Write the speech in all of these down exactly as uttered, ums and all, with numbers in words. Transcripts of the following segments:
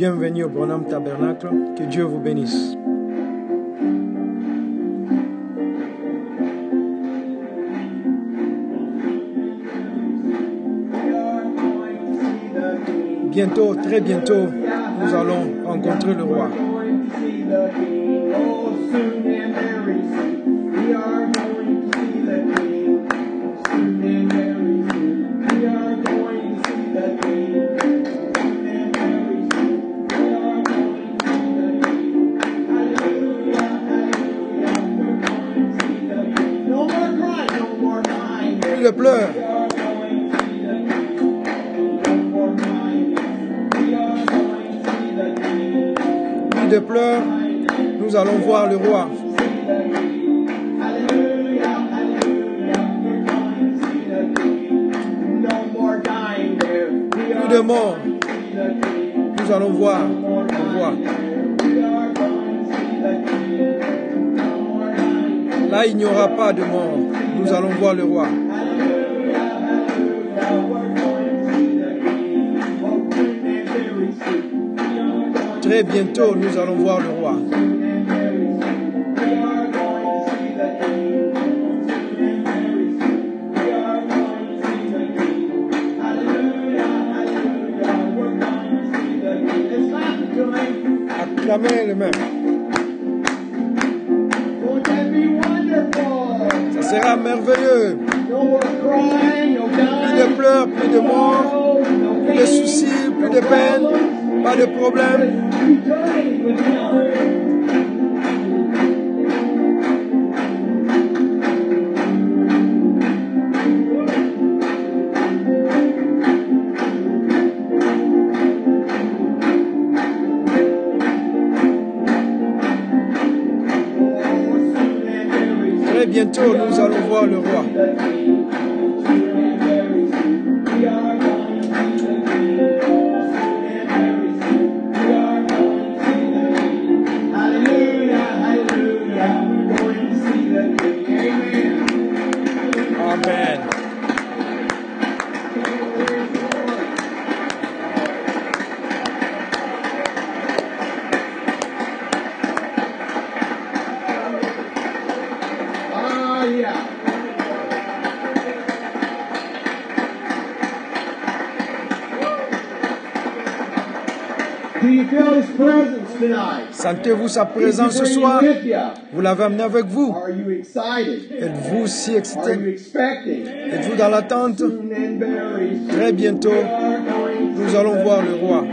Bienvenue au Bonhomme Tabernacle. Que Dieu vous bénisse. Bientôt, très bientôt, nous allons rencontrer le roi. Plus de pleurs. Plus de pleurs. Nous allons voir le roi. Plus de morts. Nous allons voir le roi. Là, il n'y aura pas de mort. Nous allons voir le roi. Très bientôt, nous allons voir le roi. Acclamez les mains. Ça sera merveilleux. Plus de pleurs, plus de morts, plus de soucis, plus de peine, pas de problème. Très bientôt, nous allons voir le roi. Amen. Sentez-vous sa présence ce soir? Vous l'avez amené avec vous? Êtes-vous si excité? Êtes-vous dans l'attente? Très bientôt, nous allons voir le roi.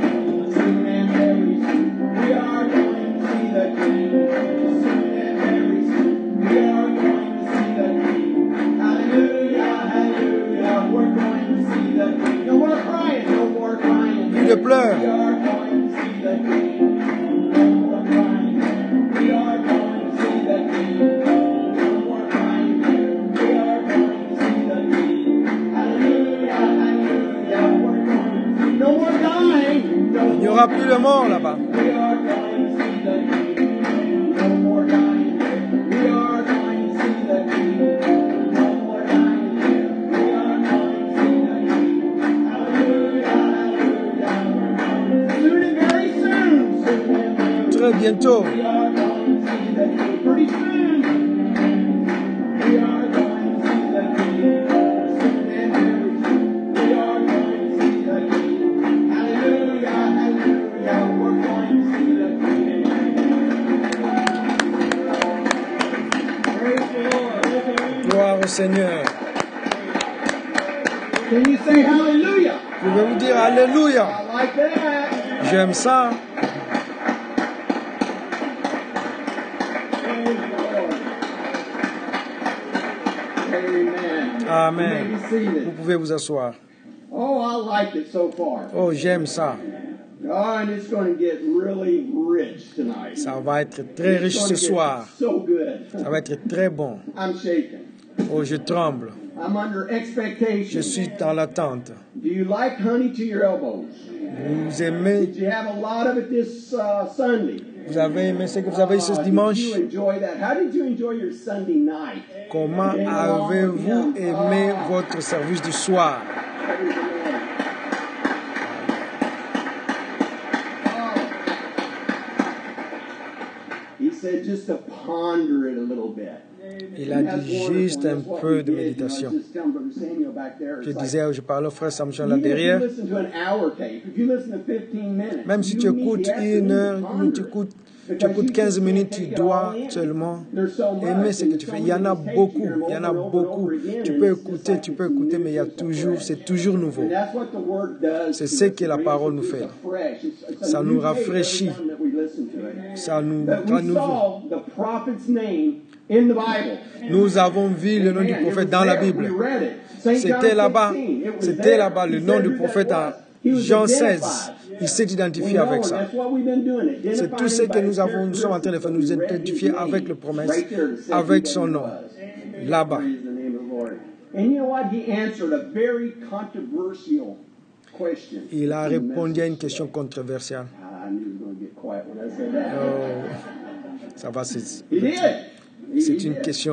Plus de pleurs. Il n'y aura plus de mort là-bas. Très bientôt. Gloire au Seigneur. Pouvez-vous dire Alléluia? J'aime ça. Amen. Vous pouvez vous asseoir. Oh, j'aime ça. Ça va être très riche ce soir. Ça va être très bon. Oh, je tremble. Je suis dans l'attente. Vous aimez? Vous avez aimé ce que vous avez ce dimanche? Comment avez-vous aimé votre service du soir? Il a dit juste un peu de méditation. Je disais, je parlais au frère Samuel là derrière. Même si tu écoutes une heure, tu écoutes, tu écoutes quinze minutes, tu dois seulement aimer ce que tu fais. Il y en a beaucoup, il y en a beaucoup. Tu peux écouter, tu peux écouter, mais il y a toujours, c'est toujours nouveau. C'est ce que la parole nous fait. Ça nous rafraîchit. Ça nous rend nouveau. Nous avons vu le nom du prophète dans la Bible. C'était là-bas, c'était là-bas le nom du prophète à Jean seize. Il s'est identifié avec ça. C'est tout ce que nous avons, nous sommes en train de faire, nous identifier avec le promesse, avec son nom, là-bas. Il a répondu à une question controversiale. Oh, ça va, c'est... C'est une question.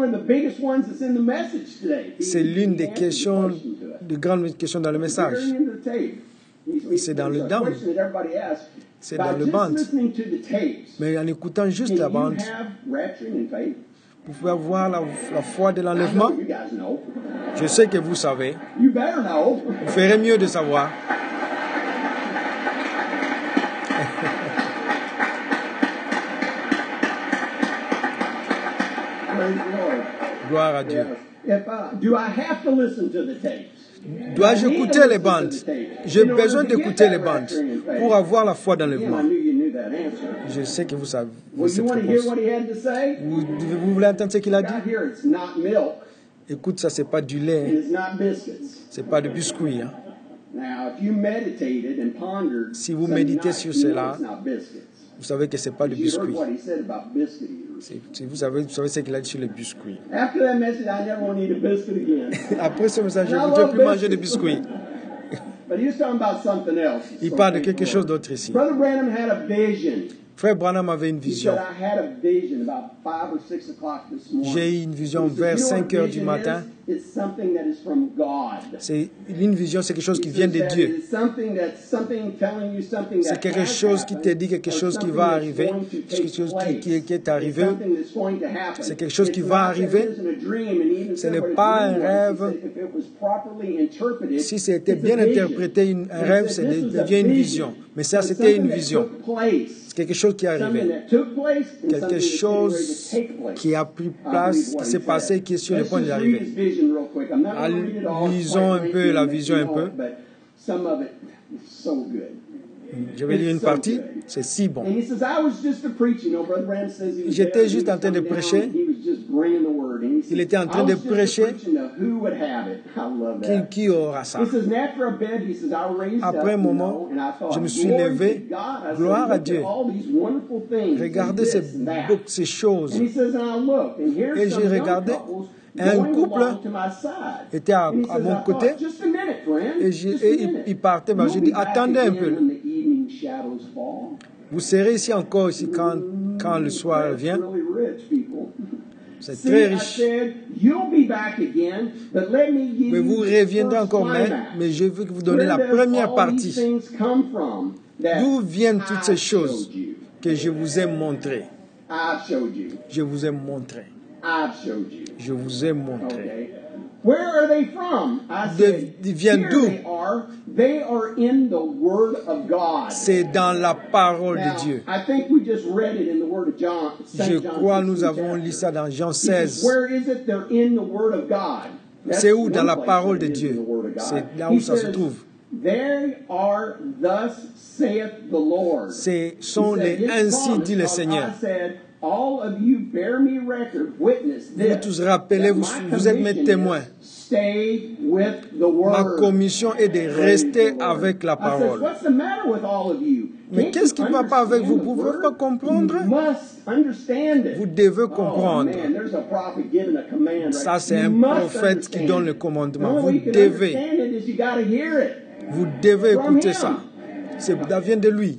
C'est l'une des questions, de grandes questions dans le message. C'est dans le down. C'est dans le band. Mais en écoutant juste la bande, vous pouvez avoir la, la foi de l'enlèvement. Je sais que vous savez. Vous ferez mieux de savoir. Gloire à Dieu. Dois-je écouter les bandes? J'ai besoin d'écouter les bandes pour avoir la foi d'enlèvement. Je sais que vous savez cette réponse. Vous, vous voulez entendre ce qu'il a dit? Écoute, ça, c'est pas du lait. C'est pas de biscuit. Hein. Si vous méditez sur cela, vous savez que ce n'est pas le biscuit. Si vous savez, vous savez ce qu'il a dit sur le biscuit. Après ce message, je ne voudrais plus manger de biscuits. Il parle de quelque chose d'autre ici. Frère Branham avait une vision. J'ai eu une vision vers cinq heures du matin. C'est une vision, c'est quelque chose qui vient de Dieu. C'est quelque chose qui te dit quelque chose qui va arriver, quelque chose qui, qui, qui est arrivé. C'est quelque chose qui va arriver. Ce n'est pas un rêve. Si c'était bien interprété, un rêve, ça devient une vision. Mais ça, c'était une vision. C'est quelque chose qui est arrivé. Quelque chose qui a pris place, qui s'est passé, qui est sur le point d'arriver. Lisons un peu la vision un peu. Je vais lire une partie. C'est si bon. J'étais juste en train de prêcher. Il était en train de prêcher. Qui, qui aura ça? Après un moment, je me suis levé. Gloire à Dieu. Regardez ces, ces choses. Et j'ai regardé. Un couple était à, à mon côté. Et, et il, il partait. Ben, j'ai dit, attendez un peu. Vous serez ici encore ici quand, quand le soir vient. C'est très riche. Mais vous reviendrez encore, mais, mais je veux que vous donniez la première partie. D'où viennent toutes ces choses que je vous ai montrées? Je vous ai montré. Je vous ai montré. Where are they from? I said, Ils viennent d'où? they are. They are in the Word of God. C'est dans la parole Now, de Dieu. I think we just read it in the Word of John. Je crois nous avons lu ça dans Jean seize. Where is it? They're in the Word of God. C'est où? Dans la parole de Dieu. C'est là où ça se trouve. They are thus saith the Lord. Ce sont les ainsi dit le Seigneur. All of you bear me record, witness this. Vous tous rappelez, vous, vous êtes mes témoins. Stay with the word. Ma commission est de rester avec la parole. What's the matter with all of you? Mais qu'est-ce qui ne va pas avec vous? Vous ne pouvez pas comprendre? Vous devez comprendre. Ça, c'est un prophète qui donne le commandement. Vous devez. Vous devez écouter ça. Ça vient de lui.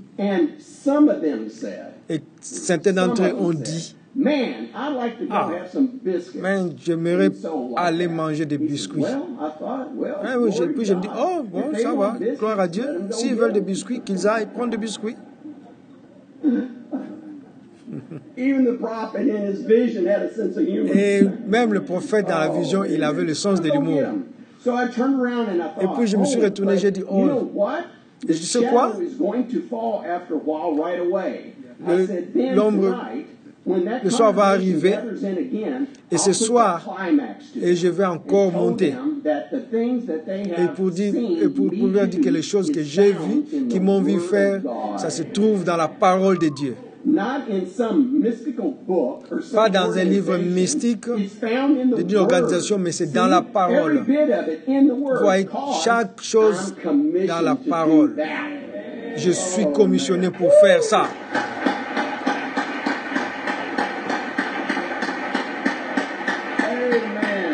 Et certains d'entre eux ont dit, ah, mais j'aimerais aller manger des biscuits. Ah, oui, puis je me dis, oh, bon, ça va, gloire à Dieu. S'ils veulent des biscuits, qu'ils aillent prendre des biscuits. Even the prophet in his vision had a sense of humor. Et même le prophète dans la vision, il avait le sens de l'humour. So I turned around and I thought, Et puis je me suis oh, retourné, j'ai dit, you oh, know what? et tu sais quoi? Is going to fall after a while right away. Le- I said, then l'ombre, tonight, when that le soir va congregation arriver, gathers in again, et ce I'll put soir, that climax to et it. je vais encore And told monter. them that the things that they Et have pour, dire, seen et pour, pour me leur dire que do les choses que is j'ai found vues, in qui the m'ont vu Word faire, of God. ça se trouve dans la parole de Dieu. Not in some mystical book or some Pas dans un livre organization. mystique It's found in the d'une organisation, Word. mais c'est See, dans la parole. every bit of it in the Word, Vous voyez, because chaque chose I'm commissioned dans la to do parole. that. Je suis commissionné pour faire ça. Amen.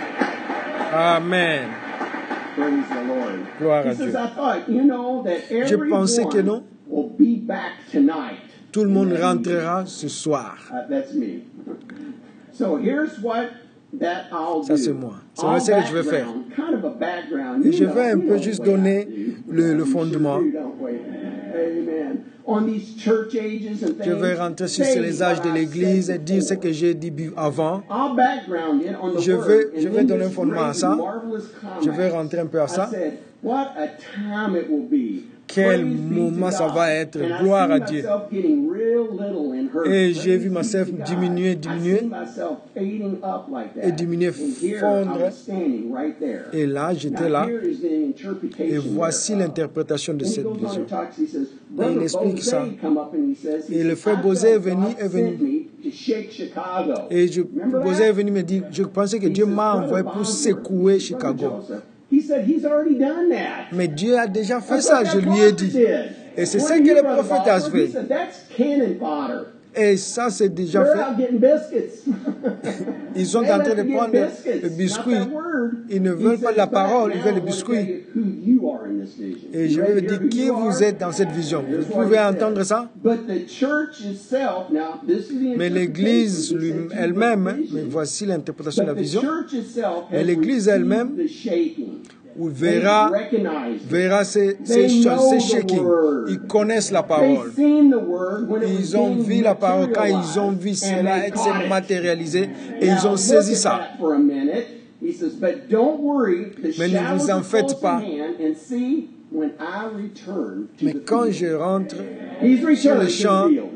Amen. Praise the Lord. Gloire à He says, Dieu. I thought, you know, that Je pensais que non. everyone will be back tonight. Tout le monde rentrera ce soir. Uh, that's me. So here's what that I'll Ça, do. c'est moi. C'est I'll ce que je vais faire. background, kind of a background. Et You je know- vais un you peu know juste the way I donner do. le, le We sure fondement. do, don't we? Amen. On these church ages and Je things, vais rentrer sur say les âges de what I've l'Église et said dire ce before. que j'ai dit bu- avant. I'll background it on the Je word, vais- and je vais then donner un this fondement à great, ça. marvelous Je vais climax. rentrer un peu à ça. I said, what a time it will be. Quel Praise be to moment ça God. va être. And I Gloire see à Dieu. myself getting real little in her. Et j'ai Praise vu be myself to God. diminuer, I diminuer. see myself fading up like that. Et diminuer, And here fondre. I was standing right there. Et là, j'étais Now, là. here is the interpretation Et voici thereof. l'interprétation de And he cette goes on vision. and talks, he says, Et il Brother explique ça. Bozé come up and he says, he Et le says, frère I Bozé felt est venu- God est venu. sent me to shake Chicago. Et je, Remember Bozé that? est venu me dire, je pensais que He Dieu says, m'a Brother envoyé pour Bosworth, secouer Brother Chicago. Joseph, he said he's already done that. Mais Dieu a déjà fait That's ça, what je that lui ai prophet dit. did. Et c'est What ce did que you, le Brother prophète a Bosworth? He fait. said, that's cannon fodder. Et ça, c'est déjà They're fait. out getting biscuits. Ils sont They en train like de to get prendre biscuits, le not biscuit. that word. Ils ne He veulent pas says, de la "But parole, ils now veulent le I want to biscuit." tell you who you are in this vision. Et You je vais ready vous to hear dire who qui you vous are? êtes dans cette vision. Vous Here's what pouvez he said. entendre ça? But the church itself, now this is the Mais l'Église interpretation. He lui- said, "You elle-même, read the mais vision." voici l'interprétation de la But the vision, church itself Mais has l'Église received elle-même the shaking. où They verra, recognized it. verra ces, They ces choses, know ces the shaking. word. Ils connaissent la They've parole. seen the word when it was Ils ont being vu la parole quand ils ont materialized, vu and cela they être caught it. matérialisé et ils Now, ont look saisi at ça. that for a minute. He says, but don't worry, the Mais ne shadows vous en are faites close pas. at hand, and see, when I return to Mais the quand field. je rentre He's sur returned le to champ the field.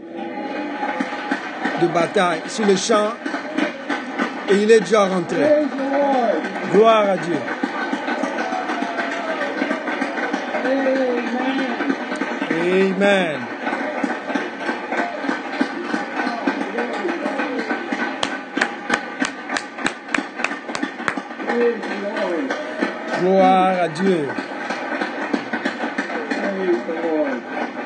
de bataille, sur le champ, et il est déjà rentré. Praise the Lord. Gloire à Dieu. Amen. Amen. Praise the Lord. Gloire à Dieu. Praise the Lord.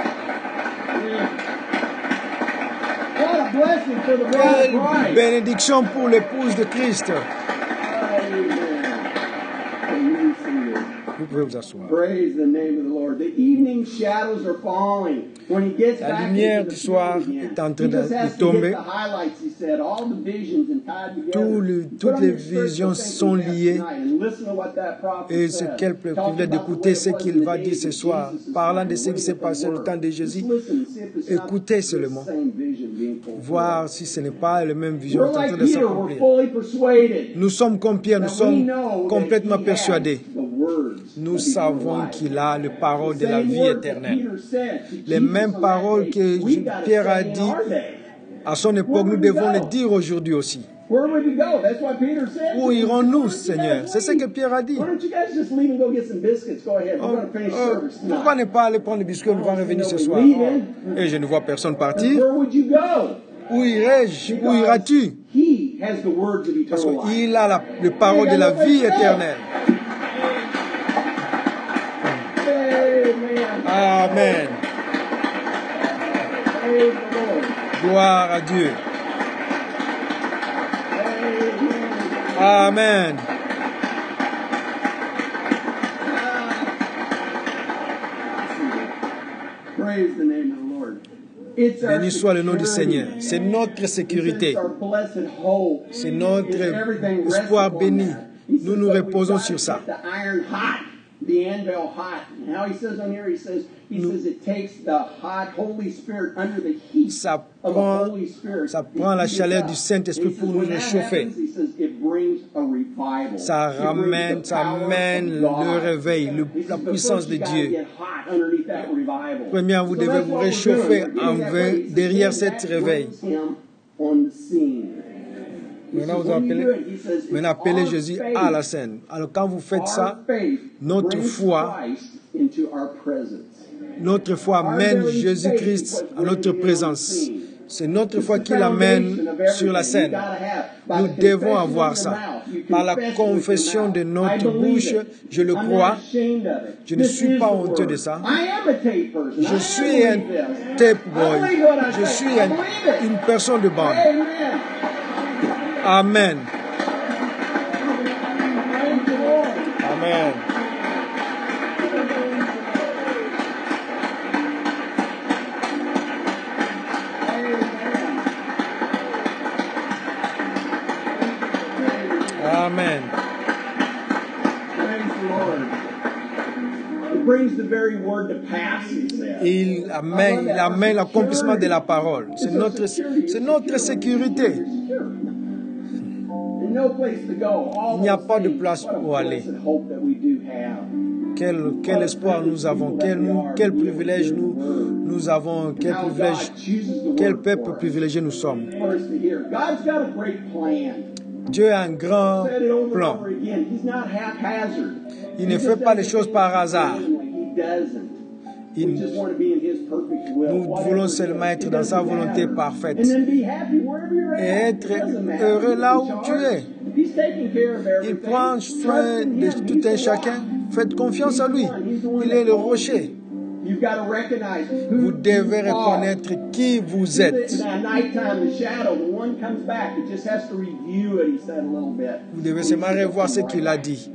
What a blessing for the bride of Quelle Christ. bénédiction pour l'épouse de Christ. Amen. Can you be seated? Vous pouvez vous asseoir. Praise the name of the Lord. The evening shadows are falling. When he gets La back lumière into the du soir field again, est en train he just de- has de to tomber. hit the highlights, he said, all the visions and tied together. Tout le- Put toutes on les your spiritual visions thinking sont cap liées. tonight and listen to what that prophet Et said. c'est quel Talk privilège about d'écouter the ce way it qu'il was va in the dire days ce of soir, Jesus' parlant time, de ce the qui way s'est that passé they le were. temps de Just Jésus. listen, see if it's not Écoutez the seulement. same vision being fulfilled. Voir si ce n'est pas la même vision We're en train like de Peter, we're s'accomplir. fully persuaded. Nous sommes comme Pierre, nous That we sommes know that complètement he has persuadés. the words Nous of savons eternal life. qu'il a les paroles de la Same vie words that éternelle. Peter said to Les Jesus mêmes on that paroles day, que we gotta Pierre a say in dit our day. à son époque, nous devons le dire aujourd'hui aussi. Where would we go? That's what Peter said. Où He said, irons-nous, "Why don't you Seigneur? guys C'est ce leave? que Pierre a dit. Why don't you guys just leave and go get some biscuits? Go ahead. We're Oh, going to finish oh, service pourquoi tonight. ne pas aller prendre le biscuit? On va revenir ce soir. Oh, et je ne vois personne partir. Where would you go? Où irai-je? Où iras-tu? He has the words of Parce eternal life. qu'il a la, les paroles de la vie éternelle. Amen. Amen. Praise the Lord. Gloire à Dieu. Amen. Amen. Praise the name of the Lord. It's our Béni soit le nom du security. Seigneur. C'est notre sécurité. It's our blessed hope. C'est notre It's everything rests espoir upon béni. that. He Nous says, nous but we've reposons got to sur ça. keep the iron hot, the anvil hot. And how he says on here, he says, nous, ça prend, ça prend la chaleur du Saint-Esprit pour nous réchauffer. Ça ramène, ça amène le réveil, le, la puissance de Dieu. Premièrement, vous devez vous réchauffer en vain derrière cette réveil. Maintenant, vous appelez, maintenant, appelez Jésus à la scène. Alors, quand vous faites ça, notre foi, notre foi mène Jésus-Christ à notre présence. C'est notre foi qui l'amène sur la scène. Nous devons avoir ça. Par la confession de notre bouche, je le crois. Je ne suis pas honteux de ça. Je suis un tape boy. Je suis un, une personne de bande. Amen. Amen. Amen. Il amène, il amène l'accomplissement de la parole. C'est notre, c'est notre sécurité. Il n'y a pas de place pour aller. Quel, quel espoir nous avons, quel, quel privilège nous, nous avons, quel privilège, quel peuple privilégié nous sommes. Dieu a un grand plan. Il ne fait pas les choses par hasard. Il, nous voulons seulement être dans sa volonté parfaite et être heureux là où tu es. Il prend soin de tout un chacun. Faites confiance en lui. Il est le rocher. Vous devez reconnaître qui vous êtes. Vous devez seulement revoir ce qu'il a dit.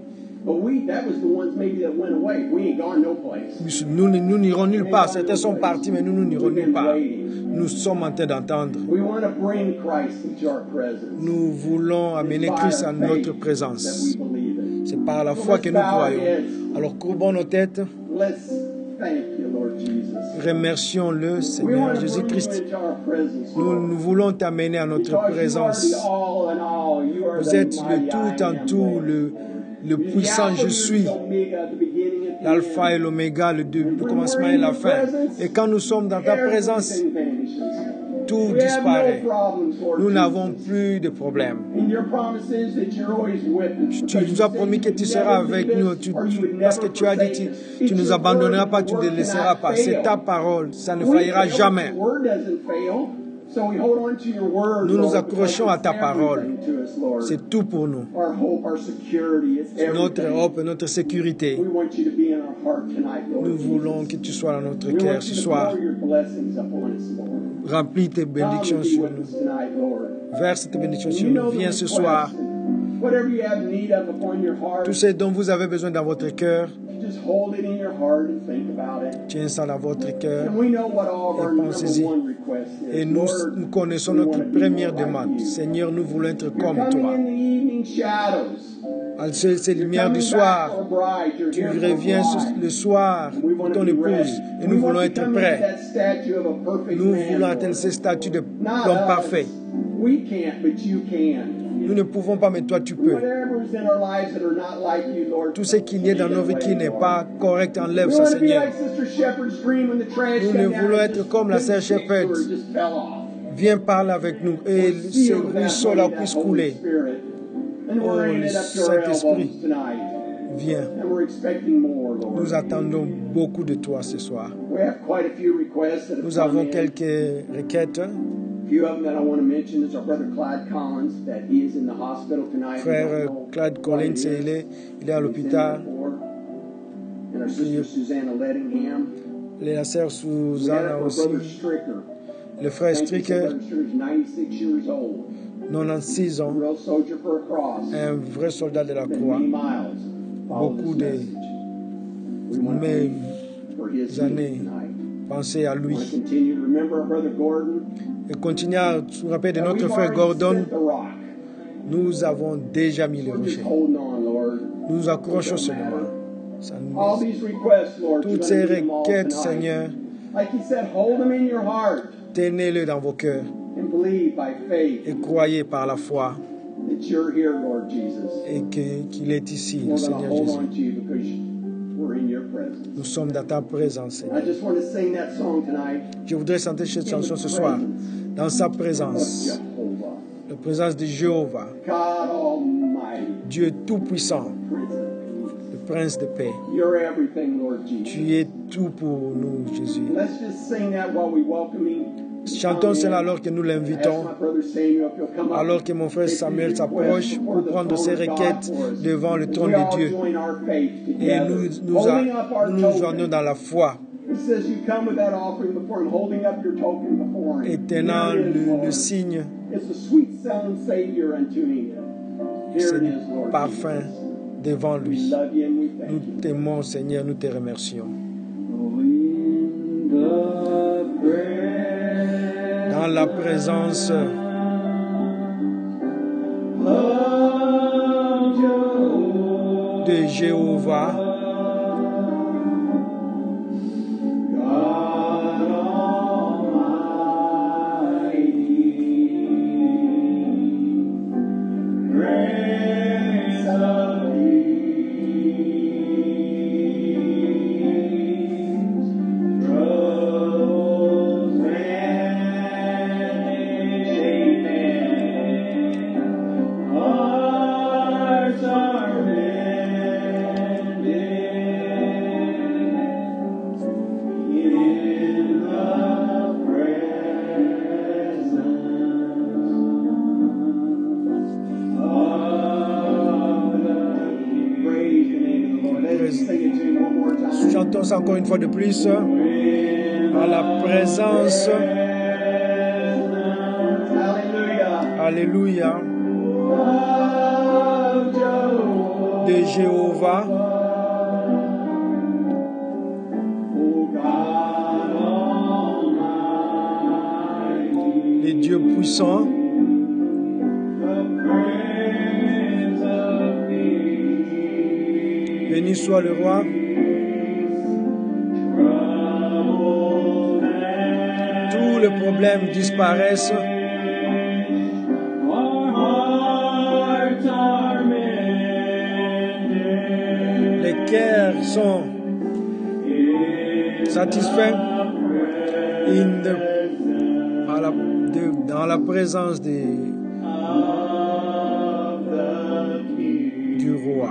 Nous, nous n'irons nulle part. Certains sont partis, mais nous, nous n'irons nulle part. Nous sommes en train d'entendre. Nous voulons amener Christ à notre présence. C'est par la foi que nous croyons. Alors, courbons nos têtes. Remercions-le, Seigneur Jésus-Christ. Nous, nous voulons t'amener à notre présence. Vous êtes le tout en tout, le, le puissant je suis, l'alpha et l'oméga, le, le commencement et la fin. Et quand nous sommes dans ta présence, tout disparaît. Nous n'avons plus de problèmes. Tu nous as promis que tu seras avec nous. Tu, tu, parce que tu as dit, tu, tu ne nous abandonneras pas, tu ne nous laisseras pas. C'est ta parole. Ça ne faillira jamais. Nous nous accrochons à ta parole. C'est tout pour nous. C'est notre hope, notre sécurité. Nous voulons que tu sois dans notre cœur ce soir. Remplis tes bénédictions sur nous. Verse tes bénédictions sur nous. Viens ce soir. Tout ce dont vous avez besoin dans votre cœur, tiens ça dans votre cœur et pensez-y. Et nous, nous connaissons notre première demande. Seigneur, nous voulons être comme toi. À ces lumières du soir, tu reviens le soir pour ton épouse et nous voulons être prêts. Nous voulons atteindre ce statut de l'homme parfait. Nous ne pouvons pas, mais toi tu peux. Tout ce qui n'est dans nos vies qui n'est pas correct, enlève ça, Seigneur. Nous ne voulons être comme la sœur Shepherd. Viens parler avec nous et ce ruisseau-là puisse couler. Oh, le Saint-Esprit, viens. Nous attendons beaucoup de toi ce soir. Nous avons quelques requêtes. Frère Clyde Collins, il est, il est à l'hôpital. Et la sœur Susanna aussi. Le frère Stricker, quatre-vingt-seize ans, un vrai soldat de la croix. Beaucoup de mes années, pensez à lui. Et continuez à se rappeler de notre frère Gordon. Nous avons déjà mis le rocher. Nous nous accrochons seulement. Ça All these requests, Lord, Toutes you're ces gonna do them all requêtes, tonight. Seigneur, Like you said, hold them in your heart tenez-les dans vos cœurs and believe by faith et croyez par la foi that you're here, Lord Jesus. et que- qu'il est ici, le We're going to Seigneur hold Jésus. on to you because we're in your presence. Nous sommes dans ta présence, I Seigneur. just want to sing that song tonight. Je voudrais chanter cette In chanson the ce soir, presence dans sa of présence, Jehovah, la présence de Jéhovah, God Almighty, Dieu Tout-Puissant, Prince of Peace. le Prince de paix. You're everything, Lord Jesus. Tu es tout pour nous, Jésus. Let's just sing that while we welcome him. Chantons cela alors que nous l'invitons, Ask my brother Samuel if he'll come up. alors que mon frère Samuel s'approche pour prendre ses requêtes devant le trône We all de Dieu. join our faith Et together, nous nous, holding up our nous, nous token. joignons dans la foi He says you come with that offering before him, holding up your token before him. et tenant Here it is, le, Lord. le signe, It's a sweet sound Savior unto him. Here c'est it du is, Lord parfum Jesus. devant We lui. love you and we thank Nous you. t'aimons, Seigneur, nous te remercions. In the presence Dans la présence of Jehovah, de Jéhovah, God Almighty, Prince of Peace, troubles vanish, amen. Hearts are mended in the presence of the King. Praise the name of the Lord. Let's sing it to him one more time. chantons ça encore une fois de plus, à la présence, Hallelujah. alléluia, Of Jehovah, de Jéhovah, oh God Almighty, les dieux puissants, the Prince of Peace, béni soit le roi, troubled tous les problèmes disparaissent, our hearts are mended les cœurs sont satisfaits in the- à la- de- dans la présence de- of the King. du roi.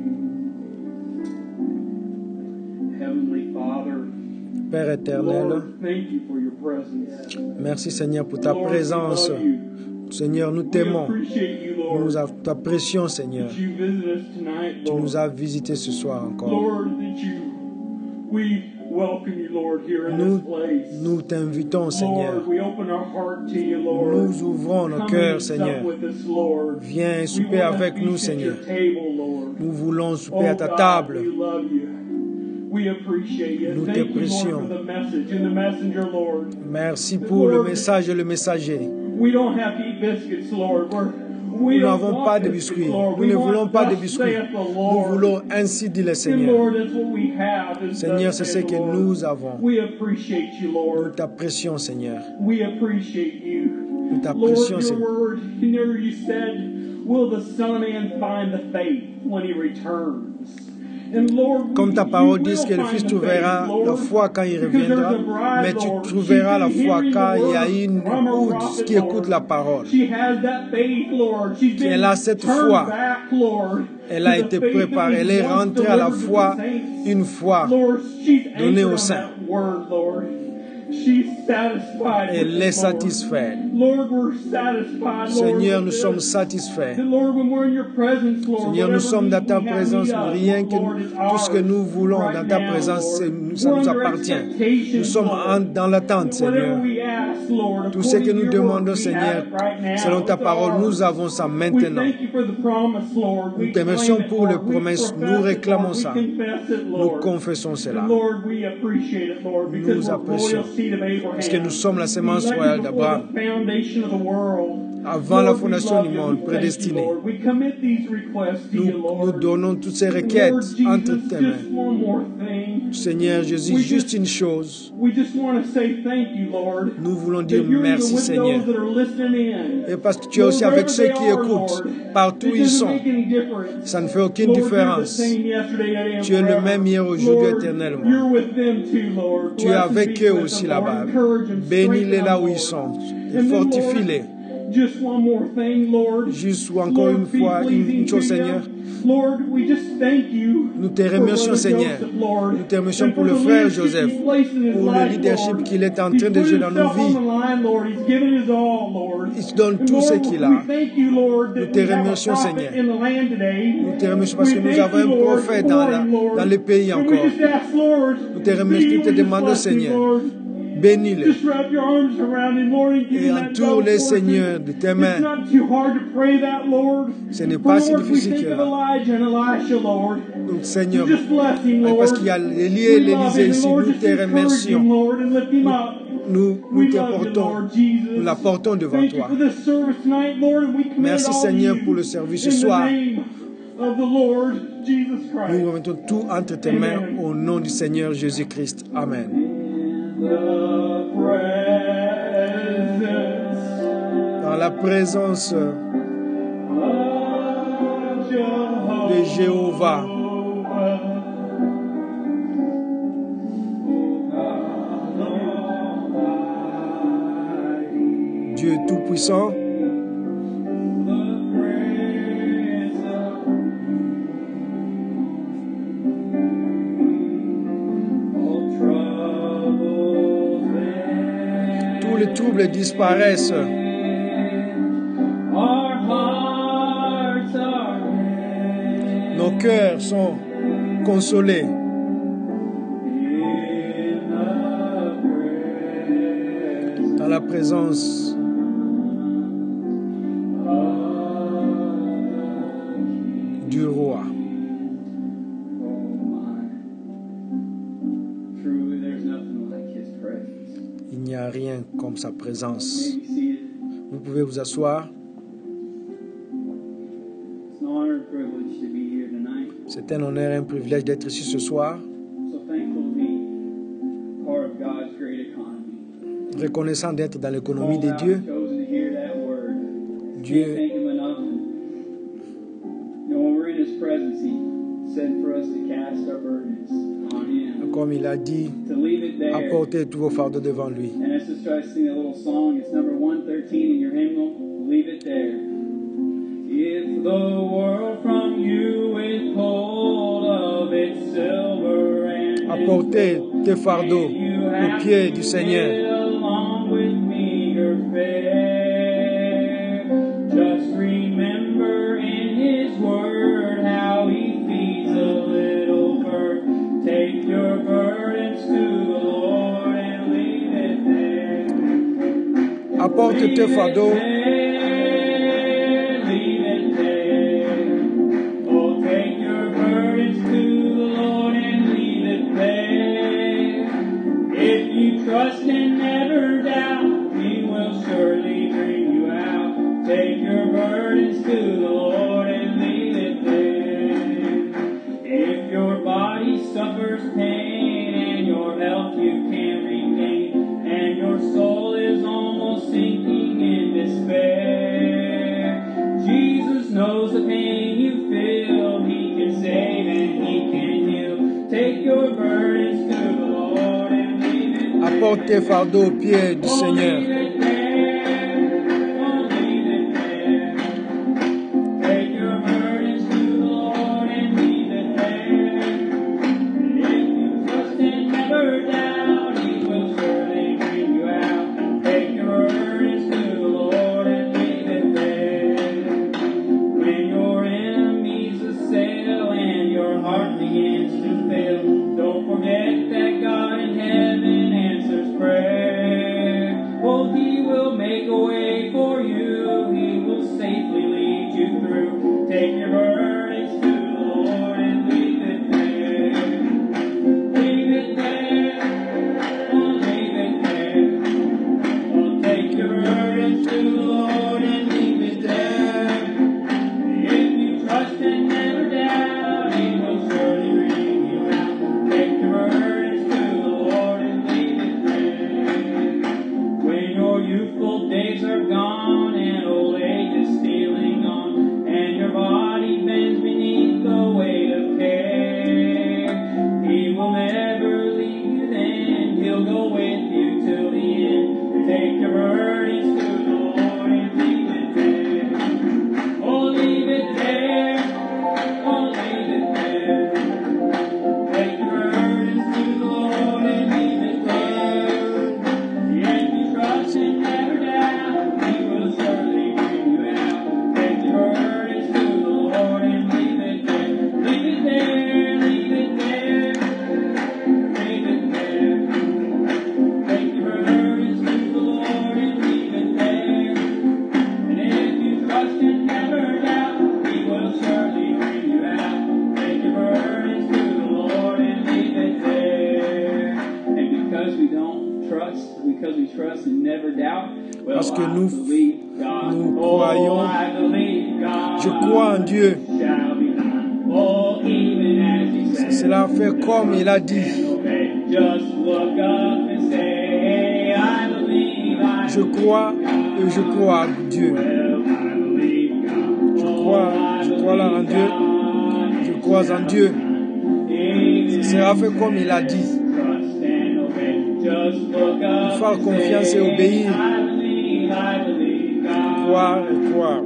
Heavenly Father, Père éternel, Lord, thank you for your presence. merci Seigneur pour ta Lord, we présence. love you. Seigneur, nous We t'aimons. appreciate you, Nous Lord, nous av- t'apprécions, Seigneur. that you visit us tonight, Tu Lord. nous as visités ce soir encore. Lord, that you, we welcome you, Lord, here in Nous, this place. nous t'invitons, Seigneur. Lord, we open our heart to you, Lord. Nous ouvrons nos Come cœurs, and sup Seigneur. with us, Lord. Viens We souper want to avec nous, feast at Seigneur. your table, Lord. Nous voulons Oh souper à ta God, table. we love you. We appreciate you. Nous Thank you, Lord, t'apprécions. for the message and the messenger, Lord. Merci pour le message et le messager. We don't have to eat biscuits, Lord. We're, we Nous don't n'avons want pas de biscuits, biscuits. Lord. Nous We ne want voulons pas de thus biscuits. saith the Nous Lord. voulons ainsi dit le And Seigneur. Lord, that's what we have. is Seigneur, thus c'est ce saith que the Lord. nous avons. We appreciate you, Nous Lord. t'apprécions, Seigneur. We appreciate you. Nous Lord, t'apprécions, your Seigneur. word, you know, you said, will the Son of Man find the faith when he returns? And Lord, Comme ta you parole will dit que le find Fils the trouvera faith, Lord, la foi quand il because there's reviendra, a bride, mais tu Lord. trouveras la She's been foi hearing quand the il y a word une from a écoute prophet, qui écoute Lord. la parole. She has that faith, Lord. She's been Elle a cette turned foi. back, Lord, Elle to a the été faith that préparée. was Elle est once rentrée à la delivered to foi, the saints. une foi Lord, she's donnée anchored aux on saints. that word, Lord. She's satisfied Elle with est it, Lord. satisfaite. Lord, we're satisfied, Lord, Seigneur, with nous this. sommes satisfaits. That, Lord, when we're in your presence, Lord, Seigneur, nous whatever sommes dans we ta have présence. need of, Rien que Lord, is tout ce que ours nous voulons right dans ta now, présence, Lord. c'est- nous- ça We're nous under appartient. expectation, Nous sommes Lord. en- dans l'attente, That Seigneur. whatever we ask, Lord, Tout ce que according nous to your word, demandons, we Seigneur, have it right now. selon ta It's parole, ours. nous avons ça We maintenant. thank you for the promise, Lord. Nous We te remercions claim it, pour les Lord. We promesses. profess Nous it, réclamons Lord. ça. We confess it, Nous Lord. confessons cela. And Lord, we appreciate it, Lord, because Nous we're apprécions. royal seed of Abraham. Parce que nous sommes la sémence We let you royale before d'Abraham. the foundation of the world. avant la fondation du monde, prédestiné. Nous, nous donnons toutes ces requêtes entre tes mains. Seigneur Jésus, juste une chose. Nous voulons dire merci, Seigneur. Et parce que tu es aussi avec ceux qui écoutent, partout où ils sont. Ça ne fait aucune différence. Tu es le même hier, aujourd'hui, éternellement. Tu es avec eux aussi là-bas. Bénis-les là où ils sont et fortifie-les. Juste encore une fois, une, une chose, Seigneur. Nous te remercions, Seigneur. Nous te remercions pour le frère Joseph, pour le leadership qu'il est en train de jouer dans nos vies. Il se donne tout ce qu'il a. Nous te remercions, Seigneur. Nous te remercions parce que nous avons un prophète dans, la, dans le pays encore. Nous te remercions, nous te demandons, Seigneur. Bénis-les et entoure-les, Seigneur, de tes mains. Ce n'est pas si difficile que là. Donc, Seigneur, parce qu'il y a Élie et l'Élysée ici, nous te remercions. Nous, nous te portons, nous la portons devant toi. Merci, Seigneur, pour le service ce soir. Nous remettons tout entre tes mains au nom du Seigneur Jésus-Christ. Amen. Dans la présence de Jéhovah, Dieu Tout-Puissant, les troubles disparaissent. Nos cœurs sont consolés. Dans la présence du roi. Il n'y a rien comme sa présence. Vous pouvez vous asseoir. C'est un honneur et un privilège d'être ici ce soir. Reconnaissant d'être dans l'économie de Dieu. Dieu. Comme il a dit, apportez tous vos fardeaux devant lui. Apportez tes fardeaux aux pieds du Seigneur. Just remember in His Word how He feeds a little bird. Take your burdens to the Lord and leave it there. Apporte tes fardeaux. Leave it there. Oh, take your burdens to the Lord and leave it there. If you trust and never doubt, He will surely bring you out. Take your burdens to the Lord and leave it there. If your body suffers pain and your health you can't regain, and your soul is almost sinking in despair, Jesus knows the pain you feel. He can save and He can heal. Take your burdens to the Lord and leave it there. Apporte tes fardeaux aux pieds du Seigneur. Take your burdens to the Lord and trust and never doubt. Well, Parce que I nous, believe God. nous Oh, croyons. I believe God. Je crois en Dieu. Shall be done. Oh, even as He said. Cela fait comme il a dit. Just look up and say, I believe, I Je crois et je crois en Dieu. Je crois, je crois là en Dieu. Je crois en Dieu. Ce sera fait comme il a dit. Il faut faire confiance et obéir. Croire et croire.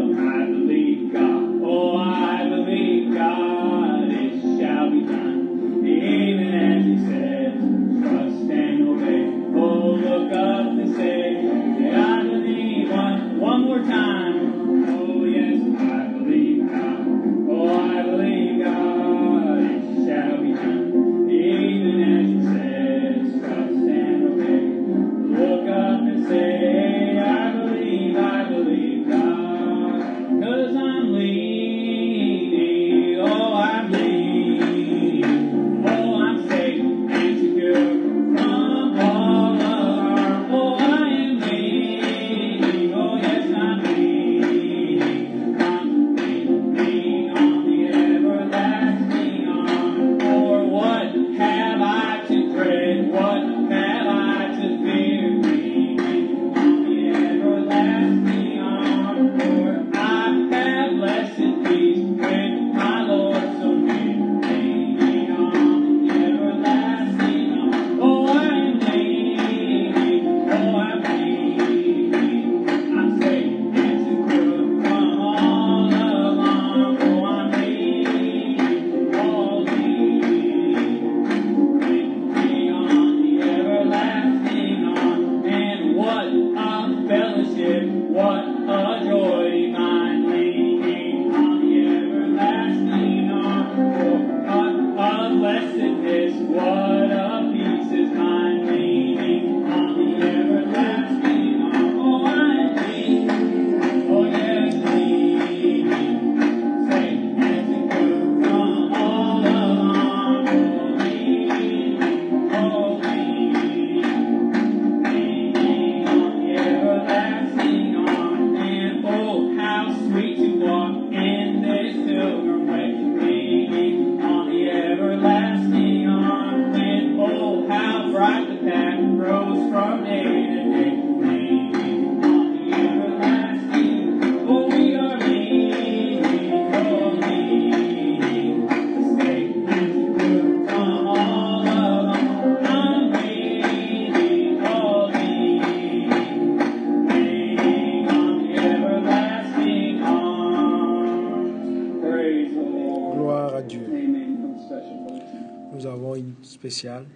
Spécial.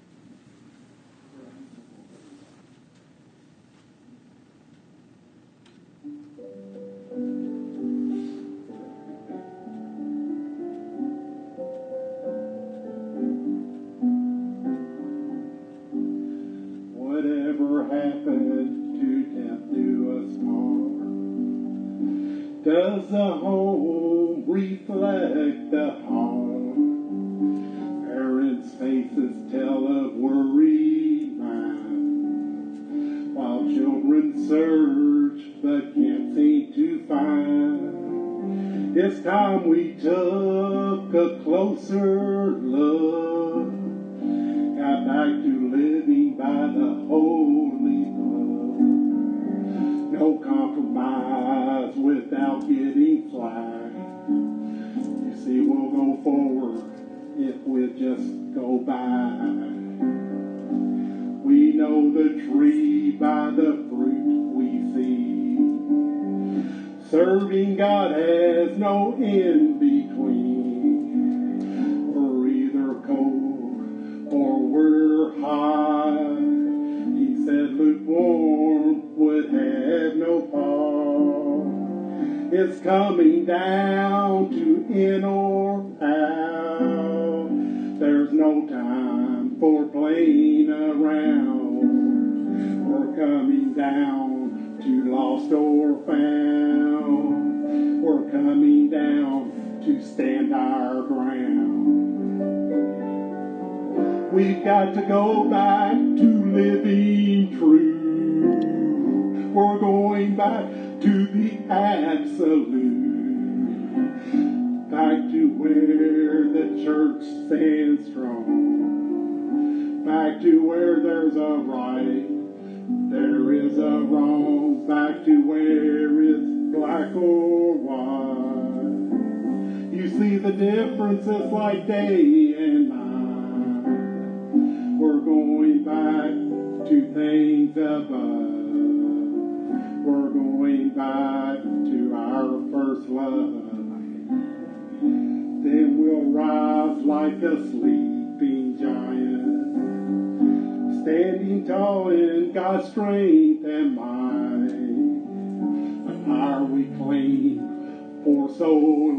Whatever happened to death do us harm? Does the home reflect the home? Parents' faces tell of worried minds, while children search but can't seem to find. It's time we took a closer look, got back to living by the holy book. No compromise without getting flagged. You see, we'll go forward if we just go by. We know the tree by the fruit we see. Serving God has no in between. We're either cold or we're hot. He said lukewarm would have no part. It's coming down to in or out. There's no time for playing around. We're coming down to lost or found. We're coming down to stand our ground. We've got to go back to living true. we're going back to the absolute, back to where the church stands strong, back to where there's a right, there is a wrong, back to where it's black or white. You see the differences like day and night. We're going back to things above. We're going back to our first love. Then we'll rise like a sleeping giant, standing tall in God's strength and might. Are we clean for so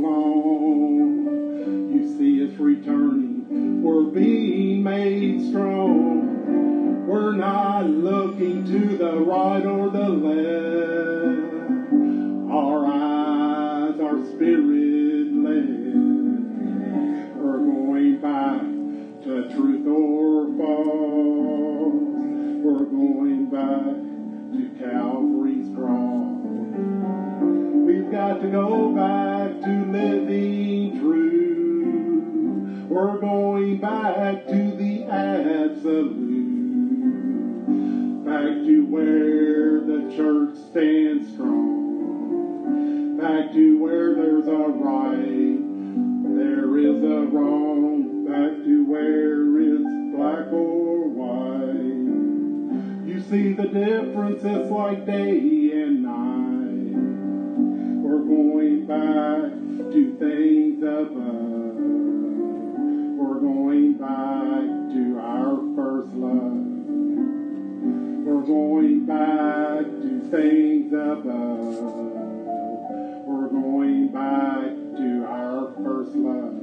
long? You see us returning, we're being made strong. We're not looking to the right or the left. Our eyes are spirit-led. We're going back to truth or false. We're going back to Calvary's cross. We've got to go back to living true. We're going back to the absolute, back to where the church stands strong, back to where there's a right, there is a wrong, back to where it's black or white. You see the differences like day and night. We're going back to things above. We're going back to our first love. We're going back to things above. We're going back to our first love.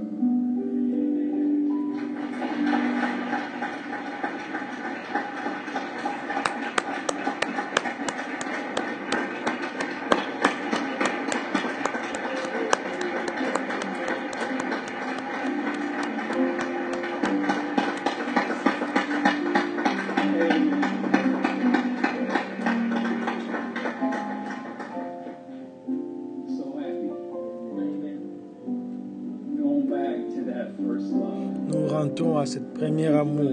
Nous rentrons à cette première amour.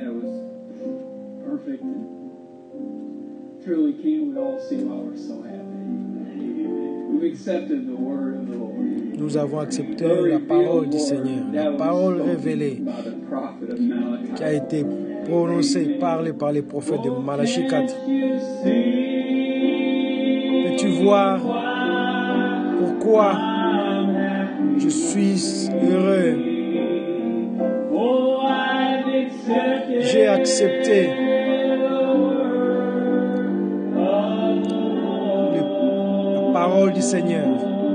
Nous avons accepté la parole du Seigneur, la parole révélée qui a été prononcée, parlée par les prophètes de Malachie quatre. Peux-tu voir pourquoi je suis heureux? J'ai accepté le, la parole du Seigneur.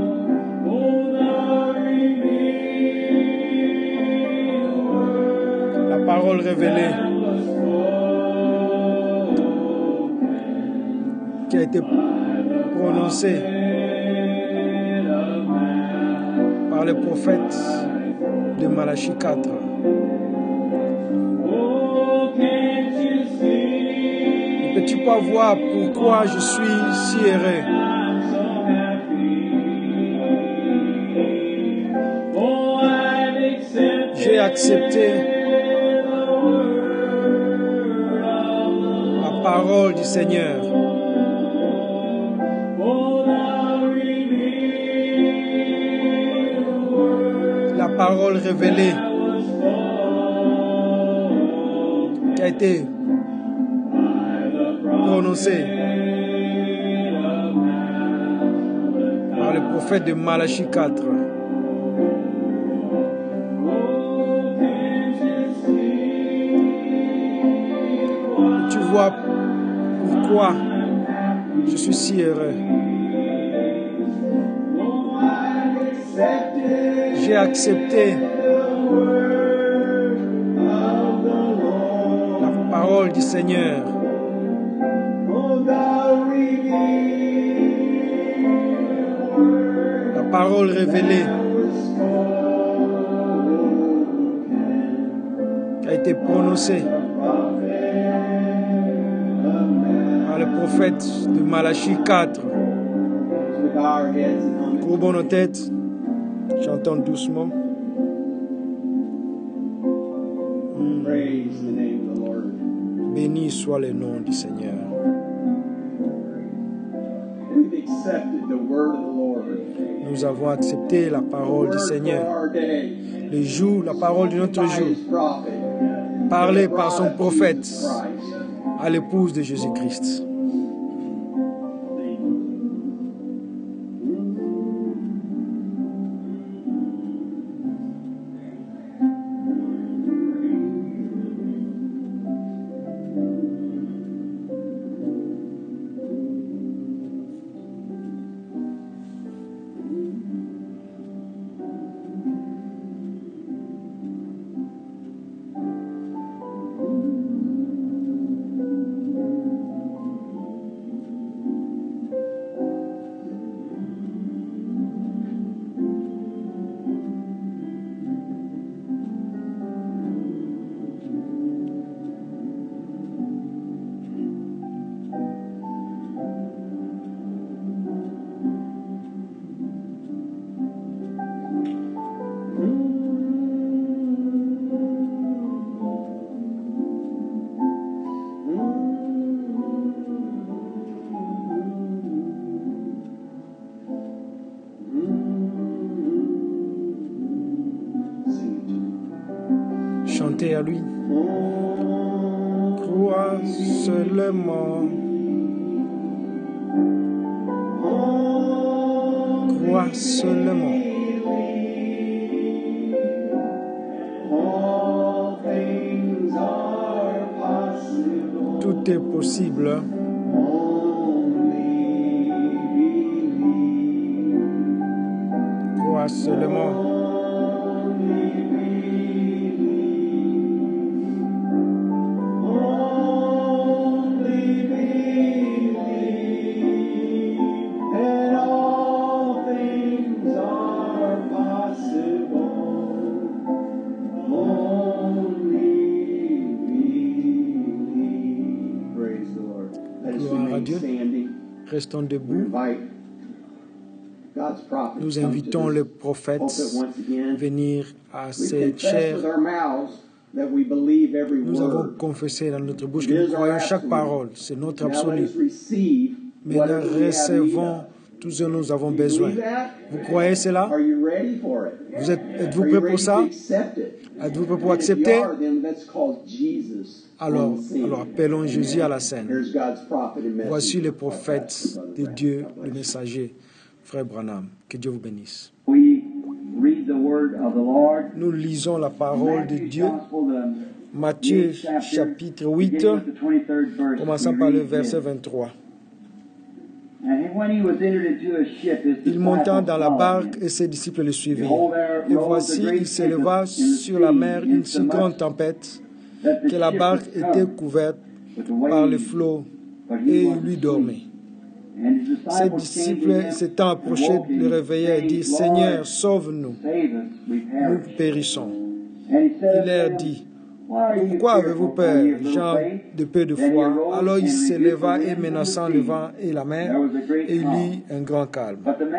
La parole révélée qui a été prononcée par le prophète de Malachie quatre. Ne peux-tu pas voir pourquoi je suis si heureux? J'ai accepté la parole du Seigneur. La parole révélée qui a été prononcée par le prophète de Malachie quatre. Tu vois pourquoi je suis si heureux. J'ai accepté la parole du Seigneur. La parole révélée qui a été prononcée par le prophète de Malachie quatre. Courbons nos têtes, chantons doucement. Mm. Béni soit le nom du Seigneur. Nous avons accepté la parole du Seigneur. Le jour, la parole de notre jour, parlée par son prophète à l'épouse de Jésus-Christ. Chantez à lui. Crois seulement. Crois seulement. Tout est possible. Crois seulement. Restons debout. Nous invitons le prophète à venir à cette chaire. Nous avons confessé dans notre bouche que nous croyons chaque parole. C'est notre absolu. Mais nous recevons tout ce dont nous avons besoin. Vous croyez cela? Vous êtes, êtes-vous prêt pour ça? Êtes-vous prêt pour accepter? Alors, alors appelons Jésus à la scène. Voici le prophète de Dieu, le messager, frère Branham. Que Dieu vous bénisse. Nous lisons la parole de Dieu. Matthieu chapitre huit, commençant par le verset vingt-trois. Il monta dans la barque et ses disciples le suivirent. Et voici, il s'éleva sur la mer une si grande tempête que la barque était couverte par les flots et il lui dormait. Ses disciples s'étant approchés le réveillèrent et dirent: Seigneur, sauve-nous, nous périssons. Il leur dit: Pourquoi avez-vous peur, gens de peu de foi? Alors il s'éleva et menaçant le vent et la mer, et il eut un grand calme.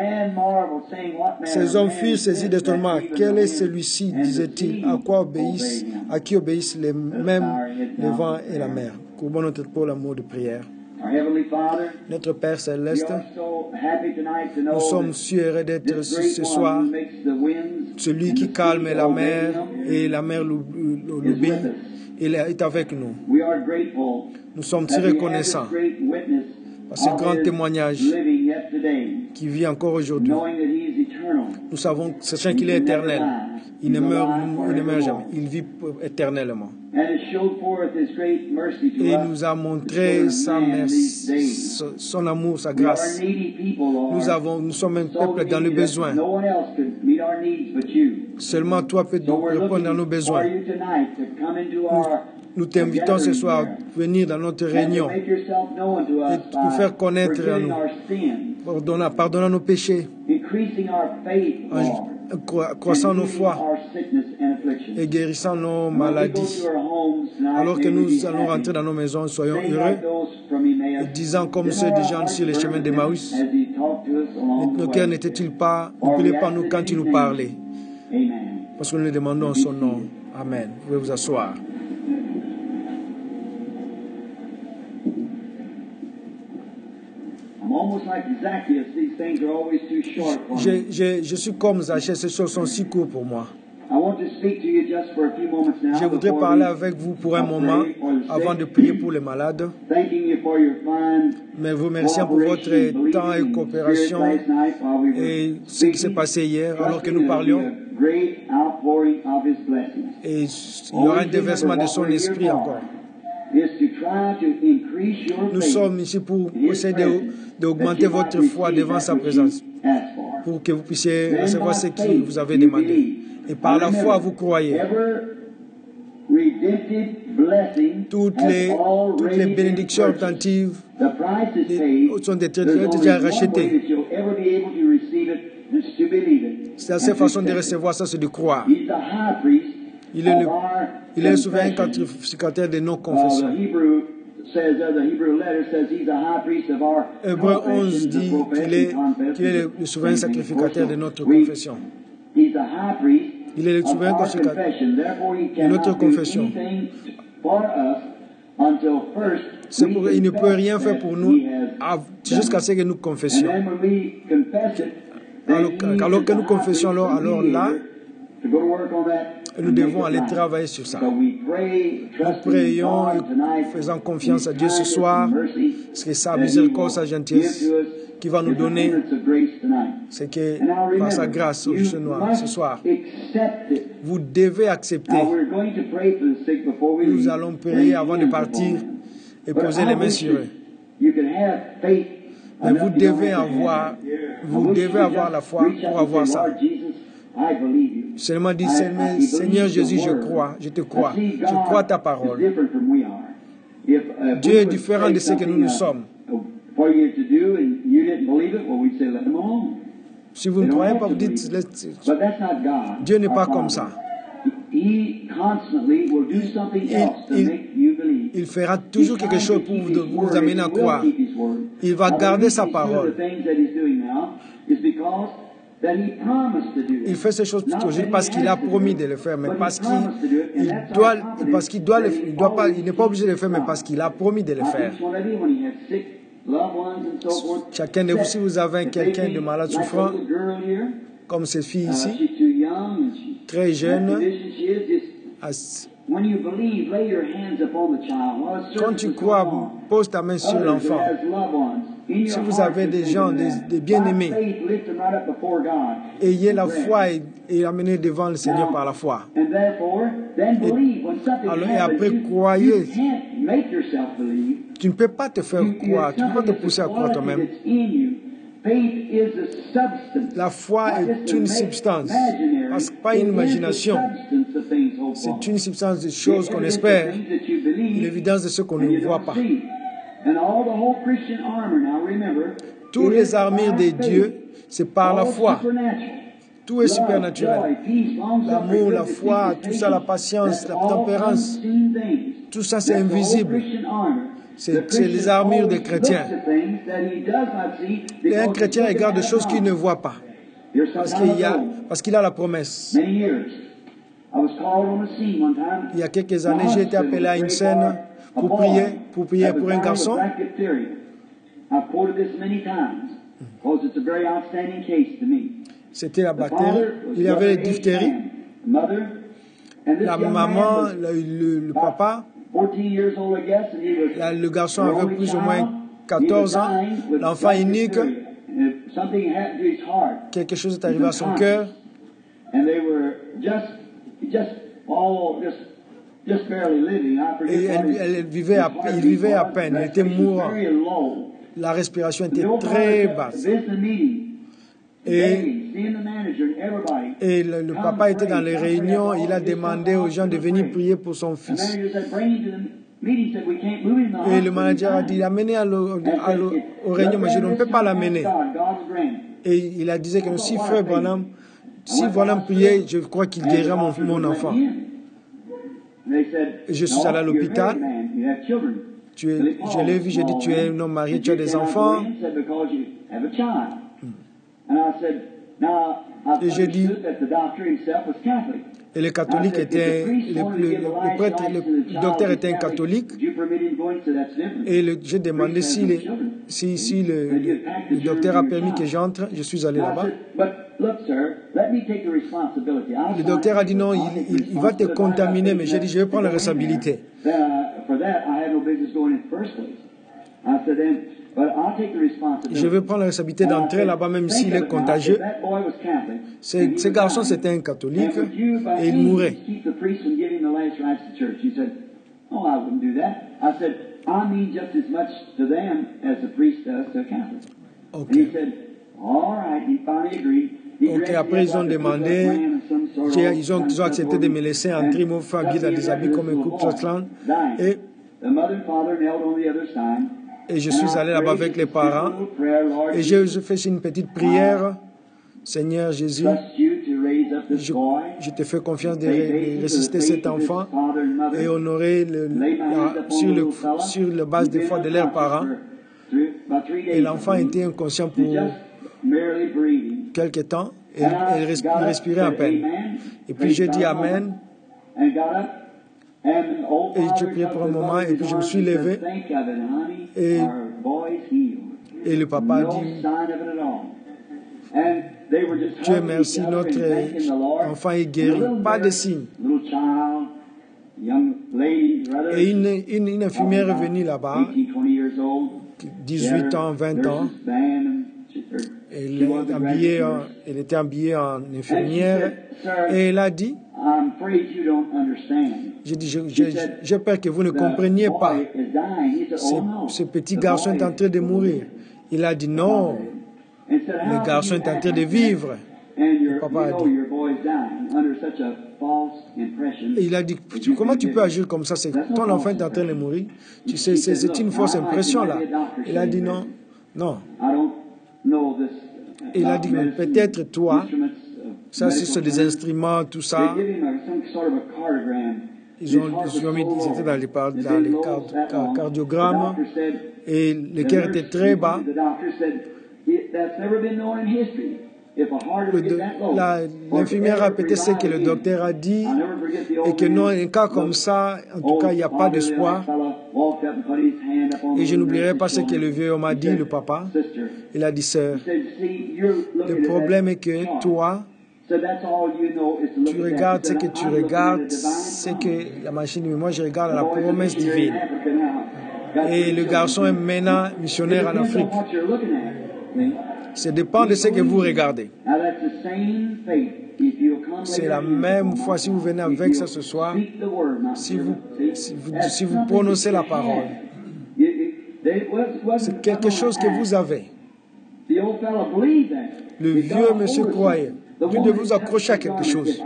Ces hommes furent saisis d'étonnement. Quel est celui-ci, disaient-ils, à quoi obéissent, à qui obéissent les mêmes le vent et la mer? Courbons notre tête pour l'amour de prière. Notre Père céleste, nous sommes si heureux d'être ce soir, celui qui calme la mer et la mer l'obéit, il est avec nous. Nous sommes si reconnaissants par ce grand témoignage qui vit encore aujourd'hui. Nous savons, sachant qu'il est éternel, il ne meurt, il ne meurt jamais, il vit éternellement. Et il nous a montré sa merci, son amour, sa grâce. Nous, avons, nous sommes un peuple dans le besoin. Seulement toi peux répondre à nos besoins. Nous, nous t'invitons ce soir à venir dans notre réunion et pour faire connaître à nous, pardonnant, pardonnant nos péchés, en, croissant nos foi et guérissant nos maladies. Alors que nous allons rentrer dans nos maisons, soyons heureux, et disant comme ceux des gens sur les chemins d'Emmaüs, nos cœurs n'étaient-ils pas, ne pleuraient pas nous quand il nous parlait? Parce que nous le demandons en son nom. Amen. Vous pouvez vous asseoir. Je, je, je suis comme Zachée, ces choses sont si courtes pour moi. Je voudrais parler avec vous pour un moment avant de prier pour les malades. Mais vous remerciant pour votre temps et coopération et ce qui s'est passé hier alors que nous parlions. Et il y aura un déversement de son esprit encore. Nous sommes ici pour essayer d'augmenter votre foi devant sa présence, pour que vous puissiez recevoir ce que vous avez demandé. Et par la foi, vous croyez. Toutes les, toutes les bénédictions obtentives sont déjà rachetées. C'est la seule façon de recevoir ça, c'est de croire. Il est le, il est le souverain sacrificateur de nos confessions. Hébreux onze dit qu'il est, qu'il est le souverain sacrificateur de notre confession. Il est le souverain sacrificateur de notre confession. C'est pour, il ne peut rien faire pour nous jusqu'à ce que nous confessions. Alors, alors que nous confessions, alors, alors là, nous devons aller travailler sur ça. Nous prions et faisons confiance à Dieu ce soir, parce que sa miséricorde, sa gentillesse, qui va nous donner, c'est que par sa grâce au juste noir ce soir, vous devez accepter. Nous allons prier avant de partir et poser les mains sur eux. Mais vous devez avoir, vous devez avoir la foi pour avoir ça. Seulement dit, Seigneur Jésus, je crois, je te crois, je crois à ta parole. Dieu est différent de ce que nous nous sommes. Si vous ne croyez pas, vous dites, Dieu n'est pas comme ça. Il, il, il fera toujours quelque chose pour vous, vous amener à croire. Il va garder sa parole. Il fait ces choses toujours parce qu'il a promis de le faire, mais parce qu'il doit, parce qu'il doit, le, il doit pas, il n'est pas obligé de le faire, mais parce qu'il a promis de le faire. Chacun de vous, si vous avez quelqu'un de malade souffrant, comme cette fille ici, très jeune, quand tu crois, pose ta main sur l'enfant. Si vous avez des gens, des, des bien-aimés, ayez la foi et, et amenez devant le Seigneur par la foi. Et, alors, et après, croyez. Tu ne peux pas te faire croire, tu ne peux pas te pousser à croire toi-même. La foi est une substance, parce que pas une imagination. C'est une substance de choses qu'on espère, l'évidence de ce qu'on ne voit pas. Tous les armures de Dieu, c'est par la foi. Tout est supernaturel. L'amour, la foi, tout ça, la patience, la tempérance, tout ça c'est invisible. C'est les armures des chrétiens. Et un chrétien regarde des choses qu'il ne voit pas. Parce qu'il y a, parce qu'il a la promesse. Il y a quelques années, j'ai été appelé à une scène pour prier, pour prier pour un garçon. C'était la bactérie. Il y avait la diphtérie. La maman, le, le, le papa, là, le garçon avait plus ou moins quatorze ans. L'enfant unique, quelque chose est arrivé à son cœur. Et elle, elle vivait à, il vivait à peine, il était mourant. La respiration était très basse. Et, et le, le papa était dans les réunions, il a demandé aux gens de venir prier pour son fils. Et le manager a dit, amenez à l'eau, à l'eau, aux réunions, mais je ne peux pas l'amener. Et il a dit que si frère Branham si voilà prier, je crois qu'il guérira mon, mon enfant. Et je suis allé à l'hôpital. Tu es, je l'ai vu, j'ai dit, tu es un homme marié, tu as des enfants. Et j'ai dit, et le catholique était, le, le, le prêtre, le docteur était un catholique. Et j'ai demandé si, les, si, si le, le, le docteur a permis que j'entre. Je suis allé là-bas. Le docteur a dit non, il, il, il va te contaminer, mais j'ai dit, je vais prendre la responsabilité. Je vais prendre la responsabilité d'entrer là-bas, même s'il est contagieux. Ce, ce garçon, c'était un catholique et il mourait. Ok. Ok, après ils ont demandé, ils ont, ils ont accepté de me laisser entrer, ils m'ont fait habiller dans des habits comme un couple Scotland. Et Et je suis allé là-bas avec les parents et j'ai fait une petite prière. Seigneur Jésus, je, je te fais confiance de, de ressusciter cet enfant et honorer le, la, sur, le, sur la base des foi de leurs parents. Et l'enfant était inconscient pour quelque temps et il respirait à peine. Et puis j'ai dit Amen. Et je priais pour un moment et puis je me suis levé et, et le papa a dit Dieu merci, notre enfant est guéri, pas de signe. Et une, une, une infirmière est venue là-bas, dix-huit ans, vingt ans. Elle, est habillée en, elle était habillée en infirmière et elle a dit J'ai dit, j'ai peur que vous ne compreniez pas. Ce, ce petit garçon est en train de mourir. Il a dit non, le garçon est en train de vivre. Le papa a dit. Et il a dit, comment tu peux agir comme ça? C'est ton enfant est en train de mourir. Tu sais, c'est une fausse impression là. Il a dit non, non. Et il a dit, peut-être toi, ça c'est des instruments, tout ça. Ils ont, ils ont mis, ils étaient dans les, dans les card, cardiogrammes et le cœur était très bas. L'infirmière a répété ce que le docteur a dit et que non, un cas comme ça, en tout cas, il n'y a pas d'espoir. Et je n'oublierai pas ce que le vieux homme a dit, le papa. Il a dit, sœur, le problème est que toi, tu regardes ce que tu regardes, c'est que la machine, mais moi je regarde la promesse divine. Et le garçon est maintenant missionnaire en Afrique. Ça dépend de ce que vous regardez. C'est la même foi si vous venez avec ça ce soir, si vous, si vous, si vous prononcez la parole. C'est quelque chose que vous avez. Le vieux monsieur croyait. Vous devez vous accrocher à quelque chose.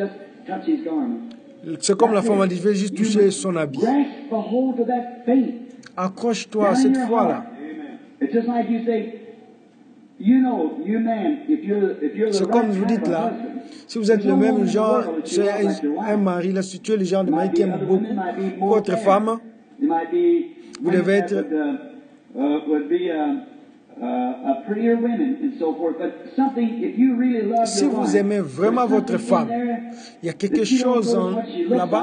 C'est comme la femme a dit, je vais juste toucher son habit. Accroche-toi à cette foi-là. C'est comme vous dites là, si vous êtes le même genre, c'est un mari, là, si tu es le genre de mari qui aime beaucoup votre femme, vous devez être si vous aimez vraiment votre femme, il y a quelque chose là-bas.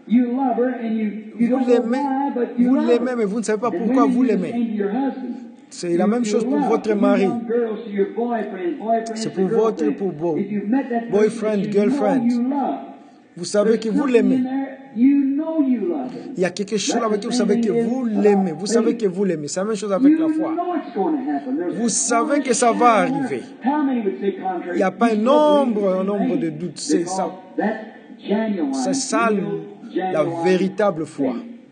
Vous l'aimez, vous l'aimez, mais vous ne savez pas pourquoi vous l'aimez. C'est la même chose pour votre mari. C'est pour votre pour vos boyfriend, girlfriend. Vous savez que vous l'aimez. Il y a quelque chose avec vous savez que vous l'aimez. Vous savez que vous l'aimez. C'est la même chose avec la foi. Vous savez que ça va arriver. Il n'y a pas un nombre, un nombre de doutes. C'est ça. C'est ça la véritable foi.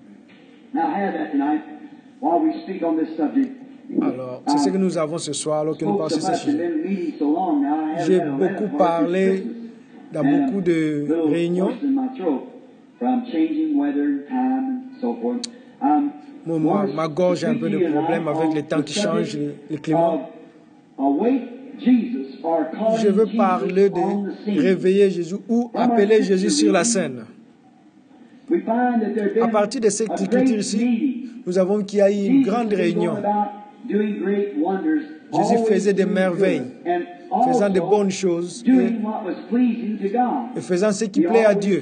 Alors, c'est ce que nous avons ce soir alors que nous parlons de ce sujet. J'ai beaucoup parlé dans beaucoup de réunions. Bon, ma, ma gorge a un peu de problème avec les temps qui changent, le, le climat. je veux parler de réveiller Jésus ou appeler Jésus sur la scène. À partir de cette écriture ici, nous avons qu'il y a eu une grande réunion. Jésus faisait des merveilles, faisant de bonnes choses et, et faisant ce qui plaît à Dieu.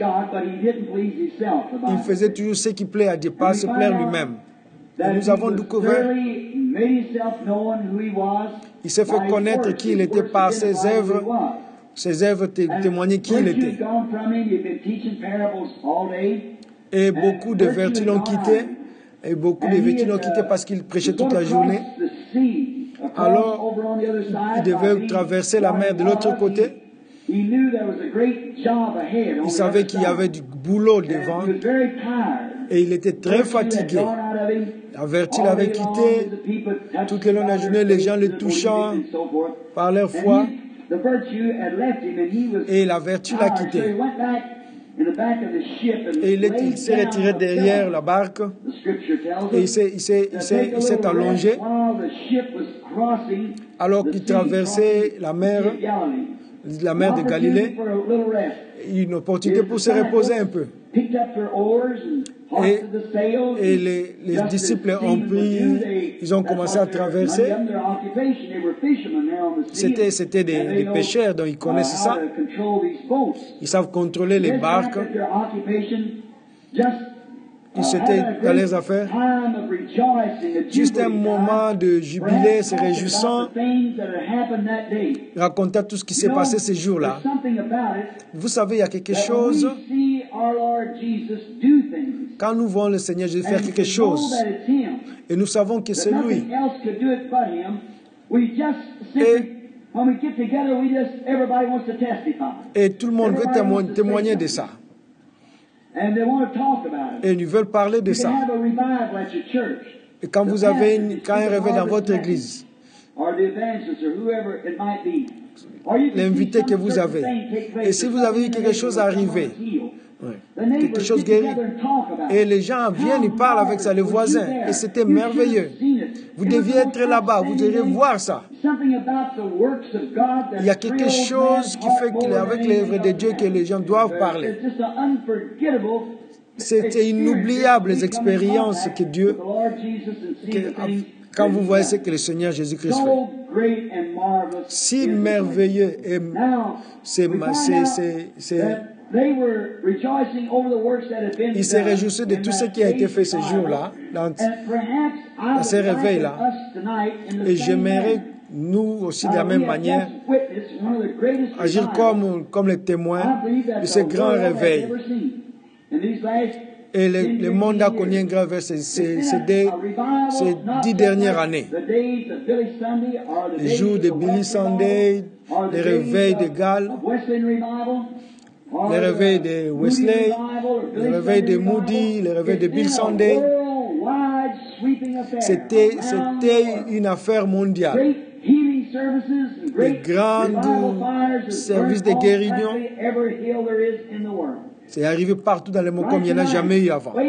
Il faisait toujours ce qui plaît à Dieu, pas se plaire lui-même. Et nous avons découvert, il s'est fait connaître qui il était par ses œuvres. Ses œuvres témoignaient qui il était. Et beaucoup de vertus l'ont quitté. Et beaucoup de vertus l'ont quitté parce qu'il prêchait toute la journée. Alors, il devait traverser la mer de l'autre côté. Il savait qu'il y avait du boulot devant. Et il était très fatigué. La vertu l'avait quitté. Tout le long de la journée, les gens le touchant par leur foi. Et la vertu l'a quitté. Et il, est, il s'est retiré derrière la barque. Et il s'est, il s'est, il s'est, il s'est allongé. Alors qu'il traversait la mer, la mer de Galilée. Une opportunité pour se reposer un peu. Et, et les, les disciples ont pris, ils ont commencé à traverser. C'était, c'était des, des pêcheurs, donc ils connaissent ça. Ils savent contrôler les barques. Ils étaient dans les affaires. Juste un moment de jubilé, se réjouissant, racontant tout ce qui s'est passé ces jours-là. Vous savez, il y a quelque chose. Quand nous voyons le Seigneur Jésus faire quelque chose, et nous savons que c'est lui. Et, et tout le monde veut témoigner, témoigner de ça. Et ils veulent parler de ça. Et quand vous avez une, quand un réveil dans votre église, l'invité que vous avez, et si vous avez eu quelque chose arriver, ouais, quelque chose guéri, et les gens viennent, ils parlent avec ça, les voisins, et c'était merveilleux. Vous deviez être là-bas, vous deviez voir ça. Il y a quelque chose qui fait qu'avec l'œuvre de Dieu que les gens doivent parler. C'est inoubliable les expériences que Dieu, que, quand vous voyez ce que le Seigneur Jésus-Christ fait. Si merveilleux et c'est, c'est, c'est ils se réjouissaient de tout ce qui a été fait ce jour-là, dans, dans ces réveils-là. Et j'aimerais, nous aussi, de la même manière, agir comme, comme les témoins de ce grand réveil. Et le, le monde a connu un grand réveil ces, ces, ces, ces dix dernières années. Les jours de Billy Sunday, les réveils de Gall, les réveils de Wesley, les réveils de Moody, les réveils de Bill Sunday. C'était, c'était une affaire mondiale. Les grands services de guérison. C'est arrivé partout dans le monde comme il n'y en a jamais eu avant.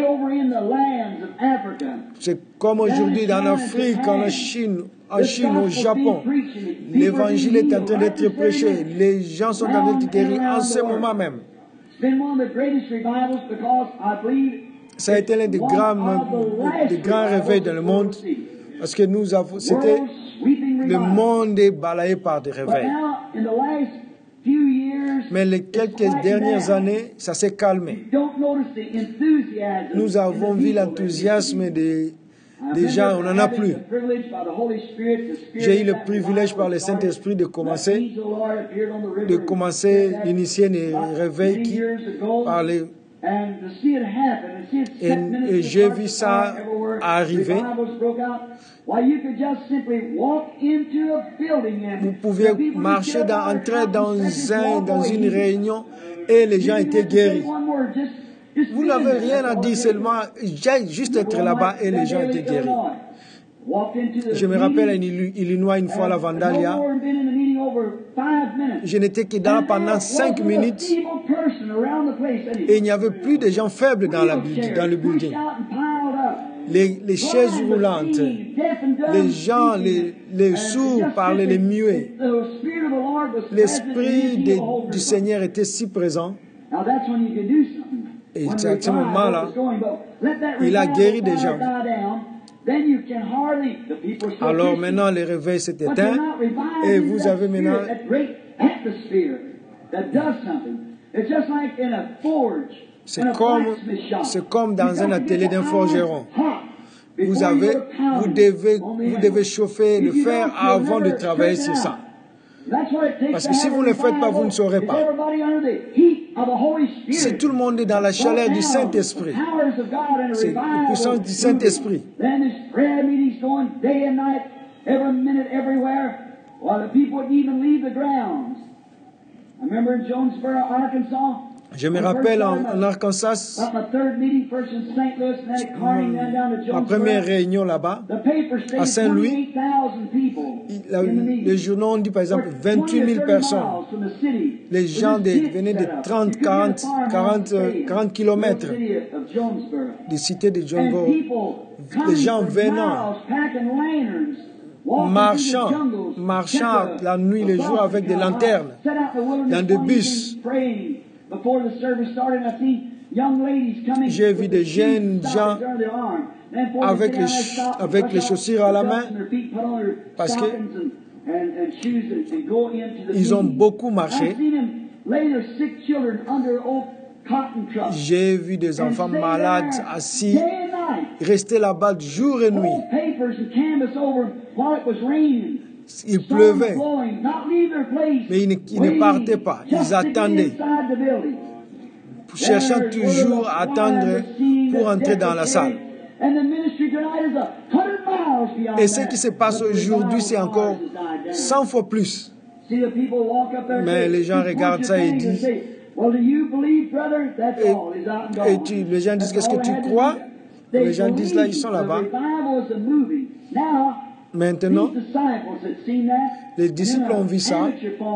C'est comme aujourd'hui dans l'Afrique, en Chine, en Chine, au Japon. L'évangile est en train d'être prêché. Les gens sont en train d'être guéris en ce moment même. Ça a été l'un des grands, des grands réveils dans le monde. Parce que nous avons, c'était, le monde est balayé par des réveils. Mais les quelques dernières années, ça s'est calmé. Nous avons vu l'enthousiasme des, des gens, on n'en a plus. J'ai eu le privilège par le Saint-Esprit de commencer, de commencer, d'initier des réveils qui, par les, et, et j'ai vu ça arriver. Vous pouviez marcher, dans, entrer dans, un, dans une réunion et les gens étaient guéris. Vous n'avez rien à dire, seulement juste être là-bas et les gens étaient guéris. Je me rappelle en Illinois, une fois à la Vandalia, je n'étais que là pendant cinq minutes et il n'y avait plus de gens faibles dans, la, dans le building. Les, les chaises roulantes Les gens, les, les sourds parlaient, les muets. L'Esprit de- du Seigneur était si présent. Et à ce moment-là, il a guéri des gens. Alors maintenant, le réveil s'est éteint et vous avez maintenant... C'est comme, c'est comme dans un atelier d'un forgeron. Vous, avez, vous, devez, vous devez chauffer le fer avant de travailler sur ça. Parce que si vous ne le faites pas, vous ne saurez pas. Si tout le monde est dans la chaleur du Saint-Esprit, c'est la puissance du Saint-Esprit. Je me rappelle en, en Arkansas, ma première réunion là-bas, à Saint-Louis, les journaux ont dit par exemple vingt-huit mille personnes. Les gens de, venaient de trente, quarante, quarante, quarante kilomètres des cités de Jonesboro. Les gens venant, marchant, marchant la nuit, le jour avec des lanternes, dans des bus. J'ai vu des jeunes gens avec les, avec les chaussures à la main parce que ils ont beaucoup marché. J'ai vu des enfants malades assis, rester là-bas jour et nuit. Il pleuvait, mais ils ne, ils ne partaient pas, ils attendaient, cherchant toujours à attendre pour entrer dans la salle. Et ce qui se passe aujourd'hui, c'est encore cent fois plus. Mais les gens regardent ça et disent, et, et tu, les gens disent, qu'est-ce que tu crois? Les gens disent, là, ils sont là-bas. Maintenant, les disciples ont vu ça.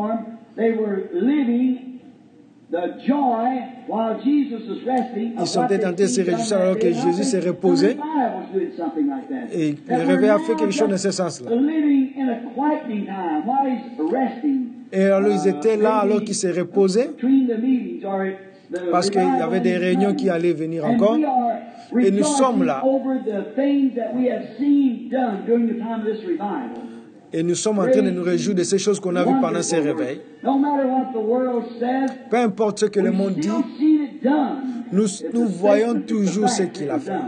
Ils sont en train de se réjouir alors que Jésus s'est reposé. Et le réveil a fait quelque chose dans ce sens-là. Et alors ils étaient là alors qu'ils se reposaient. Parce qu'il y avait des réunions qui allaient venir encore. Et nous sommes là. Et nous sommes en train de nous réjouir de ces choses qu'on a vues pendant ces réveils. Peu importe ce que le monde dit, nous, nous voyons toujours ce qu'il a fait.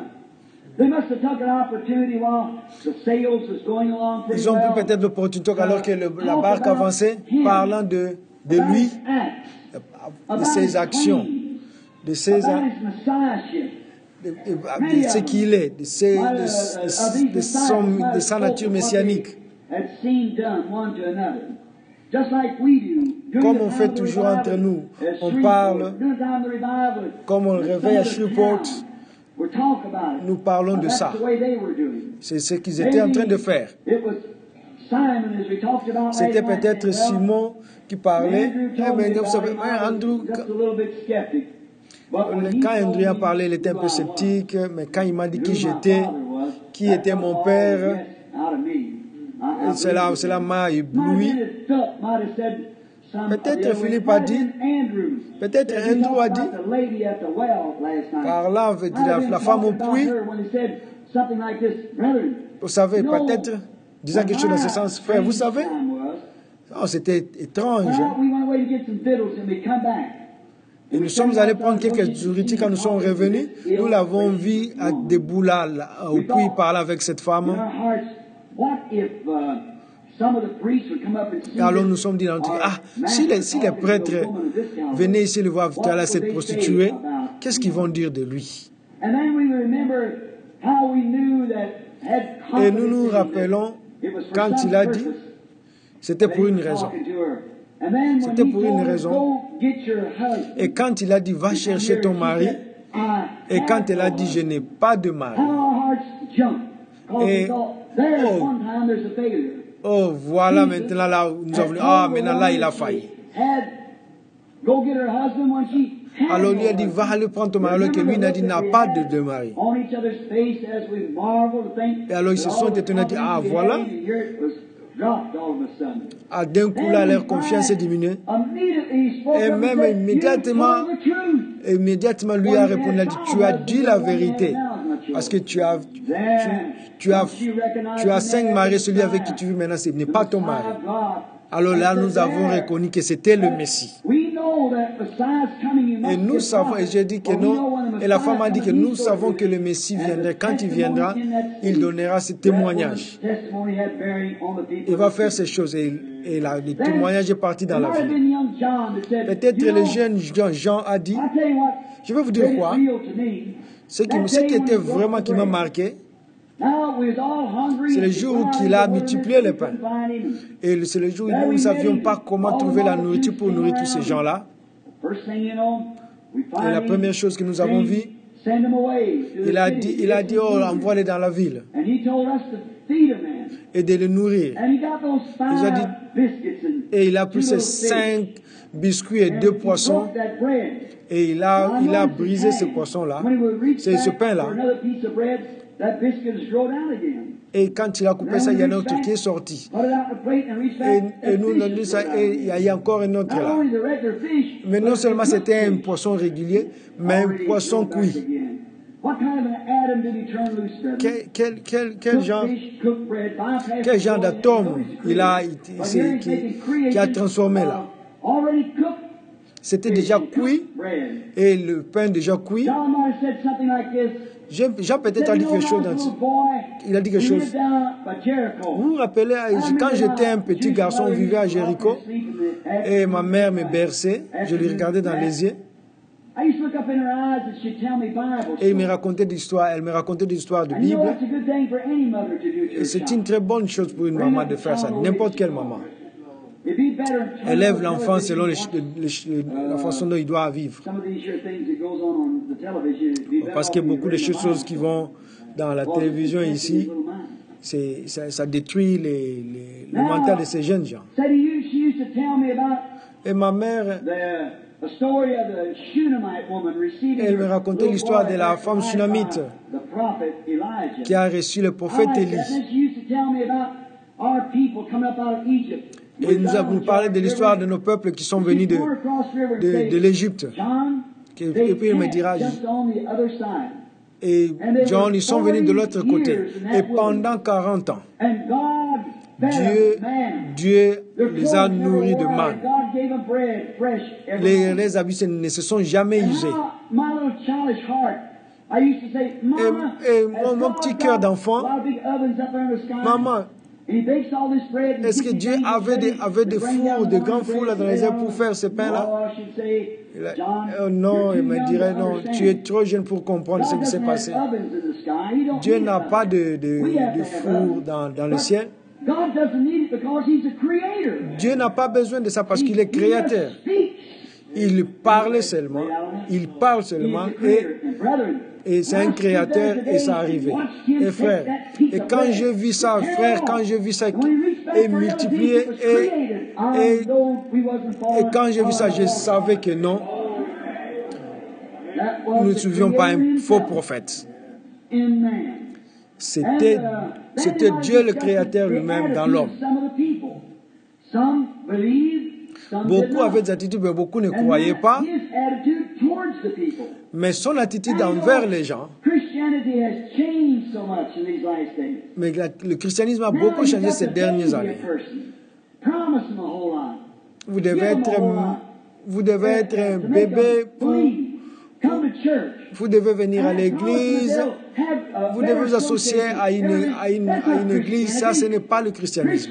Ils ont pris peut-être l'opportunité alors que le, la barque avançait, parlant de, de lui, de ses actions, de ses de, de, de ce qu'il est, de, ses, de, de, de, son, de sa nature messianique. Comme on fait toujours entre nous, on parle, comme on le réveille à Shreveport, nous parlons de ça. C'est ce qu'ils étaient en train de faire. C'était peut-être Simon qui parlait. Eh bien, vous savez, Andrew, quand Andrew a parlé, il était un peu sceptique, mais quand il m'a dit qui j'étais, qui était mon père, cela, cela m'a ébloui. Peut-être Philippe a dit, peut-être Andrew a dit, par là, la, la femme au puits, vous savez, peut-être, disant quelque chose dans ce sens, frère, vous savez, oh, c'était étrange. Et nous sommes allés prendre quelques nourritures quand nous sommes revenus. Nous l'avons vu à des boulas au puits parler avec cette femme. Et alors nous sommes dit, ah, si les, si les prêtres venaient ici le voir tout à l'heure cette prostituée, qu'est-ce qu'ils vont dire de lui? Et nous nous rappelons, quand il a dit, c'était pour une raison. C'était pour une raison. Et quand il a dit, va chercher ton mari, et quand elle a dit, je n'ai pas de mari, et oh, oh, voilà maintenant là, nous avons dit, ah, maintenant là, il a failli. Alors lui a dit, va aller prendre ton mari, alors que lui n'a dit, n'a pas de, de mari. Et alors ils se sont étonnés, dit, ah voilà. Ah, d'un coup là, leur confiance est diminuée. Et même immédiatement, immédiatement lui a répondu, a dit, tu as dit la vérité. Parce que tu as, tu, tu as, tu as cinq maris, celui avec qui tu vis maintenant, ce n'est pas ton mari. Alors là, nous avons reconnu que c'était le Messie. Et nous savons, et j'ai dit que non, et la femme a dit que nous savons que le Messie viendra. Quand il viendra, il donnera ce témoignage. Il va faire ces choses et, et là, le témoignage est parti dans la vie. Peut-être le jeune Jean, Jean a dit, je vais vous dire quoi, ce qui, ce qui était vraiment qui m'a marqué, c'est le jour où il a multiplié les pains. Et c'est le jour où nous ne savions pas comment trouver la nourriture pour nourrir tous ces gens-là. Et la première chose que nous avons vue, il a dit, il a dit, oh, envoie-les dans la ville. Et de les nourrir. Il a dit, et il a pris ces cinq biscuits et deux poissons. Et il a, il a brisé ce poisson-là, c'est ce pain-là. Et quand il a coupé ça, il y en a un autre qui est sorti. Et, et nous, on a dit ça, et il y a encore un autre là. Mais non seulement c'était un poisson régulier, mais un poisson cuit. Quel, quel, quel, quel genre, quel genre d'atome il a, il, qui, qui a transformé là? C'était déjà cuit, et le pain déjà cuit. Jean, Jean peut-être a dit quelque chose dans ce... Il a dit quelque chose. Vous vous rappelez, quand j'étais un petit garçon, on vivait à Jéricho, et ma mère me berçait, je lui regardais dans les yeux. Et il me racontait des histoires, elle me racontait des histoires de Bible. Et c'est une très bonne chose pour une maman de faire ça, n'importe quelle maman. Élève l'enfant selon les, les, les, la façon dont il doit vivre. Parce que beaucoup de choses qui vont dans la télévision ici, c'est, ça, ça détruit les, les, le mental de ces jeunes gens. Et ma mère, elle me racontait l'histoire de la femme Shunamite qui a reçu le prophète Élie. Et nous avons parlé de l'histoire de nos peuples qui sont venus de, de, de l'Égypte. Et puis il me dira, et John, ils sont venus de l'autre côté. Et pendant quarante ans, Dieu, Dieu les a nourris de manne. Les, les habits ne se sont jamais usés. Et, et mon, mon petit cœur d'enfant, maman, est-ce que Dieu avait des, avait des fours, des grands fours là dans les airs pour faire ce pain-là? Oh non, il me dirait non, tu es trop jeune pour comprendre ce qui s'est passé. Dieu n'a pas de, de, de four dans, dans le ciel. Dieu n'a pas besoin de ça parce qu'il est créateur. Il parle seulement, il parle seulement et, et c'est un créateur et ça arrivé. Et frère, et quand je vis ça, frère, quand je vis ça et multiplié et, et, et quand j'ai vu ça, je savais que non, nous ne suivions pas un faux prophète. C'était, c'était Dieu le créateur lui-même dans l'homme. Beaucoup avaient des attitudes, mais beaucoup ne croyaient pas. Mais son attitude envers les gens. Mais la, le christianisme a beaucoup changé ces dernières années. Vous devez être, vous devez être un bébé pour... Vous devez venir à l'église. Vous devez vous associer à une, à une, à une église. Ça, ce n'est pas le christianisme.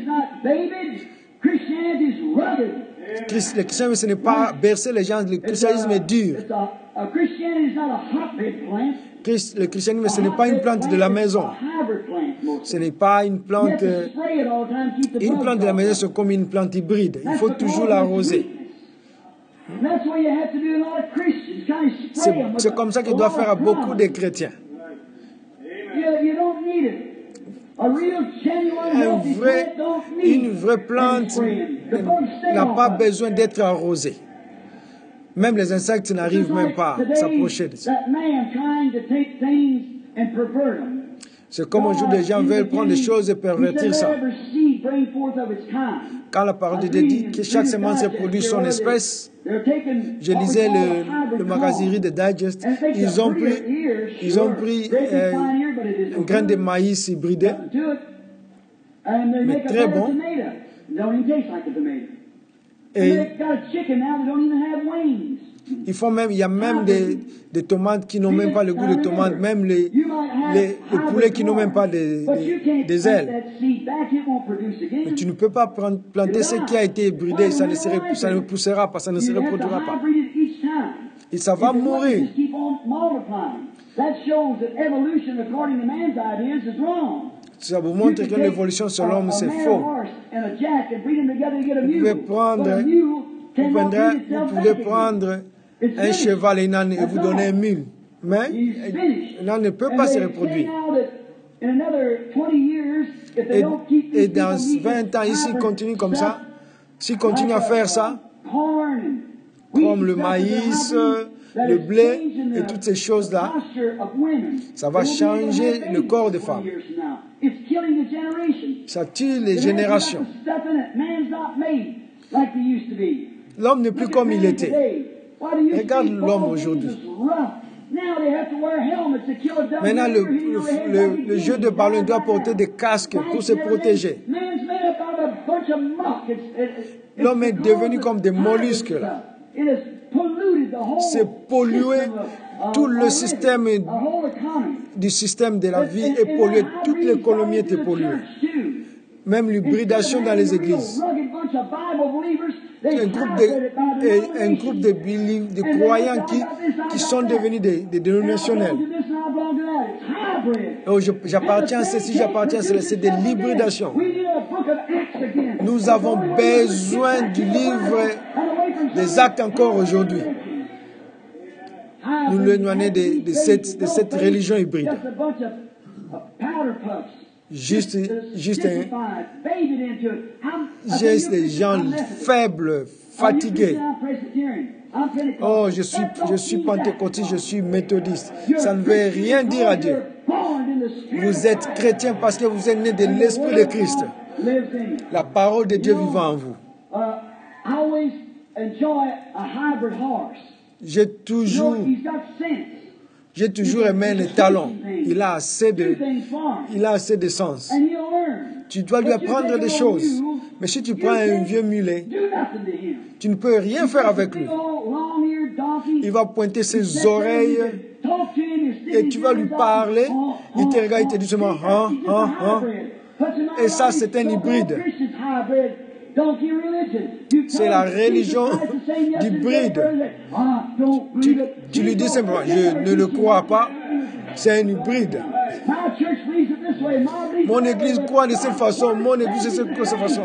Le christianisme, ce n'est pas bercer les gens. Le christianisme est dur. Le christianisme, ce n'est pas une plante de la maison. Ce n'est pas une plante... Une plante de la maison, c'est comme une plante hybride. Il faut toujours l'arroser. C'est, c'est comme ça qu'il doit faire à beaucoup de chrétiens. Un vrai, une vraie plante n'a pas besoin d'être arrosée. Même les insectes n'arrivent même pas à s'approcher de ça. C'est comme aujourd'hui, les gens veulent prendre des choses et pervertir ça. Quand la parole de Dieu dit que chaque semence reproduit son espèce, je lisais le, le magazine de Digest, ils ont pris, ils ont pris euh, un grain de maïs hybridé, mais très bon. Et ils font même, il y a même des, des tomates qui n'ont même pas le goût de tomates, même les, les, les poulets qui n'ont même pas des, des, des ailes. Mais tu ne peux pas prendre, planter ce qui a été hybridé, ça ne, serait, ça ne poussera pas, ça ne se reproduira pas. Et ça va mourir. Ça vous montre que l'évolution sur l'homme, c'est faux. Vous pouvez prendre, vous prendrez, vous pouvez prendre un cheval et une âne et vous donner un mule. Mais l'âne ne peut pas se reproduire. Et, et dans vingt ans, s'il continue comme ça, s'il continue à faire ça, comme le maïs, le blé et toutes ces choses-là, ça va changer le corps des femmes. Ça tue les générations. L'homme n'est plus comme il était. Regarde l'homme aujourd'hui. Maintenant, le, le, le, le jeu de ballon doit porter des casques pour se protéger. L'homme est devenu comme des mollusques là. C'est pollué. Tout le système du système de la vie est pollué. Toute l'économie est polluée. Même l'hybridation dans les églises. Un groupe de, un groupe de, de croyants qui, qui sont devenus des, des dénominationnels. Oh, j'appartiens à ceci, j'appartiens à cela. C'est de l'hybridation. Nous avons besoin du livre des actes encore aujourd'hui. Nous l'éloigner de, de, cette, de cette religion hybride. Juste, juste, un, juste des gens faibles, fatigués. Oh, je suis, je suis pentecôtiste, je suis méthodiste. Ça ne veut rien dire à Dieu. Vous êtes chrétien parce que vous êtes né de l'Esprit de Christ. La parole de Dieu vivant en vous. J'ai toujours, j'ai toujours aimé le talon. Il a assez de, il a assez de sens. Tu dois lui apprendre des choses. Mais si tu prends un vieux mulet, tu ne peux rien faire avec lui. Il va pointer ses oreilles et tu vas lui parler. Il te regarde et te dit seulement, hein, hein, hein. Et ça, c'est un hybride. C'est la religion d'hybride. Tu, tu lui dis simplement, je ne le crois pas, c'est un hybride. Mon église croit de cette façon, mon église de cette façon.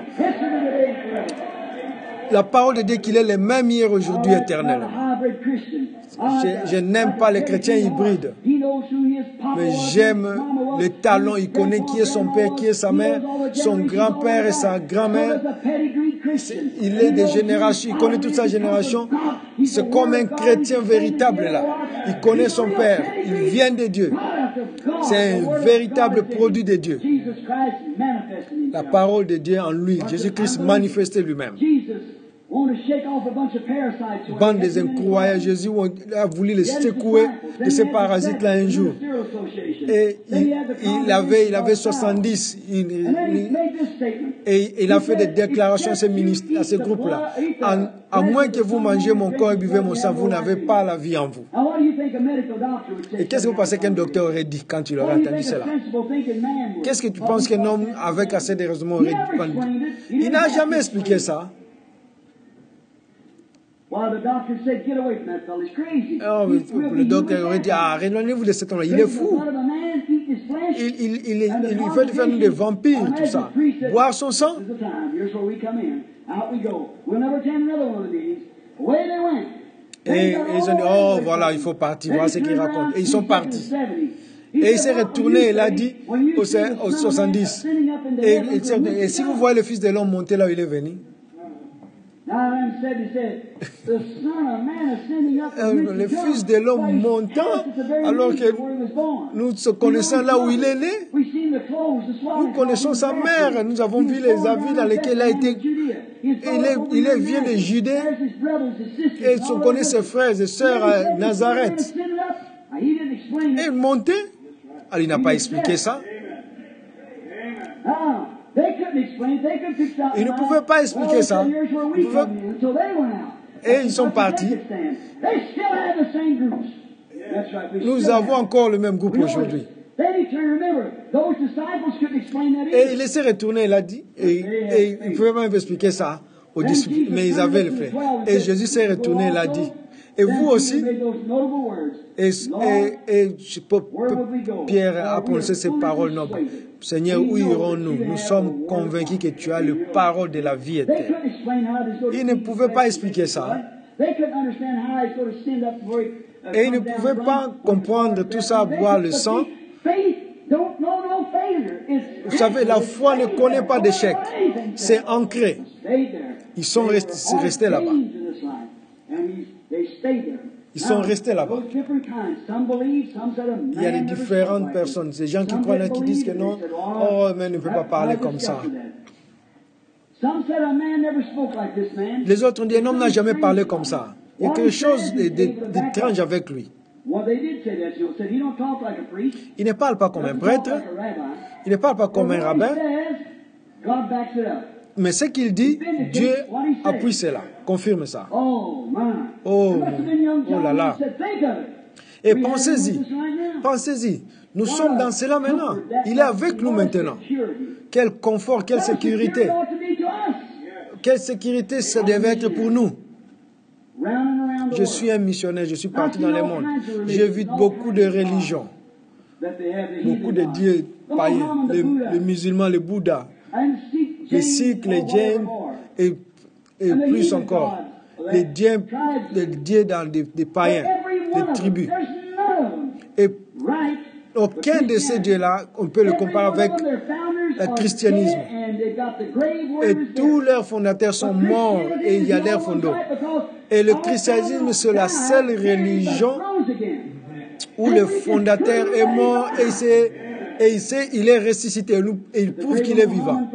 La parole de Dieu qu'il est le même hier, aujourd'hui, éternellement. Je, je n'aime pas les chrétiens hybrides. Mais j'aime le talent. Il connaît qui est son père, qui est sa mère, son grand-père et sa grand-mère. Il est des générations. Il connaît toute sa génération. C'est comme un chrétien véritable là. Il connaît son père. Il vient de Dieu. C'est un véritable produit de Dieu. La parole de Dieu en lui. Jésus-Christ manifesté lui-même. Bande des incroyables, Jésus a voulu les secouer de ces parasites-là un jour. Et il, il, avait, il avait soixante-dix. Il, il, et il a fait des déclarations à ces, ministres, à ces groupes-là. À, à moins que vous mangez mon corps et buvez mon sang, vous n'avez pas la vie en vous. Et qu'est-ce que vous pensez qu'un docteur aurait dit quand il aurait entendu cela? Qu'est-ce que tu penses qu'un homme avec assez de raisonnement aurait dit? Il n'a jamais expliqué ça. Well, the doctor said, get away from that fellow. He's crazy. Oh, le docteur aurait dit, ah, éloignez-vous de cet homme-là, il est fou. Il, il, il, il, il veut faire nous des vampires, tout ça. Boire son sang. Et, et ils ont dit, oh, voilà, il faut partir, voilà ce qu'ils racontent. Et ils sont partis. Et il s'est retourné, il a dit au soixante-dix. Et, et, et si vous voyez le Fils de l'homme monter là où il est venu, Le Fils de l'homme montant, alors que nous se connaissons là où il est né. Nous connaissons sa mère. Nous avons vu les avis dans lesquels il a été. Il, est, il est, vient de Judée. Et on connaît ses frères et sœurs à Nazareth. Et monter. Alors il n'a pas expliqué ça. Ils ne pouvaient pas expliquer ça. Ils pouvaient... Et ils sont partis. Nous avons encore le même groupe aujourd'hui. Et il laissait retourner, il a dit. Et, et il ne pouvait même expliquer ça aux disciples, mais ils avaient le fait. Et Jésus s'est retourné, il a dit. Et vous aussi, et, et, et Pierre a prononcé ces paroles nobles. Seigneur, où irons-nous? Nous sommes convaincus que tu as le parole de la vie éternelle. Ils ne pouvaient pas expliquer ça. Et ils ne pouvaient pas comprendre tout ça, boire le sang. Vous savez, la foi ne connaît pas d'échec. C'est ancré. Ils sont restés, restés là-bas. Ils sont restés là-bas. Il y a des différentes personnes. Ces gens qui croient, qui disent que non, oh, mais ne peut pas parler comme ça. Les autres ont dit, un homme n'a jamais parlé comme ça. Il y a quelque chose d'étrange avec lui. Il ne parle pas comme un prêtre. Il ne parle pas comme un rabbin. Mais ce qu'il dit, Dieu appuie cela, confirme ça. Oh, oh là là. Et pensez-y, pensez-y. Nous sommes dans cela maintenant. Il est avec nous maintenant. Quel confort, quelle sécurité. Quelle sécurité ça devait être pour nous. Je suis un missionnaire, je suis parti dans le monde. J'ai vu beaucoup de religions. Beaucoup de dieux païens, les, les musulmans, les bouddhas, les sikhs, les jains, et, et plus encore, les dieux, les dieux dans des, des païens, des tribus. Et aucun de ces dieux-là, on peut le comparer avec le christianisme. Et tous leurs fondateurs sont morts et il y a leurs fondateurs. Et le christianisme, c'est la seule religion où le fondateur est mort et, c'est, et il, sait, il est ressuscité et il prouve qu'il est vivant.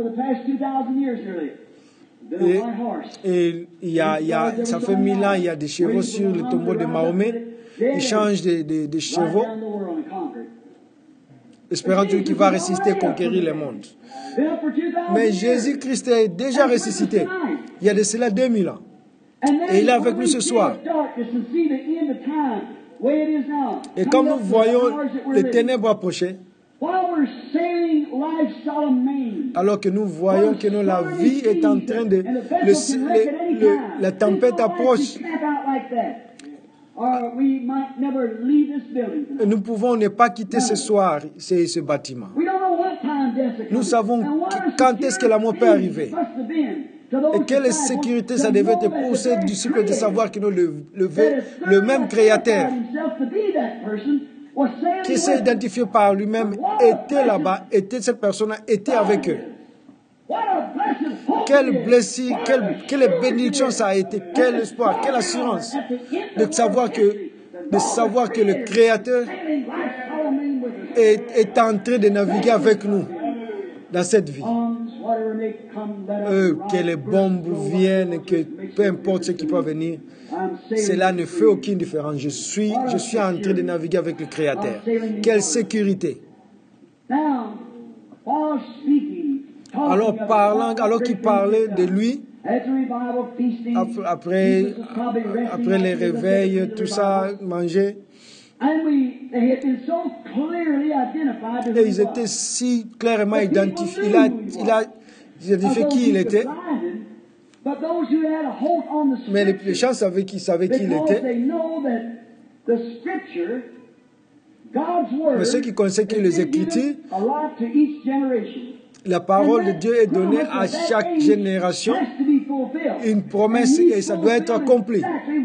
Et, et il y a, il y a, ça fait mille ans, il y a des chevaux sur le tombeau de Mahomet. Ils changent de, de, de chevaux, espérant qu'il va ressusciter et conquérir le monde. Mais Jésus-Christ est déjà ressuscité. Il y a de cela deux mille ans. Et il est avec nous ce soir. Et comme nous voyons les ténèbres approcher, alors que nous voyons que nous, la vie est en train de... Le, le, le, la tempête approche. Nous pouvons ne pas quitter ce soir ce, ce bâtiment. Nous savons quand est-ce que la mort peut arriver. Et quelle sécurité ça devait être pour ces disciples de savoir que nous le, le, le même Créateur qui s'est identifié par lui-même était là-bas, était cette personne était avec eux. Quelle blessure, quelle, quelle bénédiction ça a été, quel espoir, quelle assurance de savoir que, de savoir que le Créateur est, est en train de naviguer avec nous dans cette vie. Euh, que les bombes viennent, que peu importe ce qui peut venir, cela ne fait aucune différence. Je suis, je suis en train de naviguer avec le Créateur. Quelle sécurité! Alors parlant, alors qu'il parlait de lui, après, après les réveils, tout ça, manger, et ils étaient si clairement identifiés. Il a, il a identifié qui il était. Mais les, les gens savaient qui savait qui il était. Mais ceux qui connaissaient qui les Écritures, la parole de Dieu est donnée à chaque génération, une promesse et ça doit être accompli.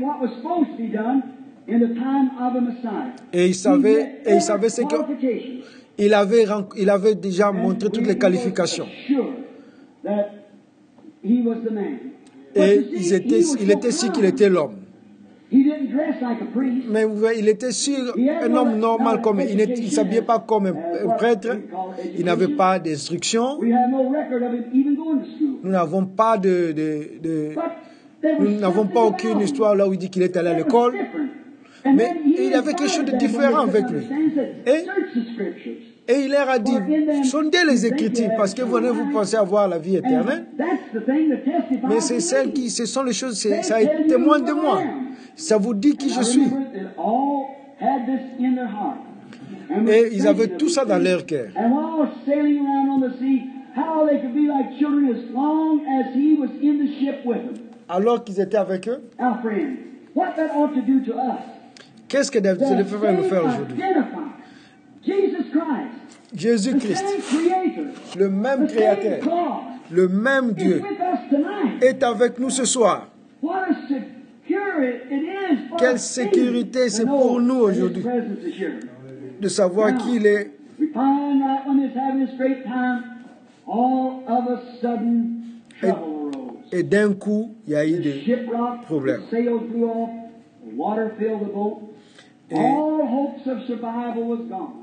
Et il savait, et il savait ce que il avait, il avait déjà montré toutes les qualifications. Et ils étaient, il était sûr qu'il était l'homme. He didn't dress like a priest. Mais vous voyez, il était sûr, un homme normal comme il ne s'habillait pas comme un, un prêtre. Il n'avait pas d'instruction. We have no record of him even going to school. Nous n'avons pas de, de, de But there was nous n'avons pas something aucune about him histoire là où il dit qu'il est allé à that was l'école. different. And Mais then he il y avait quelque chose de advised them différent when they avec lui. couldn't understand, he said, Et- search the scriptures. Et il leur a dit, sondez les Écritures parce que vous vous pensez avoir la vie éternelle. And that's the thing that testifies Mais c'est to celles me. qui, ce sont les choses, c'est- ça témoigne de moi. Ça vous dit qui je I suis. remember that all had this in their heart. And Et was ils avaient thinking tout of ça these dans things. leur cœur. And while sailing around on the sea, how they could be like children as long as he was in the ship with them. Alors qu'ils étaient avec eux, Our friends, what that ought to do to us. qu'est-ce que ça The devrait same nous faire aujourd'hui? identify Jesus Christ, the Jésus-Christ, same Creator, le même the same Créateur, God, le même is Dieu, with us tonight. est avec nous ce soir. What a secure it is for Quelle us sécurité c'est to know pour nous that His aujourd'hui presence is here. de savoir qui il est. We find right when he's having this great time, all of a sudden trouble arose. Et d'un coup, il y a eu The des ship rocked, problèmes. the sails blew off, the water filled the boat. Et- All hopes of survival was gone.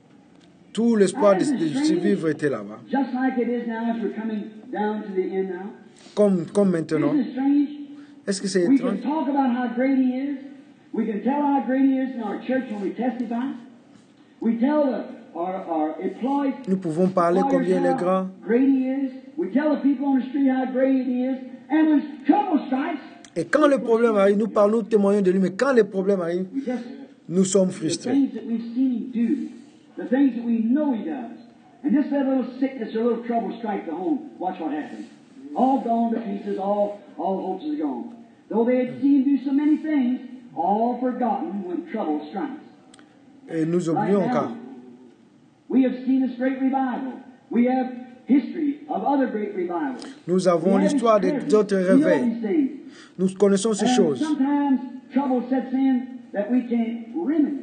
Tout l'espoir de, de survivre était là-bas. Just like it is now as we're coming down to the end now. Comme, comme maintenant. Isn't it strange? Est-ce que c'est We can étrange? talk about how great He is. We can tell how great He is in our church when we testify. We tell the, our, our employees Nous pouvons parler combien il est grand. how great He is. We tell the people on the street how great He is. And when trouble strikes, Et quand le problème arrive, nous parlons, nous témoignons de lui, mais quand les problèmes arrivent, we just nous sommes the frustrés. things that we've seen Him do, the things that we know He does. And just that little sickness or little trouble strike the home. Watch what happens. All gone to pieces. All all hopes are gone. Though they had seen Him do so many things, all forgotten when trouble strikes. Et nous Right oublions quand. now, we have seen this great revival. We have history of other great revivals. Nous avons We have l'histoire His des presence. autres We know réveils. these things. Nous connaissons ces And choses. sometimes trouble sets in that we can't remedy.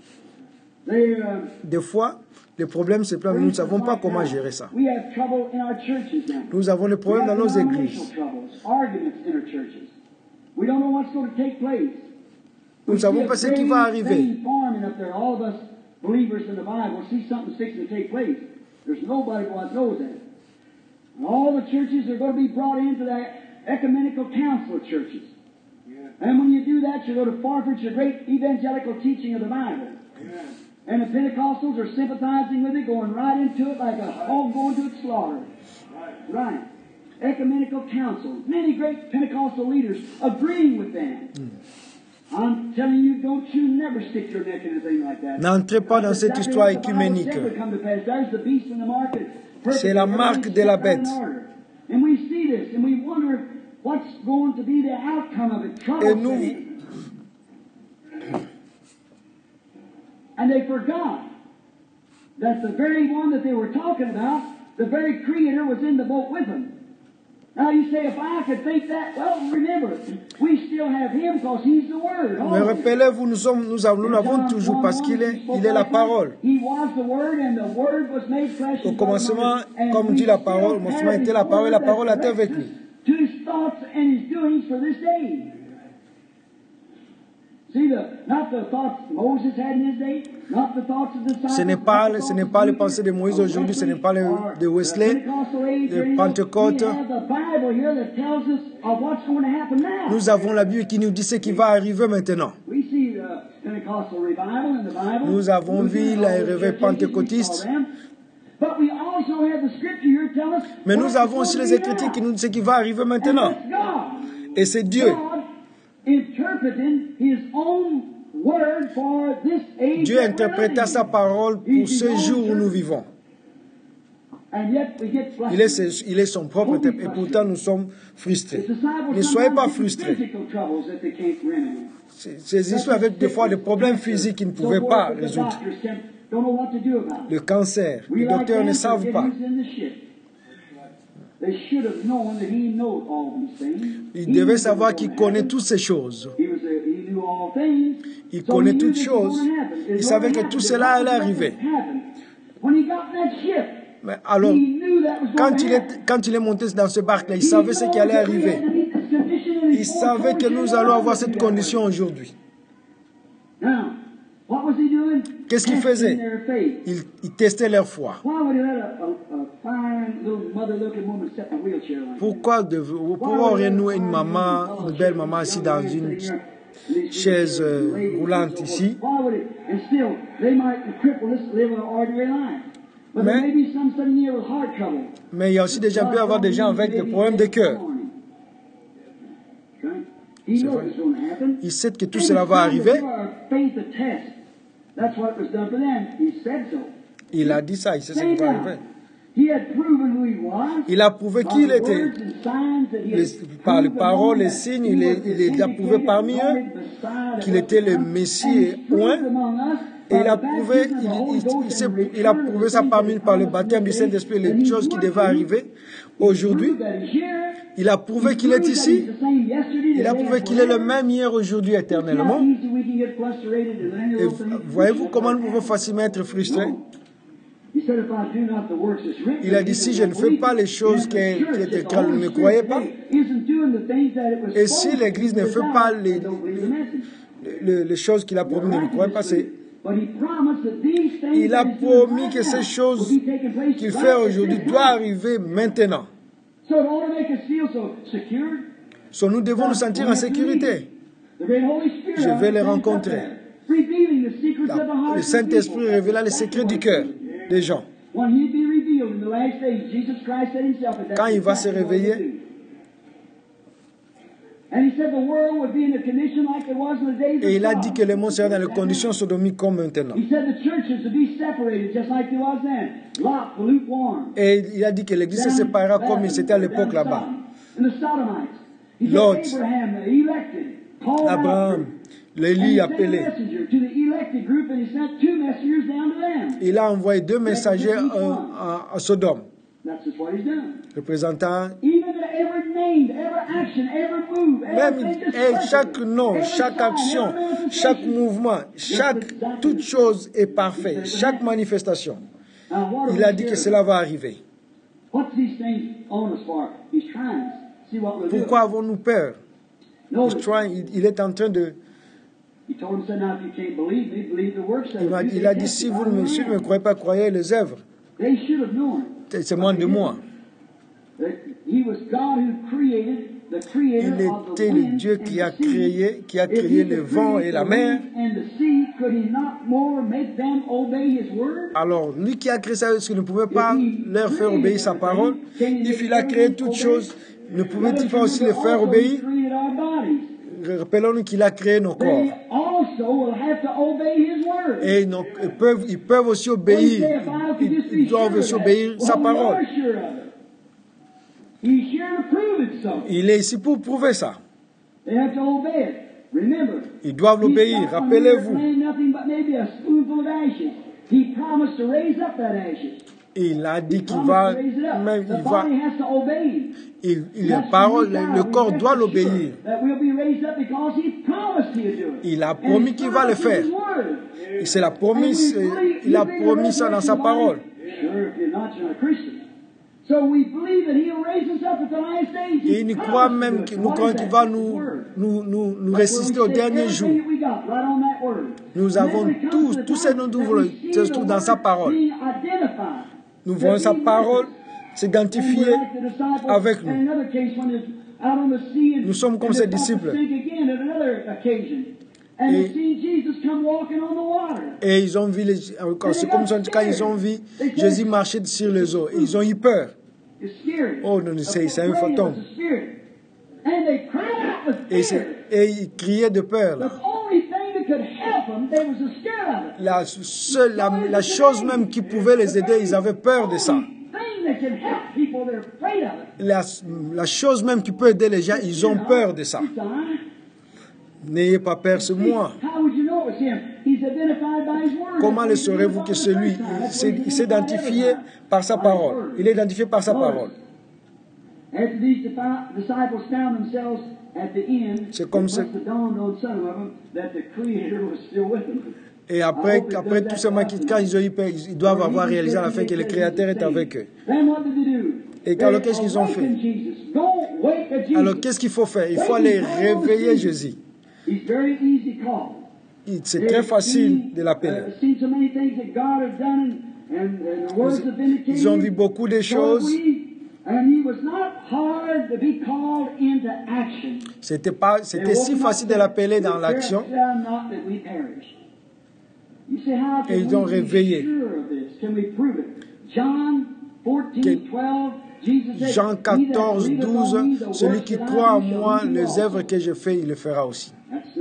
They, uh, Des fois, les problèmes se plaignent, nous ne savons pas comment gérer ça. We have trouble in our churches now. Nous avons des We problèmes have dans nos denominational églises. troubles, arguments in our churches. We don't know what's going to take place. Nous ne savons see a pas ce qui great va arriver. thing forming up there. All of us believers in the Bible see something fixing to take place. There's nobody that knows that. And all the churches are going to be brought into that ecumenical council of churches. And when you do that, you're going to forfeit your great evangelical teaching of the Bible. And the Pentecostals are sympathizing with it, going right into it like a hog going to its slaughter. Right. Ecumenical council. Many great Pentecostal leaders agreeing with them. I'm telling you, don't you never stick your neck in a thing like that. N'entrez pas dans cette histoire écuménique. C'est la marque de la bête. And we see this, and we wonder what's going to be the outcome of it. Trouble Et nous, setting. And they forgot that the very one that they were talking about, the very Creator, was in the boat with them. Now you say, if I could think that, well, remember, we still have Him because He's the Word. mais rappelez-vous, nous sommes, nous avons, nous l'avons toujours parce qu'il est, il est la parole. He was the Word, and the Word was made flesh. Au commencement, comme dit la parole, au commencement était la parole, et la parole était avec lui. To His thoughts and His doings for this day. See, the, not the thoughts Moses had in his day, not the thoughts of the disciples. Ce n'est pas, ce n'est pas les pensées de Moïse aujourd'hui, ce n'est pas les de Wesley, de Pentecôte. Nous avons la Bible qui nous dit ce qui va arriver maintenant. Nous avons vu les réveils pentecôtistes. Mais nous avons aussi les Écritures qui nous disent ce qui va arriver maintenant. Et c'est Dieu. Dieu interpréta sa parole pour ce jour où nous vivons. Il est, il est son propre interprète, et pourtant nous sommes frustrés. Ne soyez pas frustrés. Ces histoires avec des fois des problèmes physiques qu'ils ne pouvaient pas résoudre. Le cancer, les docteurs ne savent pas. Il devait savoir qu'il connaît toutes ces choses. Il connaît toutes choses. Il savait que tout cela allait arriver. Mais alors, quand il est, quand il est monté dans ce barque-là, il savait ce qui allait arriver. Il savait que nous allons avoir cette condition aujourd'hui. Qu'est-ce qu'il faisait? il, il testait leur foi. Pourquoi, de, pourquoi aurions-nous une maman, une belle maman assise dans une chaise euh, roulante ici? Mais, mais il y a aussi des gens qui peuvent avoir des gens avec des problèmes de cœur. C'est vrai. Il sait que tout cela va arriver. Il a dit ça, il sait ce qui va arriver. Il a prouvé qu'il était, les, par les paroles, les signes, il, est, il a prouvé parmi eux qu'il était le Messie oint. Et il a prouvé, il, il, il, il a prouvé ça parmi par le baptême du Saint-Esprit, les choses qui devaient arriver aujourd'hui. Il a prouvé qu'il est ici. Il a prouvé qu'il est le même hier, aujourd'hui, éternellement. Et voyez-vous comment nous pouvons facilement être frustrés? Il a dit, si je ne fais pas les choses qui étaient écrites, vous ne me croyez pas. Et si l'Église ne fait pas les, les, les choses qu'il a promis, ne me croyez pas, c'est... Il a promis que ces choses qu'il fait aujourd'hui doivent arriver maintenant. So, nous devons nous sentir en sécurité. Je vais les rencontrer. La, le Saint-Esprit révéla les secrets du cœur des gens. Quand il va se réveiller, et il a dit que le monde serait dans les conditions sodomiques comme maintenant. Et il a dit que l'Église se séparera comme il c'était à l'époque là-bas. Lot, Abraham, l'Élie appelé. Il a envoyé deux messagers à, à, à Sodome, représentant même et chaque nom, chaque action, chaque mouvement, chaque toute chose est parfaite, chaque manifestation. Il a dit que cela va arriver. Pourquoi avons-nous peur? Il est en train de... Il a dit, si vous ne me, si vous ne me croyez pas, croyez les œuvres. C'est moins de moi. Il était le Dieu qui a créé, qui a créé le vent et la mer. Alors, lui qui a créé ça, est-ce qu'il ne pouvait pas leur faire obéir sa parole? Il a créé toutes choses, ne pouvait-il pas aussi les faire obéir? Rappelons-nous qu'il a créé nos corps. Et donc, ils, peuvent, ils peuvent aussi obéir. Ils, ils doivent aussi obéir sa parole. Il est ici pour prouver ça. Ils doivent l'obéir. Rappelez-vous. Il a dit qu'il va, même, il va, il, il, la parole, le corps doit l'obéir. Il a promis qu'il va le faire. C'est la promesse, il a promis ça dans sa parole. Et il croit même que nous croyons qu'il va nous, nous, nous, nous résister au dernier jour. Nous avons tous, tous ces noms d'ouvre dans sa parole. Nous voyons sa parole s'identifier avec nous. Nous sommes comme ses disciples. Et, et ils ont vu, les, c'est comme quand ils ont vu Jésus marcher sur les eaux. Ils ont eu peur. Oh non, c'est, c'est un fantôme. Et, et ils criaient de peur. Là. La, seule, la, la chose même qui pouvait les aider, ils avaient peur de ça. La, la chose même qui peut aider les gens, ils ont peur de ça. N'ayez pas peur, c'est moi. Comment le saurez-vous que celui, il s'est identifié par sa parole. Il est identifié par sa parole. C'est comme ça. Et après, après tout ça, quand ils ont eu peur, ils doivent avoir réalisé à la fin que le Créateur est avec eux. Et alors, qu'est-ce qu'ils ont fait? Alors qu'est-ce qu'il faut faire? Il faut aller réveiller Jésus. C'est très facile de l'appeler. Ils ont vu beaucoup de choses. C'était pas, c'était si facile de l'appeler dans l'action. Et ils ont réveillé. Jean quatorze, douze, celui qui croit en moi, les œuvres que je fais, il le fera aussi.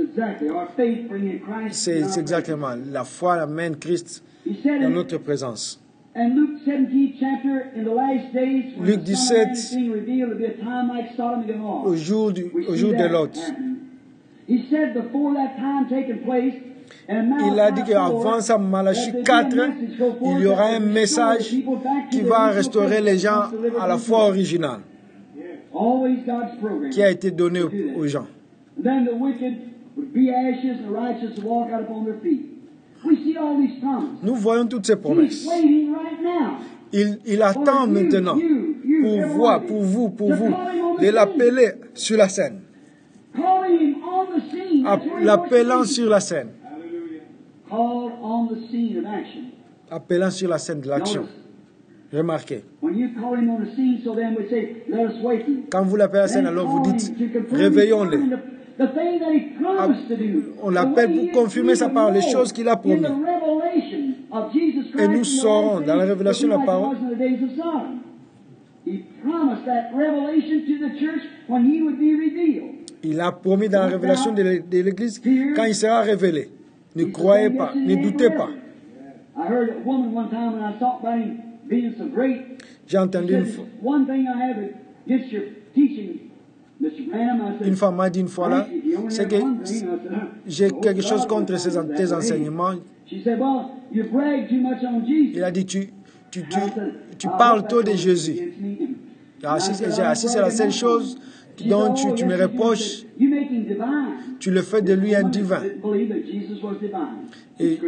C'est exactement la foi amène Christ dans notre présence. Luc dix-sept, au jour, du, au jour de Lot, il a dit qu'avant ça, Malachie quatre, il y aura un message qui va restaurer les gens à la foi originale, qui a été donné aux gens. Nous voyons toutes ces promesses. Il, il attend maintenant pour voir, pour vous, pour vous, de l'appeler sur la scène. L'appelant sur la scène. Appelant sur la scène de l'action. Remarquez. Quand vous l'appelez à la scène, alors vous dites, réveillons-les. On l'appelle pour confirmer sa parole, les choses qu'il a promis. Et nous saurons dans la révélation de la parole. Il a promis dans la révélation de l'Église quand il sera révélé. Ne croyez pas, ne doutez pas. J'ai entendu une fois. Une femme m'a dit une fois là, c'est que j'ai quelque chose contre ces, tes enseignements. Il a dit, tu, tu, tu, tu parles trop de Jésus. Ah, si, si c'est la seule chose dont tu, tu me reproches, tu le fais de lui un divin. Et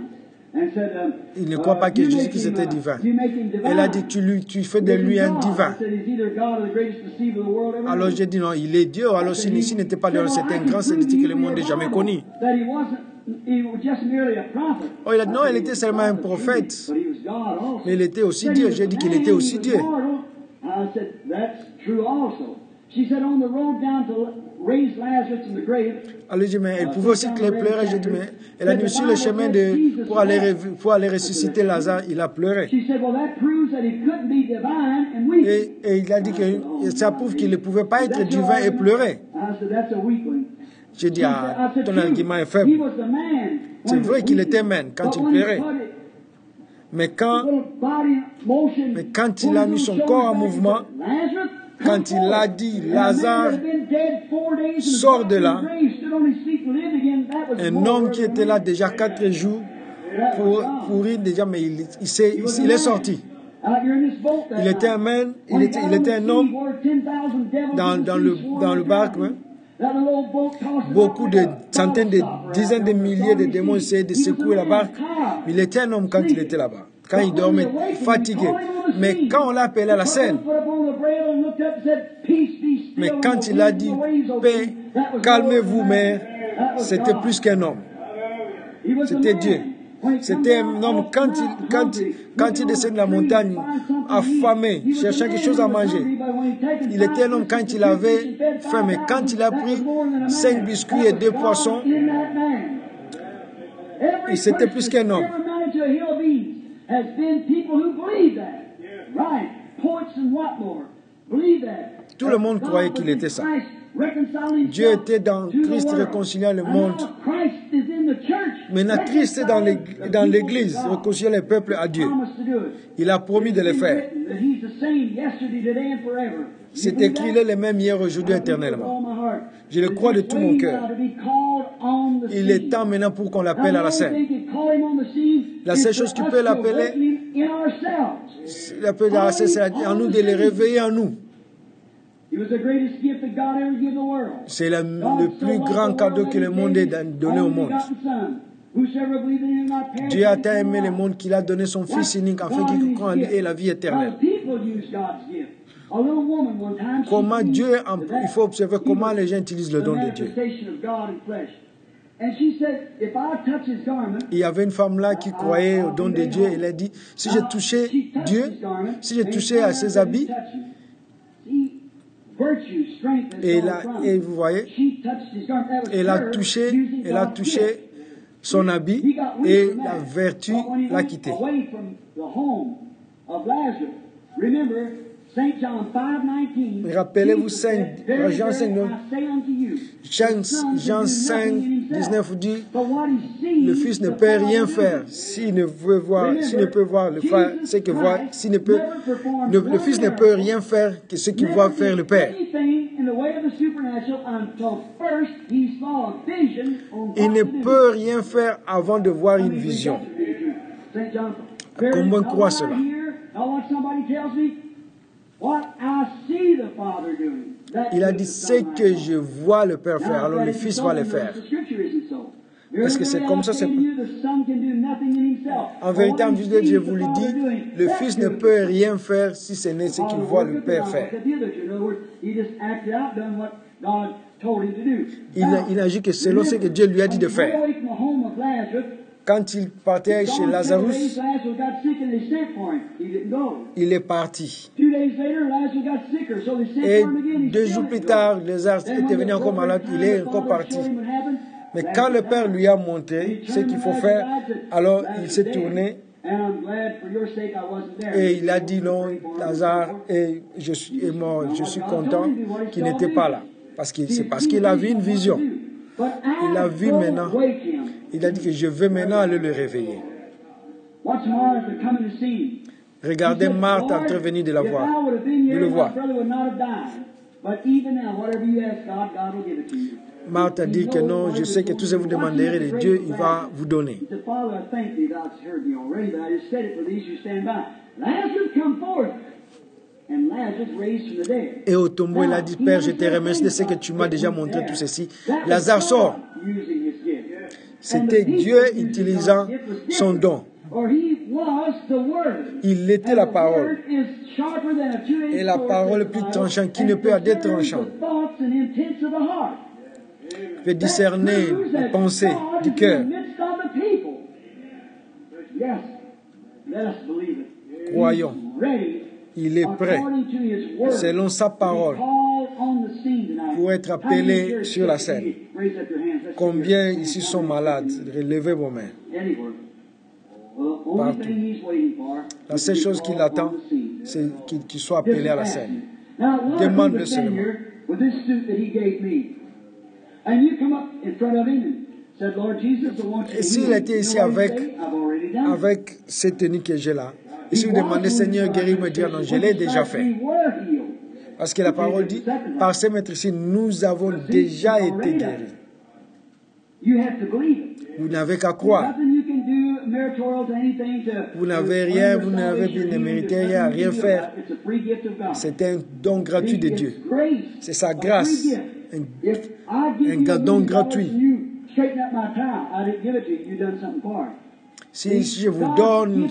il ne croit pas que Jésus Christ était divin. Elle a dit, tu, lui, tu fais de lui un divin. Alors j'ai dit, non, il est Dieu. Alors s'il si n'était pas Dieu, c'était un grand séducteur que le monde n'a jamais connu. Oh, il a dit, non, il était seulement un prophète. Mais il était aussi Dieu. J'ai dit qu'il était aussi Dieu. Alors j'ai dit, mais elle pouvait aussi pleurer. J'ai dit, mais elle a dit, sur le chemin de, pour, aller, pour aller ressusciter Lazare, il a pleuré. Et, et il a dit que ça prouve qu'il ne pouvait pas être divin et pleurer. J'ai dit, ah, ton argument est faible. C'est vrai qu'il était man quand il pleurait. Mais quand, mais quand il a mis son corps en mouvement, quand il a dit, Lazare, sort de là, un homme qui était là déjà quatre jours, pour, pour rire déjà, mais il, il, il, il est sorti. Il était un man, il était, il était un homme dans, dans, le, dans le barque. Hein. Beaucoup de centaines, de dizaines de milliers de démons essayaient de secouer la barque. Il était un homme quand il était là-bas. Quand il dormait, fatigué. Mais quand on l'a appelé à la scène, mais quand il a dit, paix, calmez-vous, mère, c'était plus qu'un homme. C'était Dieu. C'était un homme, quand il, quand, quand il descend de la montagne, affamé, cherchant quelque chose à manger. Il était un homme quand il avait faim, mais quand il a pris cinq biscuits et deux poissons, c'était plus qu'un homme. Tout le monde croyait qu'il était ça. Dieu était dans Christ réconciliant le monde. Maintenant, Christ est dans l'Église, réconciliant le peuple à Dieu. Il a promis de le faire. C'est écrit, il est le même hier, aujourd'hui, éternellement. Je le crois de tout mon cœur. Il est temps maintenant pour qu'on l'appelle à la scène. La seule chose qui peut l'appeler, l'appeler à la scène, c'est en nous de le réveiller en nous. C'est le, le plus grand cadeau que le monde ait donné au monde. Dieu a tant aimé le monde qu'il a donné son Fils unique afin qu'il croie en lui ait la vie éternelle. comment Dieu, il faut observer comment les gens utilisent le don de Dieu. Il y avait une femme là qui croyait au don de Dieu. Elle a dit, si j'ai touché Dieu, si j'ai touché à ses habits, et, là, et vous voyez, elle a touché, elle a touché son habit et la vertu l'a quitté. Rappelez-vous Jean cinq, Jean cinq, dix-neuf dit, le Fils ne peut rien faire s'il ne veut voir, s'il ne peut voir le Père, ce que voit, s'il ne peut, le, le Fils ne peut rien faire que ce qu'il voit faire le Père. Il ne peut rien faire avant de voir une vision. Comment on croit cela? Il a dit, c'est que je vois le Père faire, alors le Fils va le faire. Est-ce que c'est comme ça? C'est... En vérité, en vérité, je vous le dis, le Fils ne peut rien faire si ce n'est ce qu'il voit le Père faire. Il, il agit que selon ce que Dieu lui a dit de faire. Quand il partait chez Lazarus, il est parti. Et deux jours plus tard, Lazare était venu encore malade, il est encore parti. Mais quand le Père lui a montré ce qu'il faut faire, alors il s'est tourné et il a dit non, Lazare et je suis est mort. Je suis content qu'il n'était pas là. Parce que c'est parce qu'il a vu une vision. Il a vu maintenant. Il a dit que je veux maintenant aller le réveiller. Regardez Marthe intervenir de la voir, de le voir. Marthe a dit que non, je sais que tout ce que vous demanderez de Dieu, il va vous donner. Et au tombeau, il a dit, Père, je te remercie de ce que tu m'as déjà montré tout ceci. Lazare sort. C'était Dieu utilisant son don. Il était la parole. Et la parole plus tranchante qui ne peut être tranchante. Peut discerner les pensées du cœur. Croyons. Il est prêt, selon sa parole, pour être appelé sur la scène. Combien ici sont malades? Relevez vos mains. Partout. La seule chose qu'il attend, c'est qu'il qu'il soit appelé à la scène. Demande-le seulement. Et s'il était ici avec, avec cette tenue que j'ai là, et si vous demandez, Seigneur, guéris-moi, dire non, je l'ai déjà fait. Parce que la parole dit, par ces maîtres ici, nous avons déjà été guéris. Vous n'avez qu'à croire. Vous n'avez rien, vous n'avez ne méritez rien à rien faire. C'est un don gratuit de Dieu. C'est sa grâce. Un, un don gratuit. Si, si je vous donne,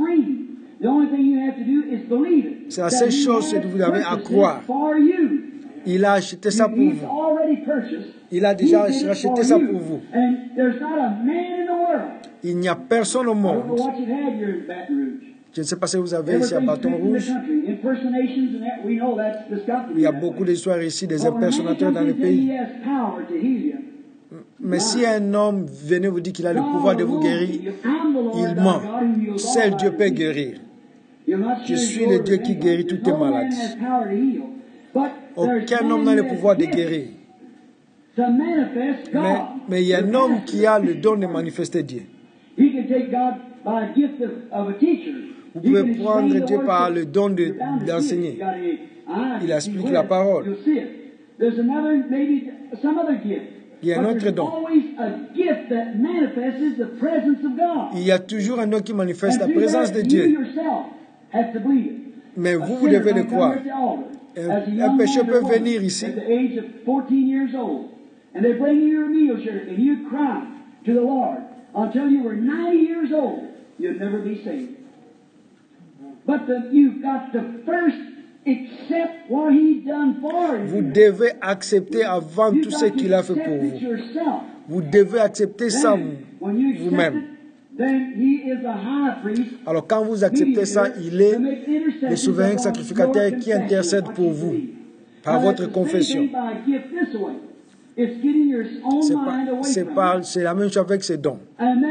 c'est la seule chose que vous avez à croire. Il a acheté ça pour vous. Il a déjà acheté ça pour vous. Il n'y a personne au monde. Je ne sais pas si vous avez ici à Bâton Rouge. Il y a beaucoup d'histoires ici des impersonnateurs dans le pays. Mais si un homme venait vous dire qu'il a le pouvoir de vous guérir, il ment. Seul Dieu peut guérir. Je suis le Dieu qui guérit toutes tes maladies. Aucun homme n'a le pouvoir de guérir. Mais, mais il y a un homme qui a le don de manifester Dieu. Vous pouvez prendre Dieu par le don de, d'enseigner. Il explique la parole. Il y a un autre don. Il y a toujours un don qui manifeste la présence de Dieu. Mais vous, vous devez le croire. Un, un pécheur peut venir ici. And they bring you your meal shirt and you cry to the Lord until you were ninety years old. You'd never be saved. But the, you've got to first accept what He done for you. Vous devez accepter avant You've tout got ce to qu'il a fait accept pour it vous. yourself. Vous devez accepter ça Then, when you accept vous-même. it, then He is the high priest. Alors quand vous acceptez ça, il est le souverain sacrificateur qui intercède pour vous par votre confession. C'est pas, c'est pas, c'est la même chose avec ses dons.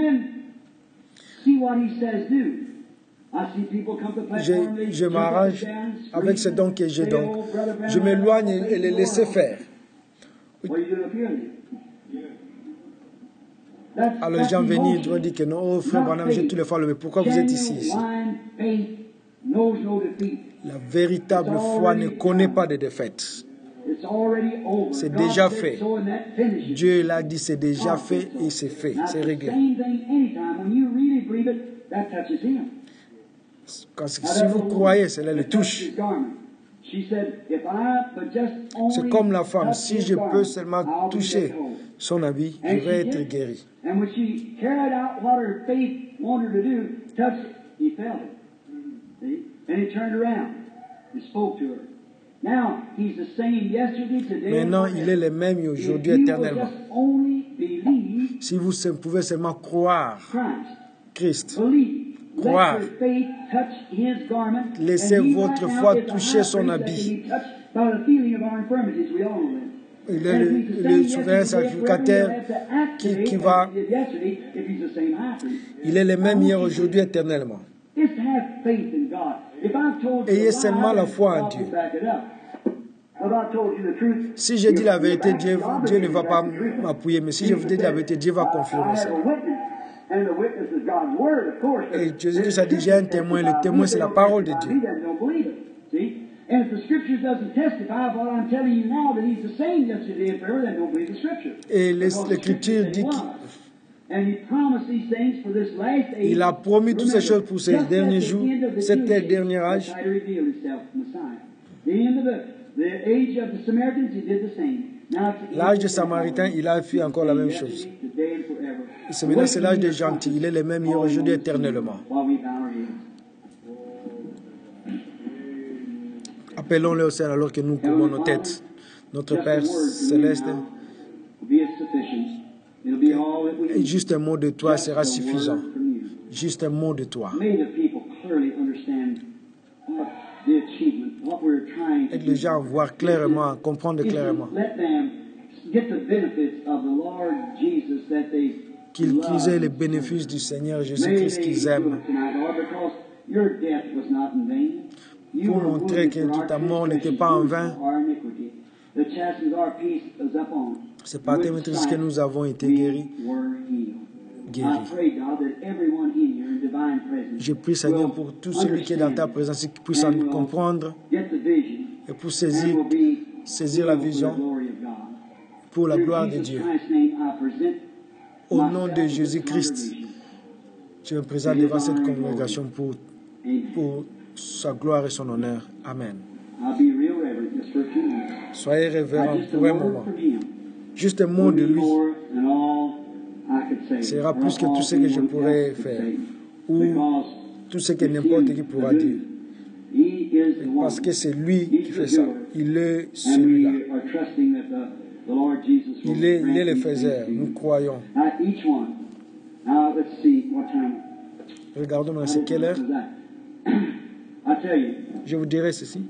Je, je m'arrange avec ces dons que j'ai donc. Je m'éloigne et les laisser faire. Alors les gens viennent ils disent que non, oh frère Branham, j'ai tous les fois le mais pourquoi vous êtes ici, ici? La véritable foi ne connaît pas de défaite. C'est déjà fait. Dieu l'a dit, c'est déjà fait et c'est fait, c'est réglé. Quand, si vous croyez, cela le touche. C'est comme la femme, si je peux seulement toucher son habit, je vais être guéri. Maintenant, il est le même aujourd'hui éternellement. Si vous pouvez seulement croire Christ, croire, laissez votre foi toucher son habit. Il est le, le souverain sacrificateur qui, qui va... Il est le même hier, aujourd'hui, éternellement. Ayez seulement la foi en Dieu. Si je dis la vérité, Dieu, Dieu ne va pas m'appuyer, mais si je vous dis la vérité, Dieu va confirmer ça. Et Jésus a dit, j'ai un témoin, le témoin c'est la parole de Dieu. Et l'Écriture dit qu'il a promis toutes ces choses pour ces derniers jours, cet dernier âge. L'âge des Samaritains, il a fait encore la même chose. C'est maintenant c'est l'âge des gentils. Il est le même hier, aujourd'hui, éternellement. Appelons-le au ciel alors que nous couvrons nos têtes. Notre Père céleste, et juste un mot de toi sera suffisant. Juste un mot de toi. Et que les gens voient clairement, comprendre clairement. Qu'ils qu'ils aient les bénéfices du Seigneur Jésus-Christ qu'ils aiment. Pour montrer que ta mort n'était pas en vain. C'est par tes maîtrises que nous avons été guéris. Guéris. Je prie, Seigneur, pour tout celui qui est dans ta présence, qui puisse en comprendre et pour saisir, saisir la vision pour la gloire de Dieu. Au nom de Jésus-Christ, je me présente devant cette congrégation pour, pour sa gloire et son honneur. Amen. Soyez révérents pour un moment. Juste un mot de lui sera plus que tout ce que je pourrais faire ou tout ce que n'importe qui pourra dire. Parce que c'est lui qui fait ça. Il est celui-là. Il est, il est le faiseur. Nous croyons. Regardons, c'est quelle heure? Je vous dirai ceci.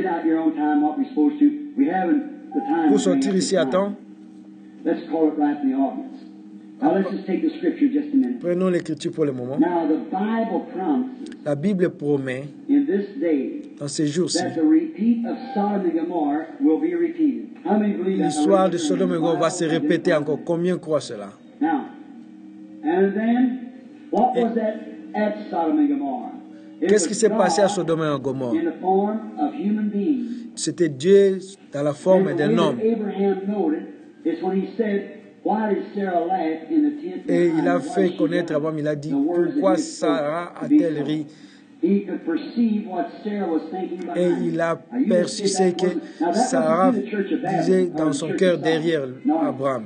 Pour sortir ici à temps, prenons l'écriture pour le moment. La Bible promet, dans ces jours-ci, l'histoire de Sodome et Gomorrhe va se répéter encore. Combien croient cela? Et qu'est-ce qui s'est passé à Sodome et Gomorrhe? C'était Dieu dans la forme d'un homme. Et il a fait connaître avant, il a dit, pourquoi Sarah a-t-elle ri? Et il a perçu ce que Sarah disait dans son cœur derrière Abraham.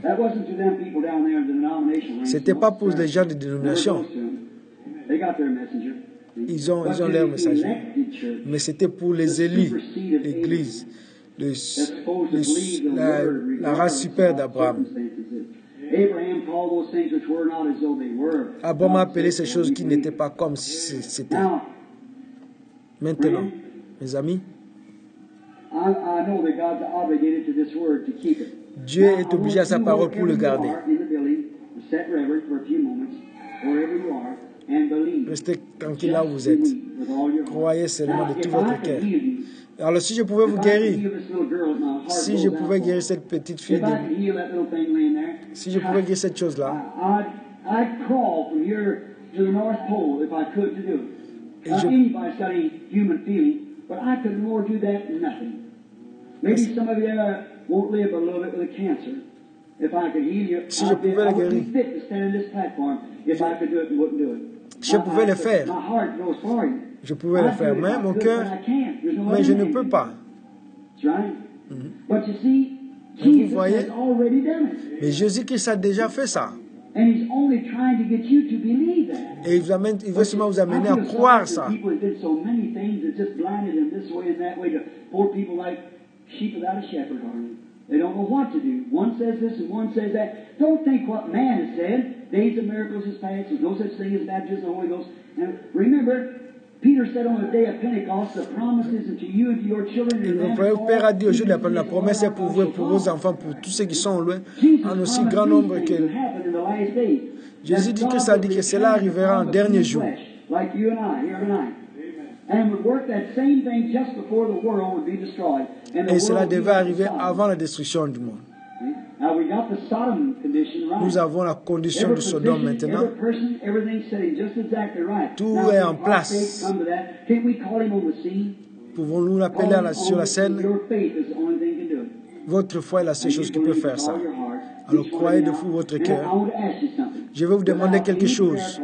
Ce n'était pas pour les gens de dénomination. Ils ont, ils ont leur messager. Mais c'était pour les élus, l'Église, le, le, la, la race super d'Abraham. Abraham a appelé ces choses qui n'étaient pas comme si c'était. Maintenant, mes amis, Dieu est obligé à sa parole pour le garder. Restez tranquille là où vous êtes. Croyez seulement de tout votre cœur. Alors si je pouvais vous guérir, si je pouvais guérir cette petite fille, de... si je pouvais guérir cette chose-là, et je... Si je pouvais la guérir, je pouvais le faire. Je pouvais le faire, mais mon cœur, mais je ne peux pas. Mm-hmm. Mais vous voyez, mais Jésus-Christ a déjà fait ça. Et il, vous amène, il veut seulement vous amener à croire ça. They don't know what to do. One says this and one says that. Don't think what man has said. Days of miracles is past. There's no such thing as baptism of the Holy Ghost. And remember, Peter said on the day of Pentecost, the promises unto you and to your children. Et le Père a dit au jour de la promesse est pour vous et pour vos enfants, pour tous ceux qui sont loin, en aussi grand nombre que... Jésus dit que ça dit que cela arrivera en dernier jour. Like you and I here tonight. And would work that same thing just before the world would be destroyed. Et cela devait arriver avant la destruction du monde. Nous avons la condition de Sodome maintenant. Tout est en place. Pouvons-nous l'appeler sur la scène? Votre foi est la seule chose qui peut faire ça. Alors croyez de tout votre cœur. Je vais vous demander quelque chose.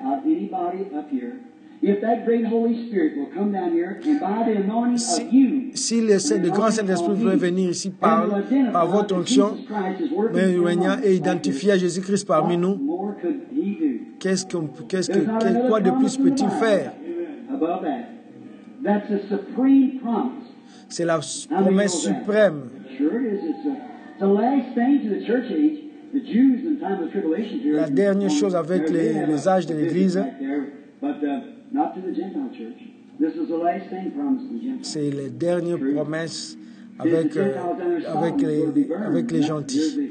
Si, si le, le grand Saint-Esprit veut venir ici par, par votre onction, et identifier Jésus-Christ parmi nous, qu'est-ce qu'on, qu'est-ce que, quel, quoi de plus peut-il faire? C'est la promesse suprême. La dernière chose avec les, les âges de l'Église, c'est les dernières promesses avec, euh, avec, les, avec les gentils.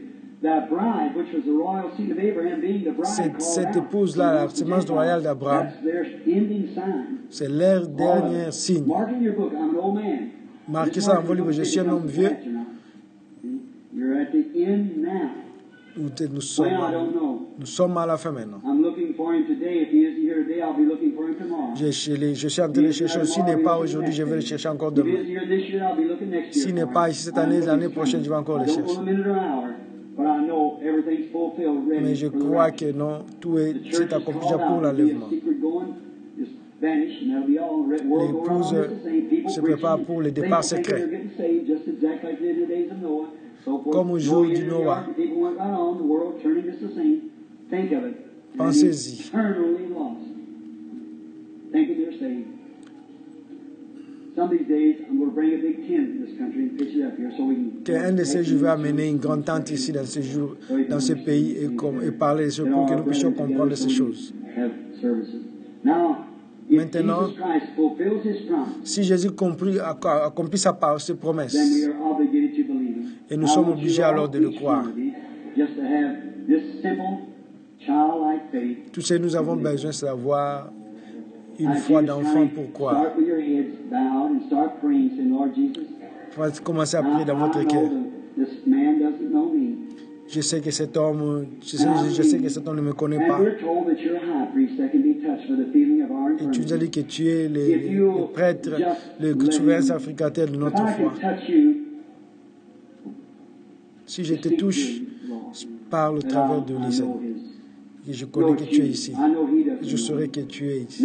Cette, cette épouse-là, la semence royale d'Abraham, c'est leur dernier signe. Marquez ça dans vos livres, je suis un homme vieux. Nous sommes, nous sommes à la fin maintenant. Je, je, je suis en train de chercher. S'il n'est pas aujourd'hui, je vais le chercher encore demain. S'il n'est pas ici cette année, l'année prochaine, je vais encore le chercher. Mais je crois que non, tout est, est accompli pour l'enlèvement. L'épouse se prépare pour le départ secret. Comme au jour du Noah. Pensez-y. Qu'un de ces jours, je vais amener une grande tente ici dans ce, jour, dans ce pays et, comme, et parler de ce pour que nous puissions comprendre ces choses. Maintenant, si Jésus accomplit, accomplit sa part, ses promesses, et nous sommes obligés alors de le croire. Tout ce que nous avons besoin, c'est d'avoir une foi d'enfant pour croire. Commencez à prier dans votre cœur. Je sais que cet homme, je sais, je sais que cet homme ne me connaît pas. Et tu nous as dit que tu es le, le prêtre, le souverain sacrificateur de notre foi. Si je te touche par le travers de l'Israël, et je connais que tu es ici, je saurai que tu es ici.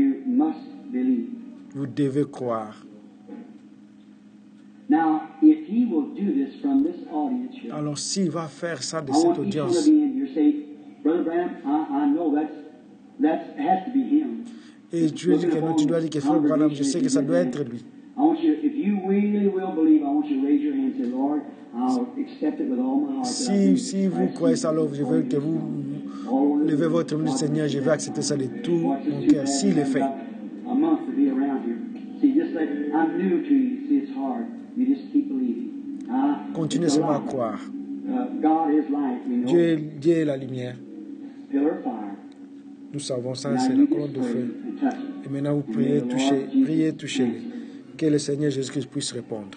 Vous devez croire. he will do this from this audience here, Alors s'il va faire ça de I cette want each one audience, to be in here. Say, Brother Branham, I, I know that's that has to be him. et tu dis que non, tu dois dire que frère Branham, je sais que ça doit être lui. I want you, if you really will believe, I want you to raise your hand and say, Lord, I'll accept it with all my heart. Si, si vous croyez ça, alors je veux que vous levez votre main, Seigneur, je vais accepter ça de tout mon cœur, s'il est fait. A month to be around here. See, just like I'm new to you. See, it's hard. You just keep believing. Uh, Continuez it's a seulement à light. croire. Uh, God is light. We know. Dieu est, Dieu est la lumière. Pillar of fire. Nous savons ça, Now c'est you la just colonne de pray feu. and touch it. Et maintenant, vous And priez, may the touchez, Lord Jesus priez, touchez-les. answer. Que le Seigneur Jésus-Christ puisse répondre.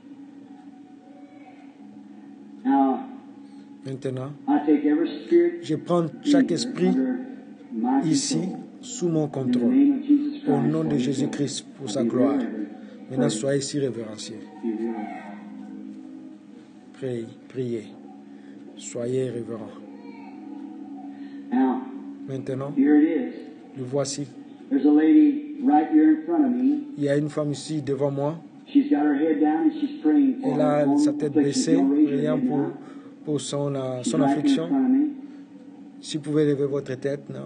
Now, Maintenant, I take every spirit je prends chaque esprit under my ici control. sous mon In the contrôle. name of Jesus Christ, Au nom de for your Jésus-Christ, pour sa Be gloire. reverent. Maintenant, Pray. soyez si révérencieux. Be reverent. Priez, priez. Soyez révérents. Now, Maintenant, here it is. le voici. There's a lady right here in front of me. Il y a une femme ici devant moi. She's got her head down and she's praying for Elle her a own sa tête affliction. baissée, Don't raise your priant head pour, now. pour son, euh, She's son right here in affliction. front of me. Si vous pouvez lever votre tête, non?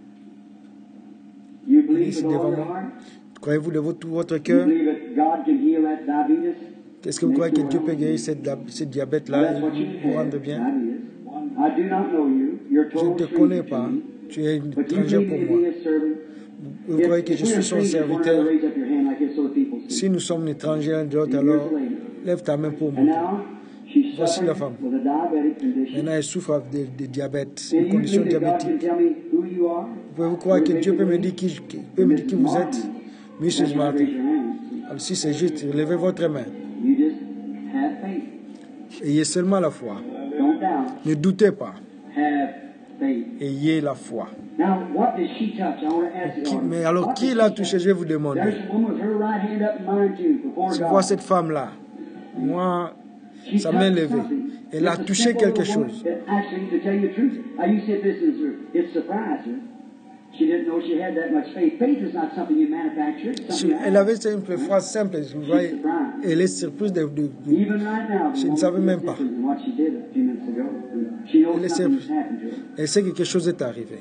You believe Ici with all devant your moi. heart? Croyez-vous de tout votre You cœur? believe that God can heal that diabetes? Est-ce que vous croyez que Dieu peut guérir cette, ce Well, diabète-là that's et what you vous said. rendre bien? Diabetes. I do not know you. You're a Je ne total te connais stranger to pas. me. Tu es une But you étrangère believe pour me moi. to be a servant? Vous croyez que If, je if we're suis son strangers, one serviteur? another, raise up your hand like this so the people see. Si nous sommes étrangers l'un de l'autre, And alors here's the lady. lève ta main pour And moi. now, she's Voici la suffering femme. with a diabetic condition. Maintenant, elle souffre de, de diabète, Do une you condition believe that God can diabétique. tell me who you are? Pouvez-vous croire que Dieu peut me dire qui, qui- peut me dire qui vous êtes? missus That's why Martin. raise your hand. Alors, si c'est juste, levez votre main. You just have faith. Ayez seulement la foi. Don't doubt. Ne doutez pas. Have faith. Ayez la foi. Now, what did she touch? I want to ask Qui- you. mais alors, qui l'a touché? Je vais vous demander. There's a woman with her right hand up and mine too, before Tu God. vois cette femme-là? Moi, She sa main touched levée. something. Elle a It's a touché simple quelque little woman chose. that Actually, to tell you the truth, now you said this is her, it surprised her. She didn't know she had that much faith. Faith is not something you manufacture. It's Si- something Elle avait une phrase simple. Vous voyez, elle est surprise de, de- de- Even right now, Je the ne savais woman même is pas. different than what she did a few minutes ago. She knows Elle est something has simple. happened to her. Elle sait que quelque chose est arrivé.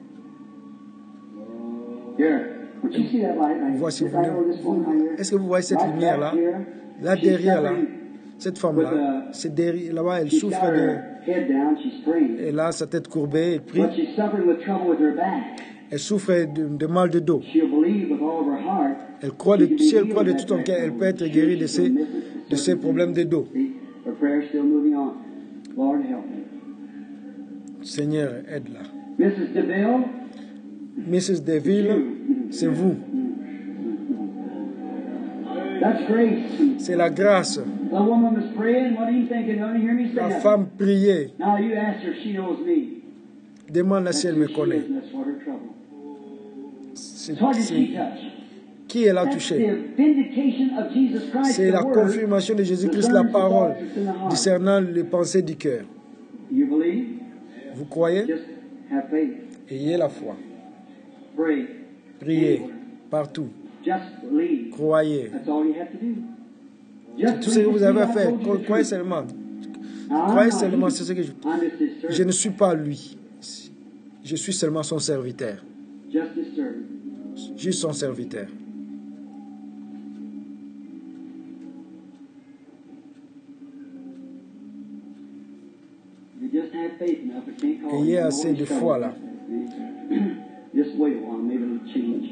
Here, would you see that light right Voici, here? vous, Right over this woman right here? est-ce que vous voyez cette Right lumière-là? back here. Là She's derrière, là, suffering cette femme-là, c'est derrière, là-bas, elle She's souffre got de... her head down, she's praying. Elle a sa tête courbée, elle prie. But she's suffering with trouble with her back. Elle souffre de, de mal de dos. She'll believe with all of her heart. Elle croit de, she can be si elle healed croit de of tout son that cœur, back elle peut être problem. guérie de She's ses, been missing de ses problèmes de dos. See, her prayer's still moving on. Lord, help me. Seigneur, aide-la. Missus DeVille, missus Deville, c'est vous. that's grace. C'est la grâce. The woman was praying. What are you thinking? Don't you hear me say La that? femme priait. Now you ask her, she knows me. Demande si elle me That's who she connaît. is, and that's what her trouble. C'est So what did c'est- she touch? qui elle a That's touché? the vindication of Jesus Christ, C'est the la word, confirmation de Jésus-Christ, la discerns the parole, thoughts that's in the heart. discernant les pensées du cœur. You believe? Vous croyez? Just have faith. Ayez la foi. Pray. Priez partout. Just believe. Croyez. That's all you have to do. Just Tout ce que vous avez à believe. faire, I told you the croyez truth. seulement. Now, I'm Croyez not seulement, you. c'est ce que je... I'm just his servant. Je ne suis pas lui. Je suis seulement son serviteur. Just his servant. Juste son serviteur. You just have faith enough. It can't cause Ayez you no assez de trouble. foi là. Just wait a while, maybe it'll change.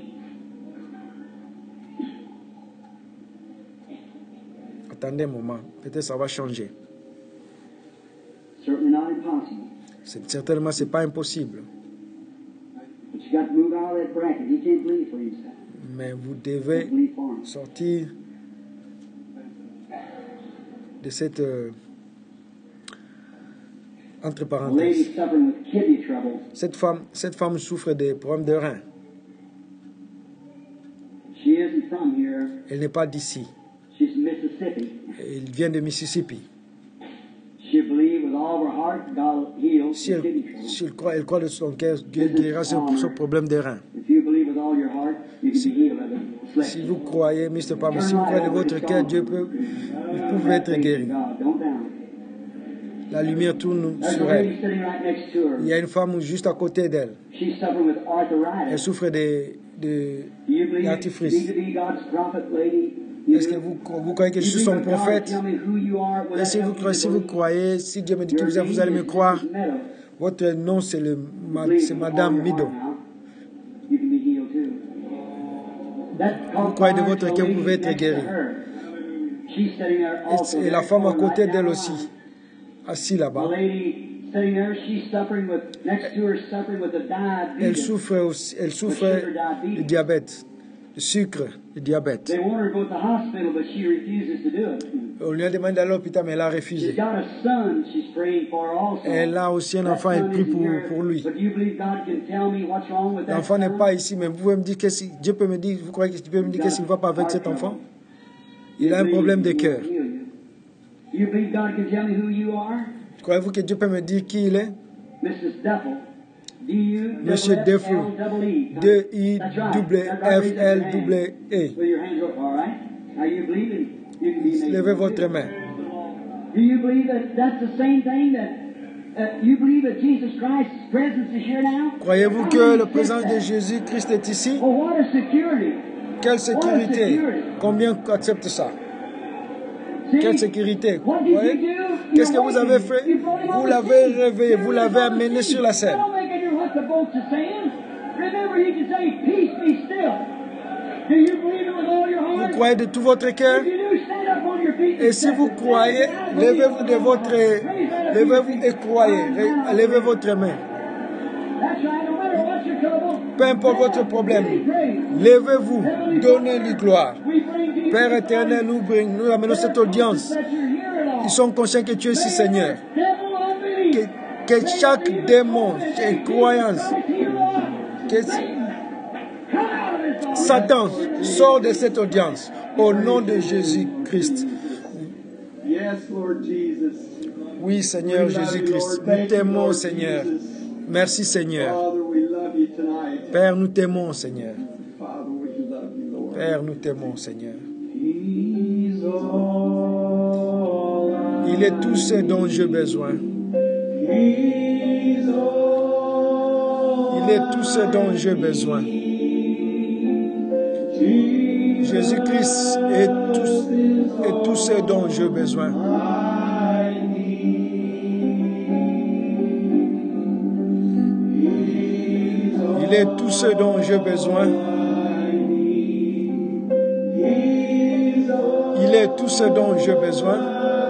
Attendez un moment. Peut-être ça va changer. Certainly not impossible. C'est, certainement, ce n'est pas impossible. But you got to move out of that bracket. He can't believe for himself. Mais vous He devez can't believe for him. sortir de cette... euh, entre A lady parenthèses. suffering with kidney trouble. Cette femme, cette femme souffre des problèmes de reins. She isn't from here. Elle n'est pas d'ici. She's from Mississippi. Elle vient de Mississippi. She believed with all of her heart God heals Si the elle, kidney trouble. si elle croit, elle croit de son cœur, Dieu guérira son, son problème de reins. If you believe with with all your heart, you can be healed of it. Si vous croyez, mister Palmer, si vous croyez de votre cœur, Dieu peut, vous pouvez être guéri. La lumière tourne sur elle. Il y a une femme juste à côté d'elle. Elle souffre de, de, d'arthritis. Est-ce que vous, vous croyez que je suis son prophète? Et si vous croyez, si vous croyez, si Dieu me dit que vous, vous allez me croire, votre nom c'est, le, c'est Madame Mido. Vous croyez de votre cœur, vous pouvez être guéri. Et, et la femme à côté d'elle aussi, assise là-bas. Elle souffre aussi, elle souffre de diabète, de sucre, de diabète. On lui a demandé à l'hôpital, mais elle a refusé. Elle a aussi un enfant, elle prie pour, pour lui. L'enfant n'est pas ici, mais vous pouvez me dire que si Dieu peut me dire, vous croyez que Dieu peut me dire qu'est-ce qu'il ne va pas avec cet enfant? Il a un problème de cœur. Croyez-vous que Dieu peut me dire qui il est? Monsieur Duffel, D I F L E E. Levez votre main. Croyez-vous que la présence de Jésus-Christ est ici? Quelle sécurité? Combien acceptent ça? Quelle sécurité? Qu'est-ce que vous avez fait? Vous l'avez réveillé, vous l'avez amené sur la scène. Vous croyez de tout votre cœur? Et si vous croyez, levez-vous de votre... Levez-vous et croyez. Levez votre main. Peu importe votre problème, levez-vous, donnez-lui gloire. Père éternel, nous, nous amenons cette audience. Ils sont conscients que tu es ici, Seigneur. Que, que chaque démon et croyance, que Satan sort de cette audience au nom de Jésus-Christ. Oui, Seigneur Jésus-Christ, nous t'aimons, Seigneur. Merci, Seigneur. Père, nous t'aimons, Seigneur. Père, nous t'aimons, Seigneur. Il est tout ce dont j'ai besoin. Il est tout ce dont j'ai besoin. Jésus-Christ est tout, est tout ce dont j'ai besoin. Il est tout ce dont j'ai besoin. Il est tout ce dont j'ai besoin.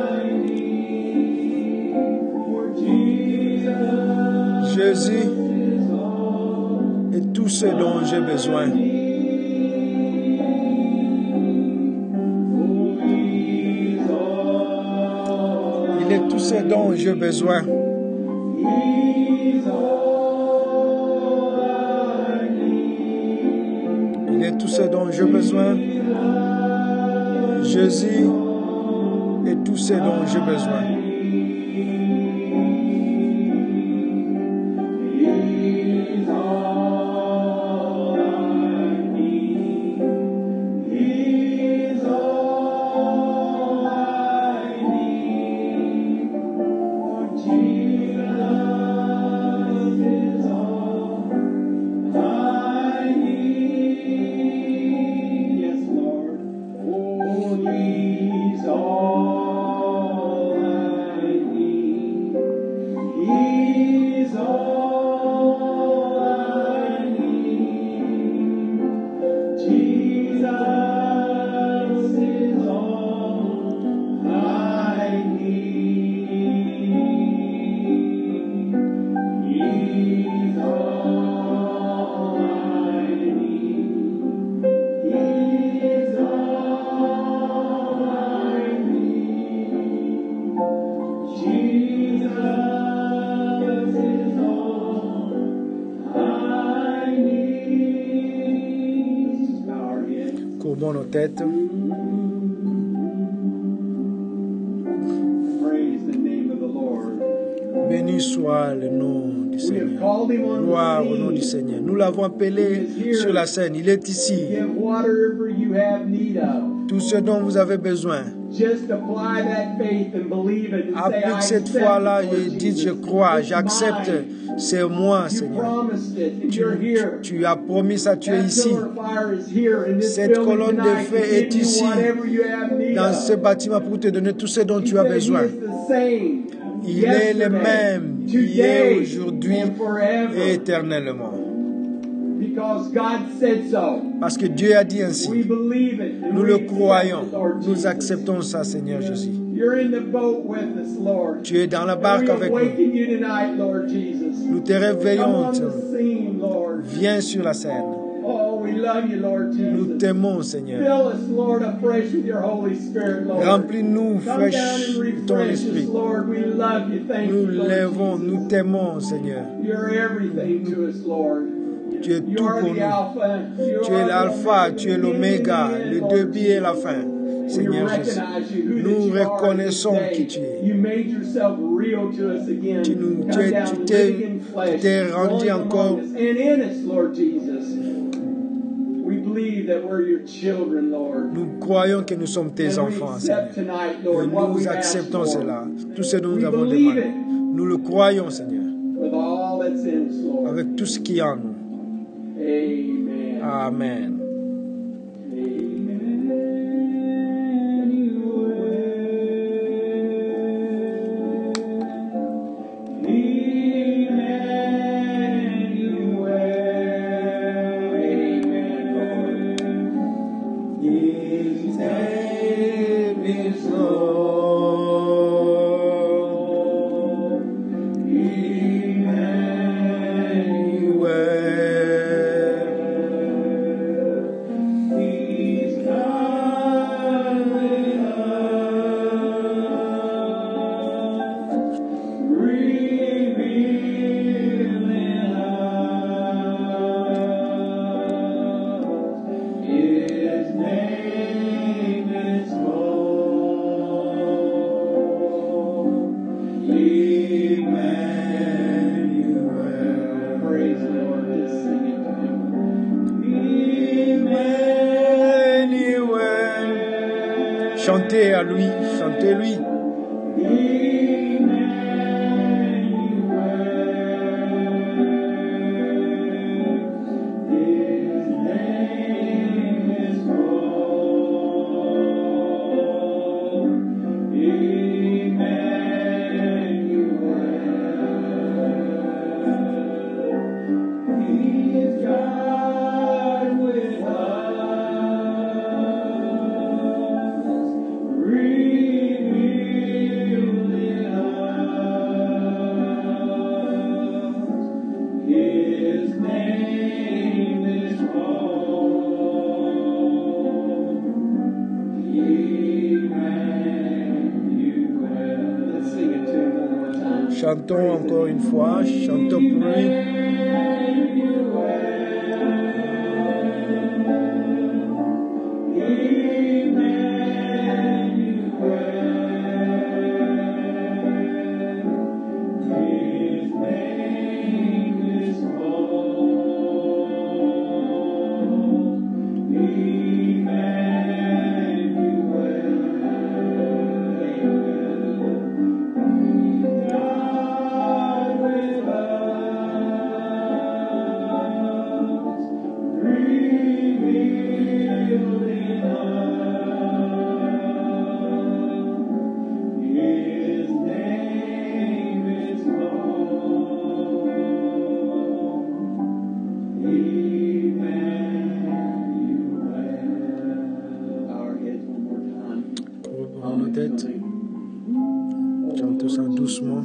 Jésus est tout ce dont j'ai besoin. Il est tout ce dont j'ai besoin. Il est tout ce dont j'ai besoin. Jésus est tout ce dont j'ai besoin. Courbons nos têtes. Béni Béni soit le nom du Seigneur. Gloire au nom du Seigneur. Nous l'avons appelé sur la scène. Il est ici. Tout ce dont vous avez besoin. Applique cette foi-là et dites je crois, j'accepte, c'est moi, Seigneur. Tu, tu as promis ça, tu es ici. Cette colonne de feu est ici, dans ce bâtiment, pour te donner tout ce dont tu as besoin. Il est le même, hier, aujourd'hui et éternellement. Parce que Dieu a dit ainsi. Nous le croyons. Nous acceptons ça, Seigneur Jésus. Tu es dans la barque avec nous. Nous te réveillons. Viens sur la scène. Nous t'aimons, Seigneur. Remplis-nous fraîche de ton esprit. Nous lèvons, nous t'aimons, Seigneur. Tu es tout pour nous. Tu es l'alpha, tu es l'oméga, le début et la fin. Seigneur Jésus, nous reconnaissons qui tu es. Tu nous, tu es, tu t'es, tu t'es rendu encore. Nous croyons que nous sommes tes enfants, Seigneur. Et nous acceptons cela. Tout ce dont nous avons demandé. Nous le croyons, Seigneur. Avec tout ce qui est en nous. Amen. Amen. Chantez à lui, chantez-lui. Chantons encore une fois, chantons pour lui. Chantons ça doucement.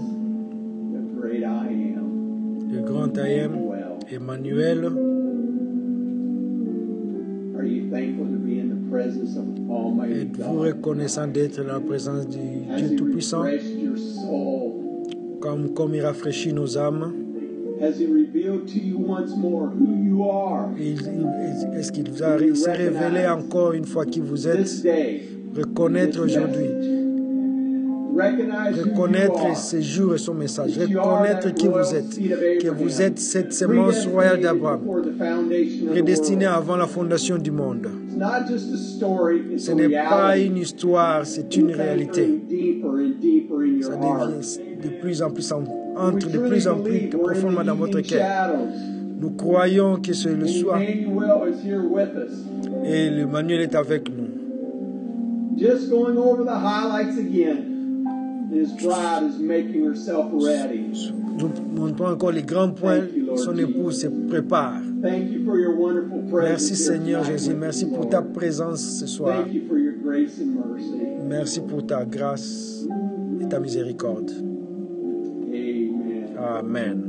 Le grand I am, Emmanuel. Êtes-vous reconnaissant d'être dans la présence du Dieu Tout-Puissant? Comme, comme il rafraîchit nos âmes. Est-ce qu'il vous a s'est révélé encore une fois qui vous êtes? Reconnaître aujourd'hui reconnaître ses jours et son message, reconnaître qui vous êtes, que vous êtes cette semence royale d'Abraham, prédestinée avant la fondation du monde. Ce n'est pas une histoire, c'est une réalité. Ça devient de plus en plus, entre de plus en plus profondément dans votre cœur. Nous croyons que c'est le soir et l'Emmanuel est avec nous. Just going over the highlights again. His bride is making herself ready. Nous montrons encore les grands points. Son épouse se prépare. Thank you for your wonderful presence. Merci Seigneur Jésus. Merci pour ta présence ce soir. Thank you for your grace and mercy. Merci pour ta grâce et ta miséricorde. Amen. Amen.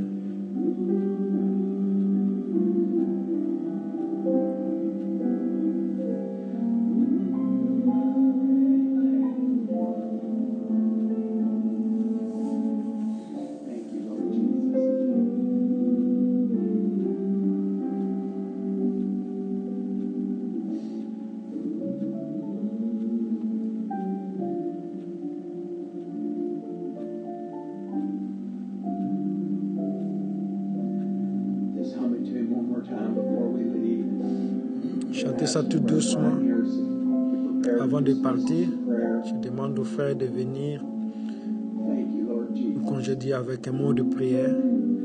Chantez ça tout doucement. Avant de partir, je demande aux frères de venir nous congédier avec un mot de prière.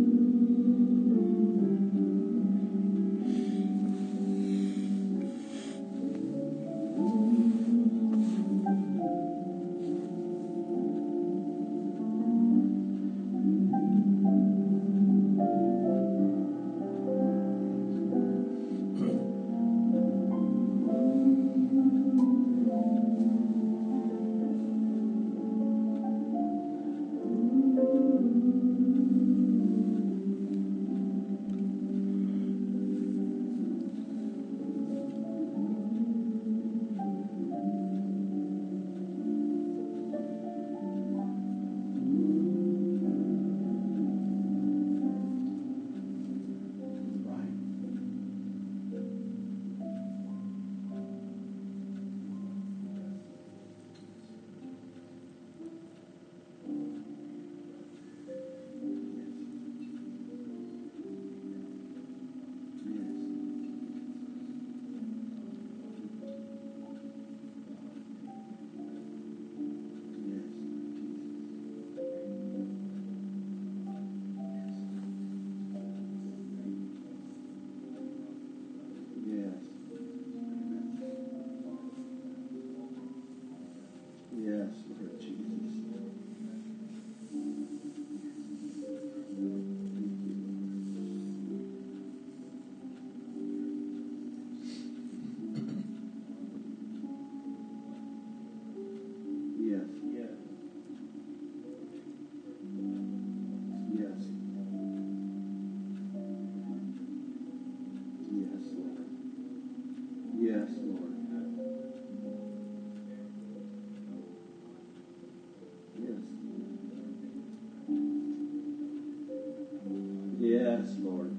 Yes, Lord.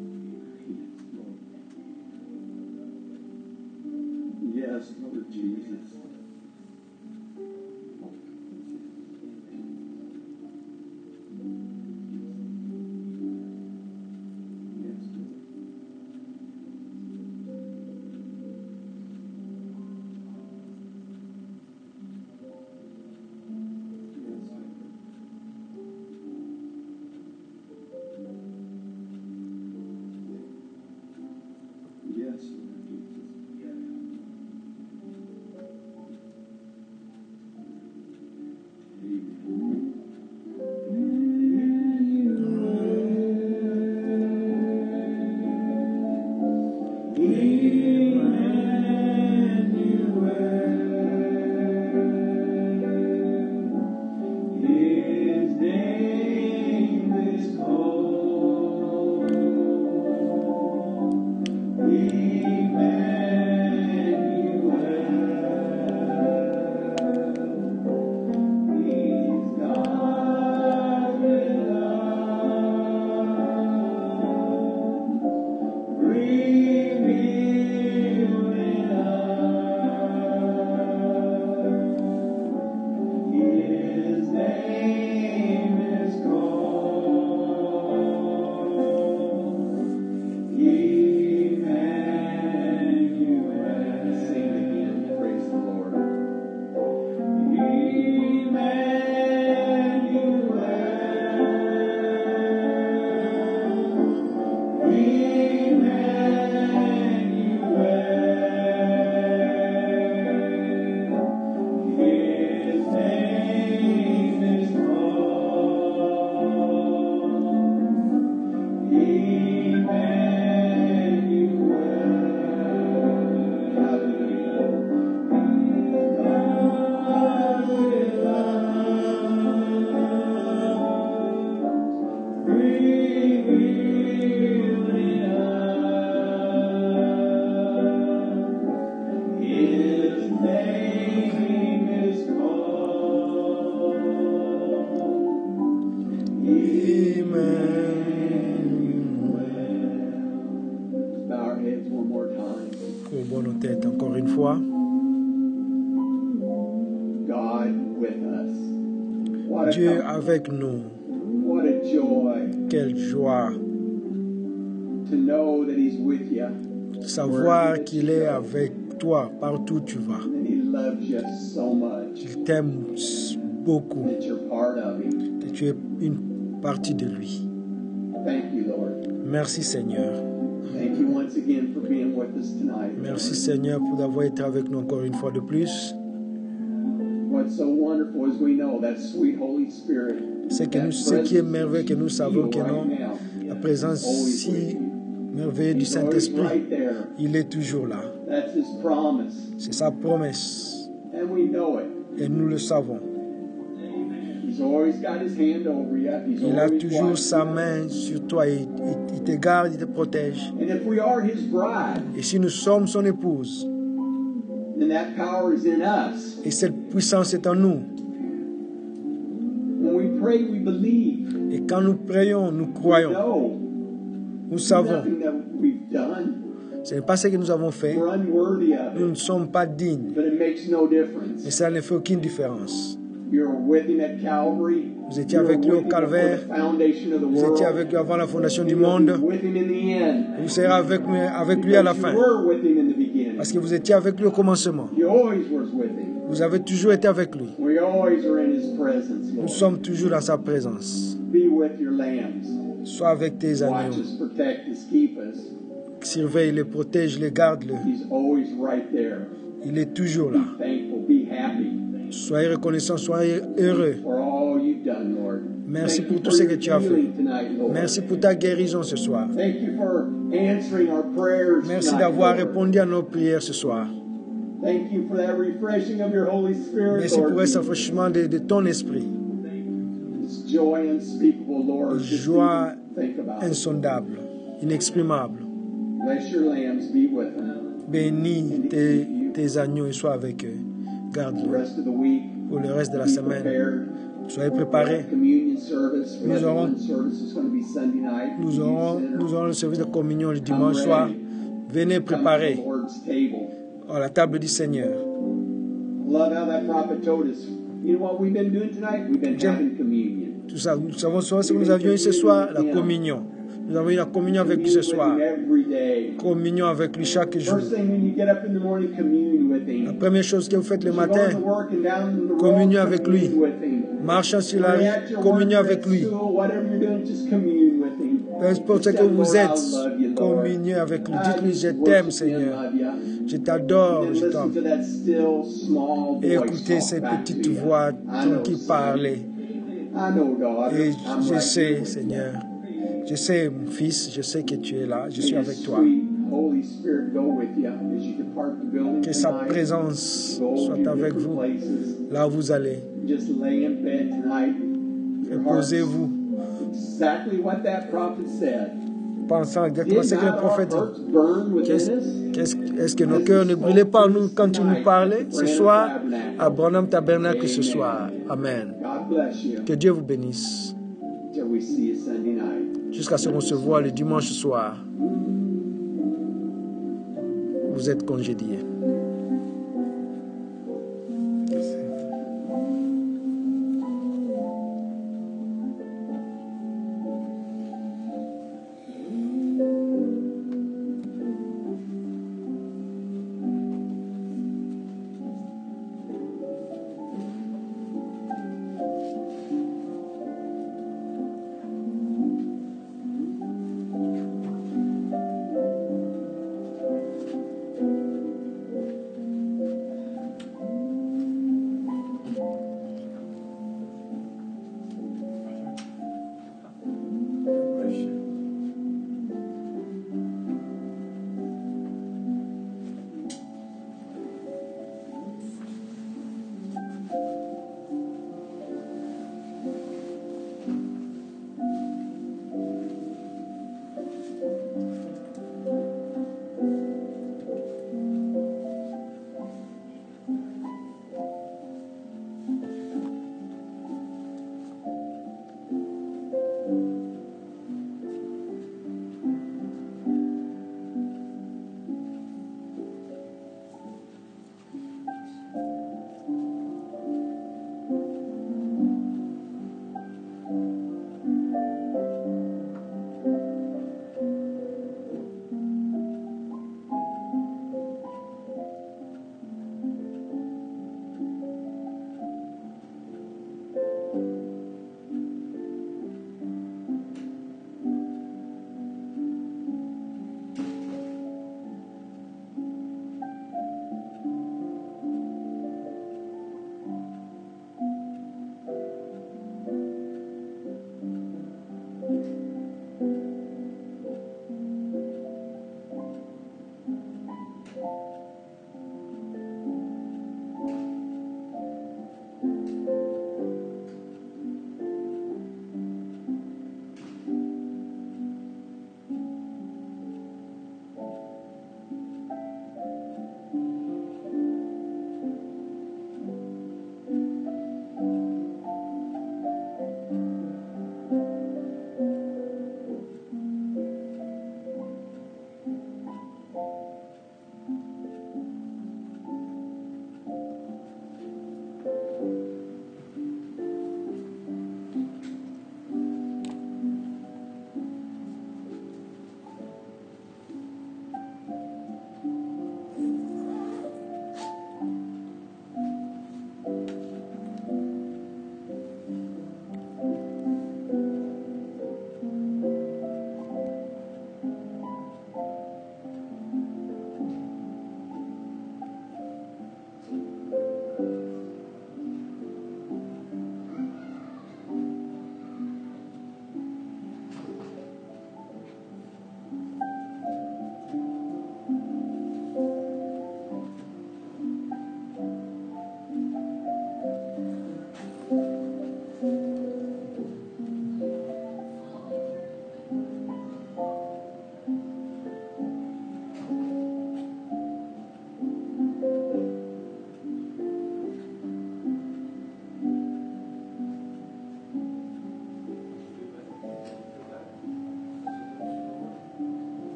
Yes, Lord Jesus. Yes, Lord Jesus. Courbons nos têtes encore une fois. Dieu avec nous. Quelle joie de savoir qu'il est avec toi partout où tu vas. Il t'aime beaucoup. Et tu es une partie de lui. Merci Seigneur. Merci Seigneur pour avoir été avec nous encore une fois de plus. C'est que nous, ce qui est merveilleux, que nous savons que non, la présence si merveilleuse du Saint-Esprit, il est toujours là. C'est sa promesse. Et nous le savons. Il a toujours sa main sur toi. Il, il, il te garde, il te protège. Et si nous sommes son épouse, et cette puissance est en nous. Et quand nous prions, nous croyons. Nous savons. Ce n'est pas ce que nous avons fait. Nous ne sommes pas dignes. Mais ça ne fait aucune différence. Vous étiez avec lui au Calvaire. Vous étiez avec lui avant la fondation du monde. Vous serez avec lui, avec lui à la fin. Parce que vous étiez avec lui au commencement. Vous avez toujours été avec lui. Nous sommes toujours dans sa présence. Sois avec tes agneaux. Surveille, les protège, les garde. Il est toujours là. Soyez reconnaissants, soyez heureux. Merci pour tout ce que tu as fait. Merci pour ta guérison ce soir. Merci d'avoir répondu à nos prières ce soir. Merci pour ce rafraîchissement de, de ton esprit. Joie insondable, inexprimable. Bénis tes, tes agneaux et sois avec eux. Garde-le pour le reste de la semaine. Soyez préparés. Nous aurons, nous aurons, nous aurons le service de communion le dimanche soir. Venez préparer à la table du Seigneur. Tout ça, nous savons souvent ce que nous avions eu ce soir, la communion. Nous avons eu la communion avec lui ce soir. Communion avec lui chaque jour. La première chose que vous faites le matin, communion avec lui. Marchant sur la rue, communion avec lui. Peu importe ce que vous êtes, communion avec lui. Dites-lui, je t'aime Seigneur. Je t'adore, je t'aime. Et écoutez ces petites voix qui parlaient. Et je sais, Seigneur. Je sais, mon fils, je sais que tu es là, je suis avec toi. Que sa présence soit avec vous, là où vous allez. Reposez-vous. Pensant exactement ce que le prophète dit. Qu'est-ce, qu'est-ce, est-ce que nos cœurs ne brûlaient pas nous quand tu nous parlais ce soir à Branham Tabernacle ce soir? Amen. Que Dieu vous bénisse. Jusqu'à ce qu'on se voit le dimanche soir. Vous êtes congédiés.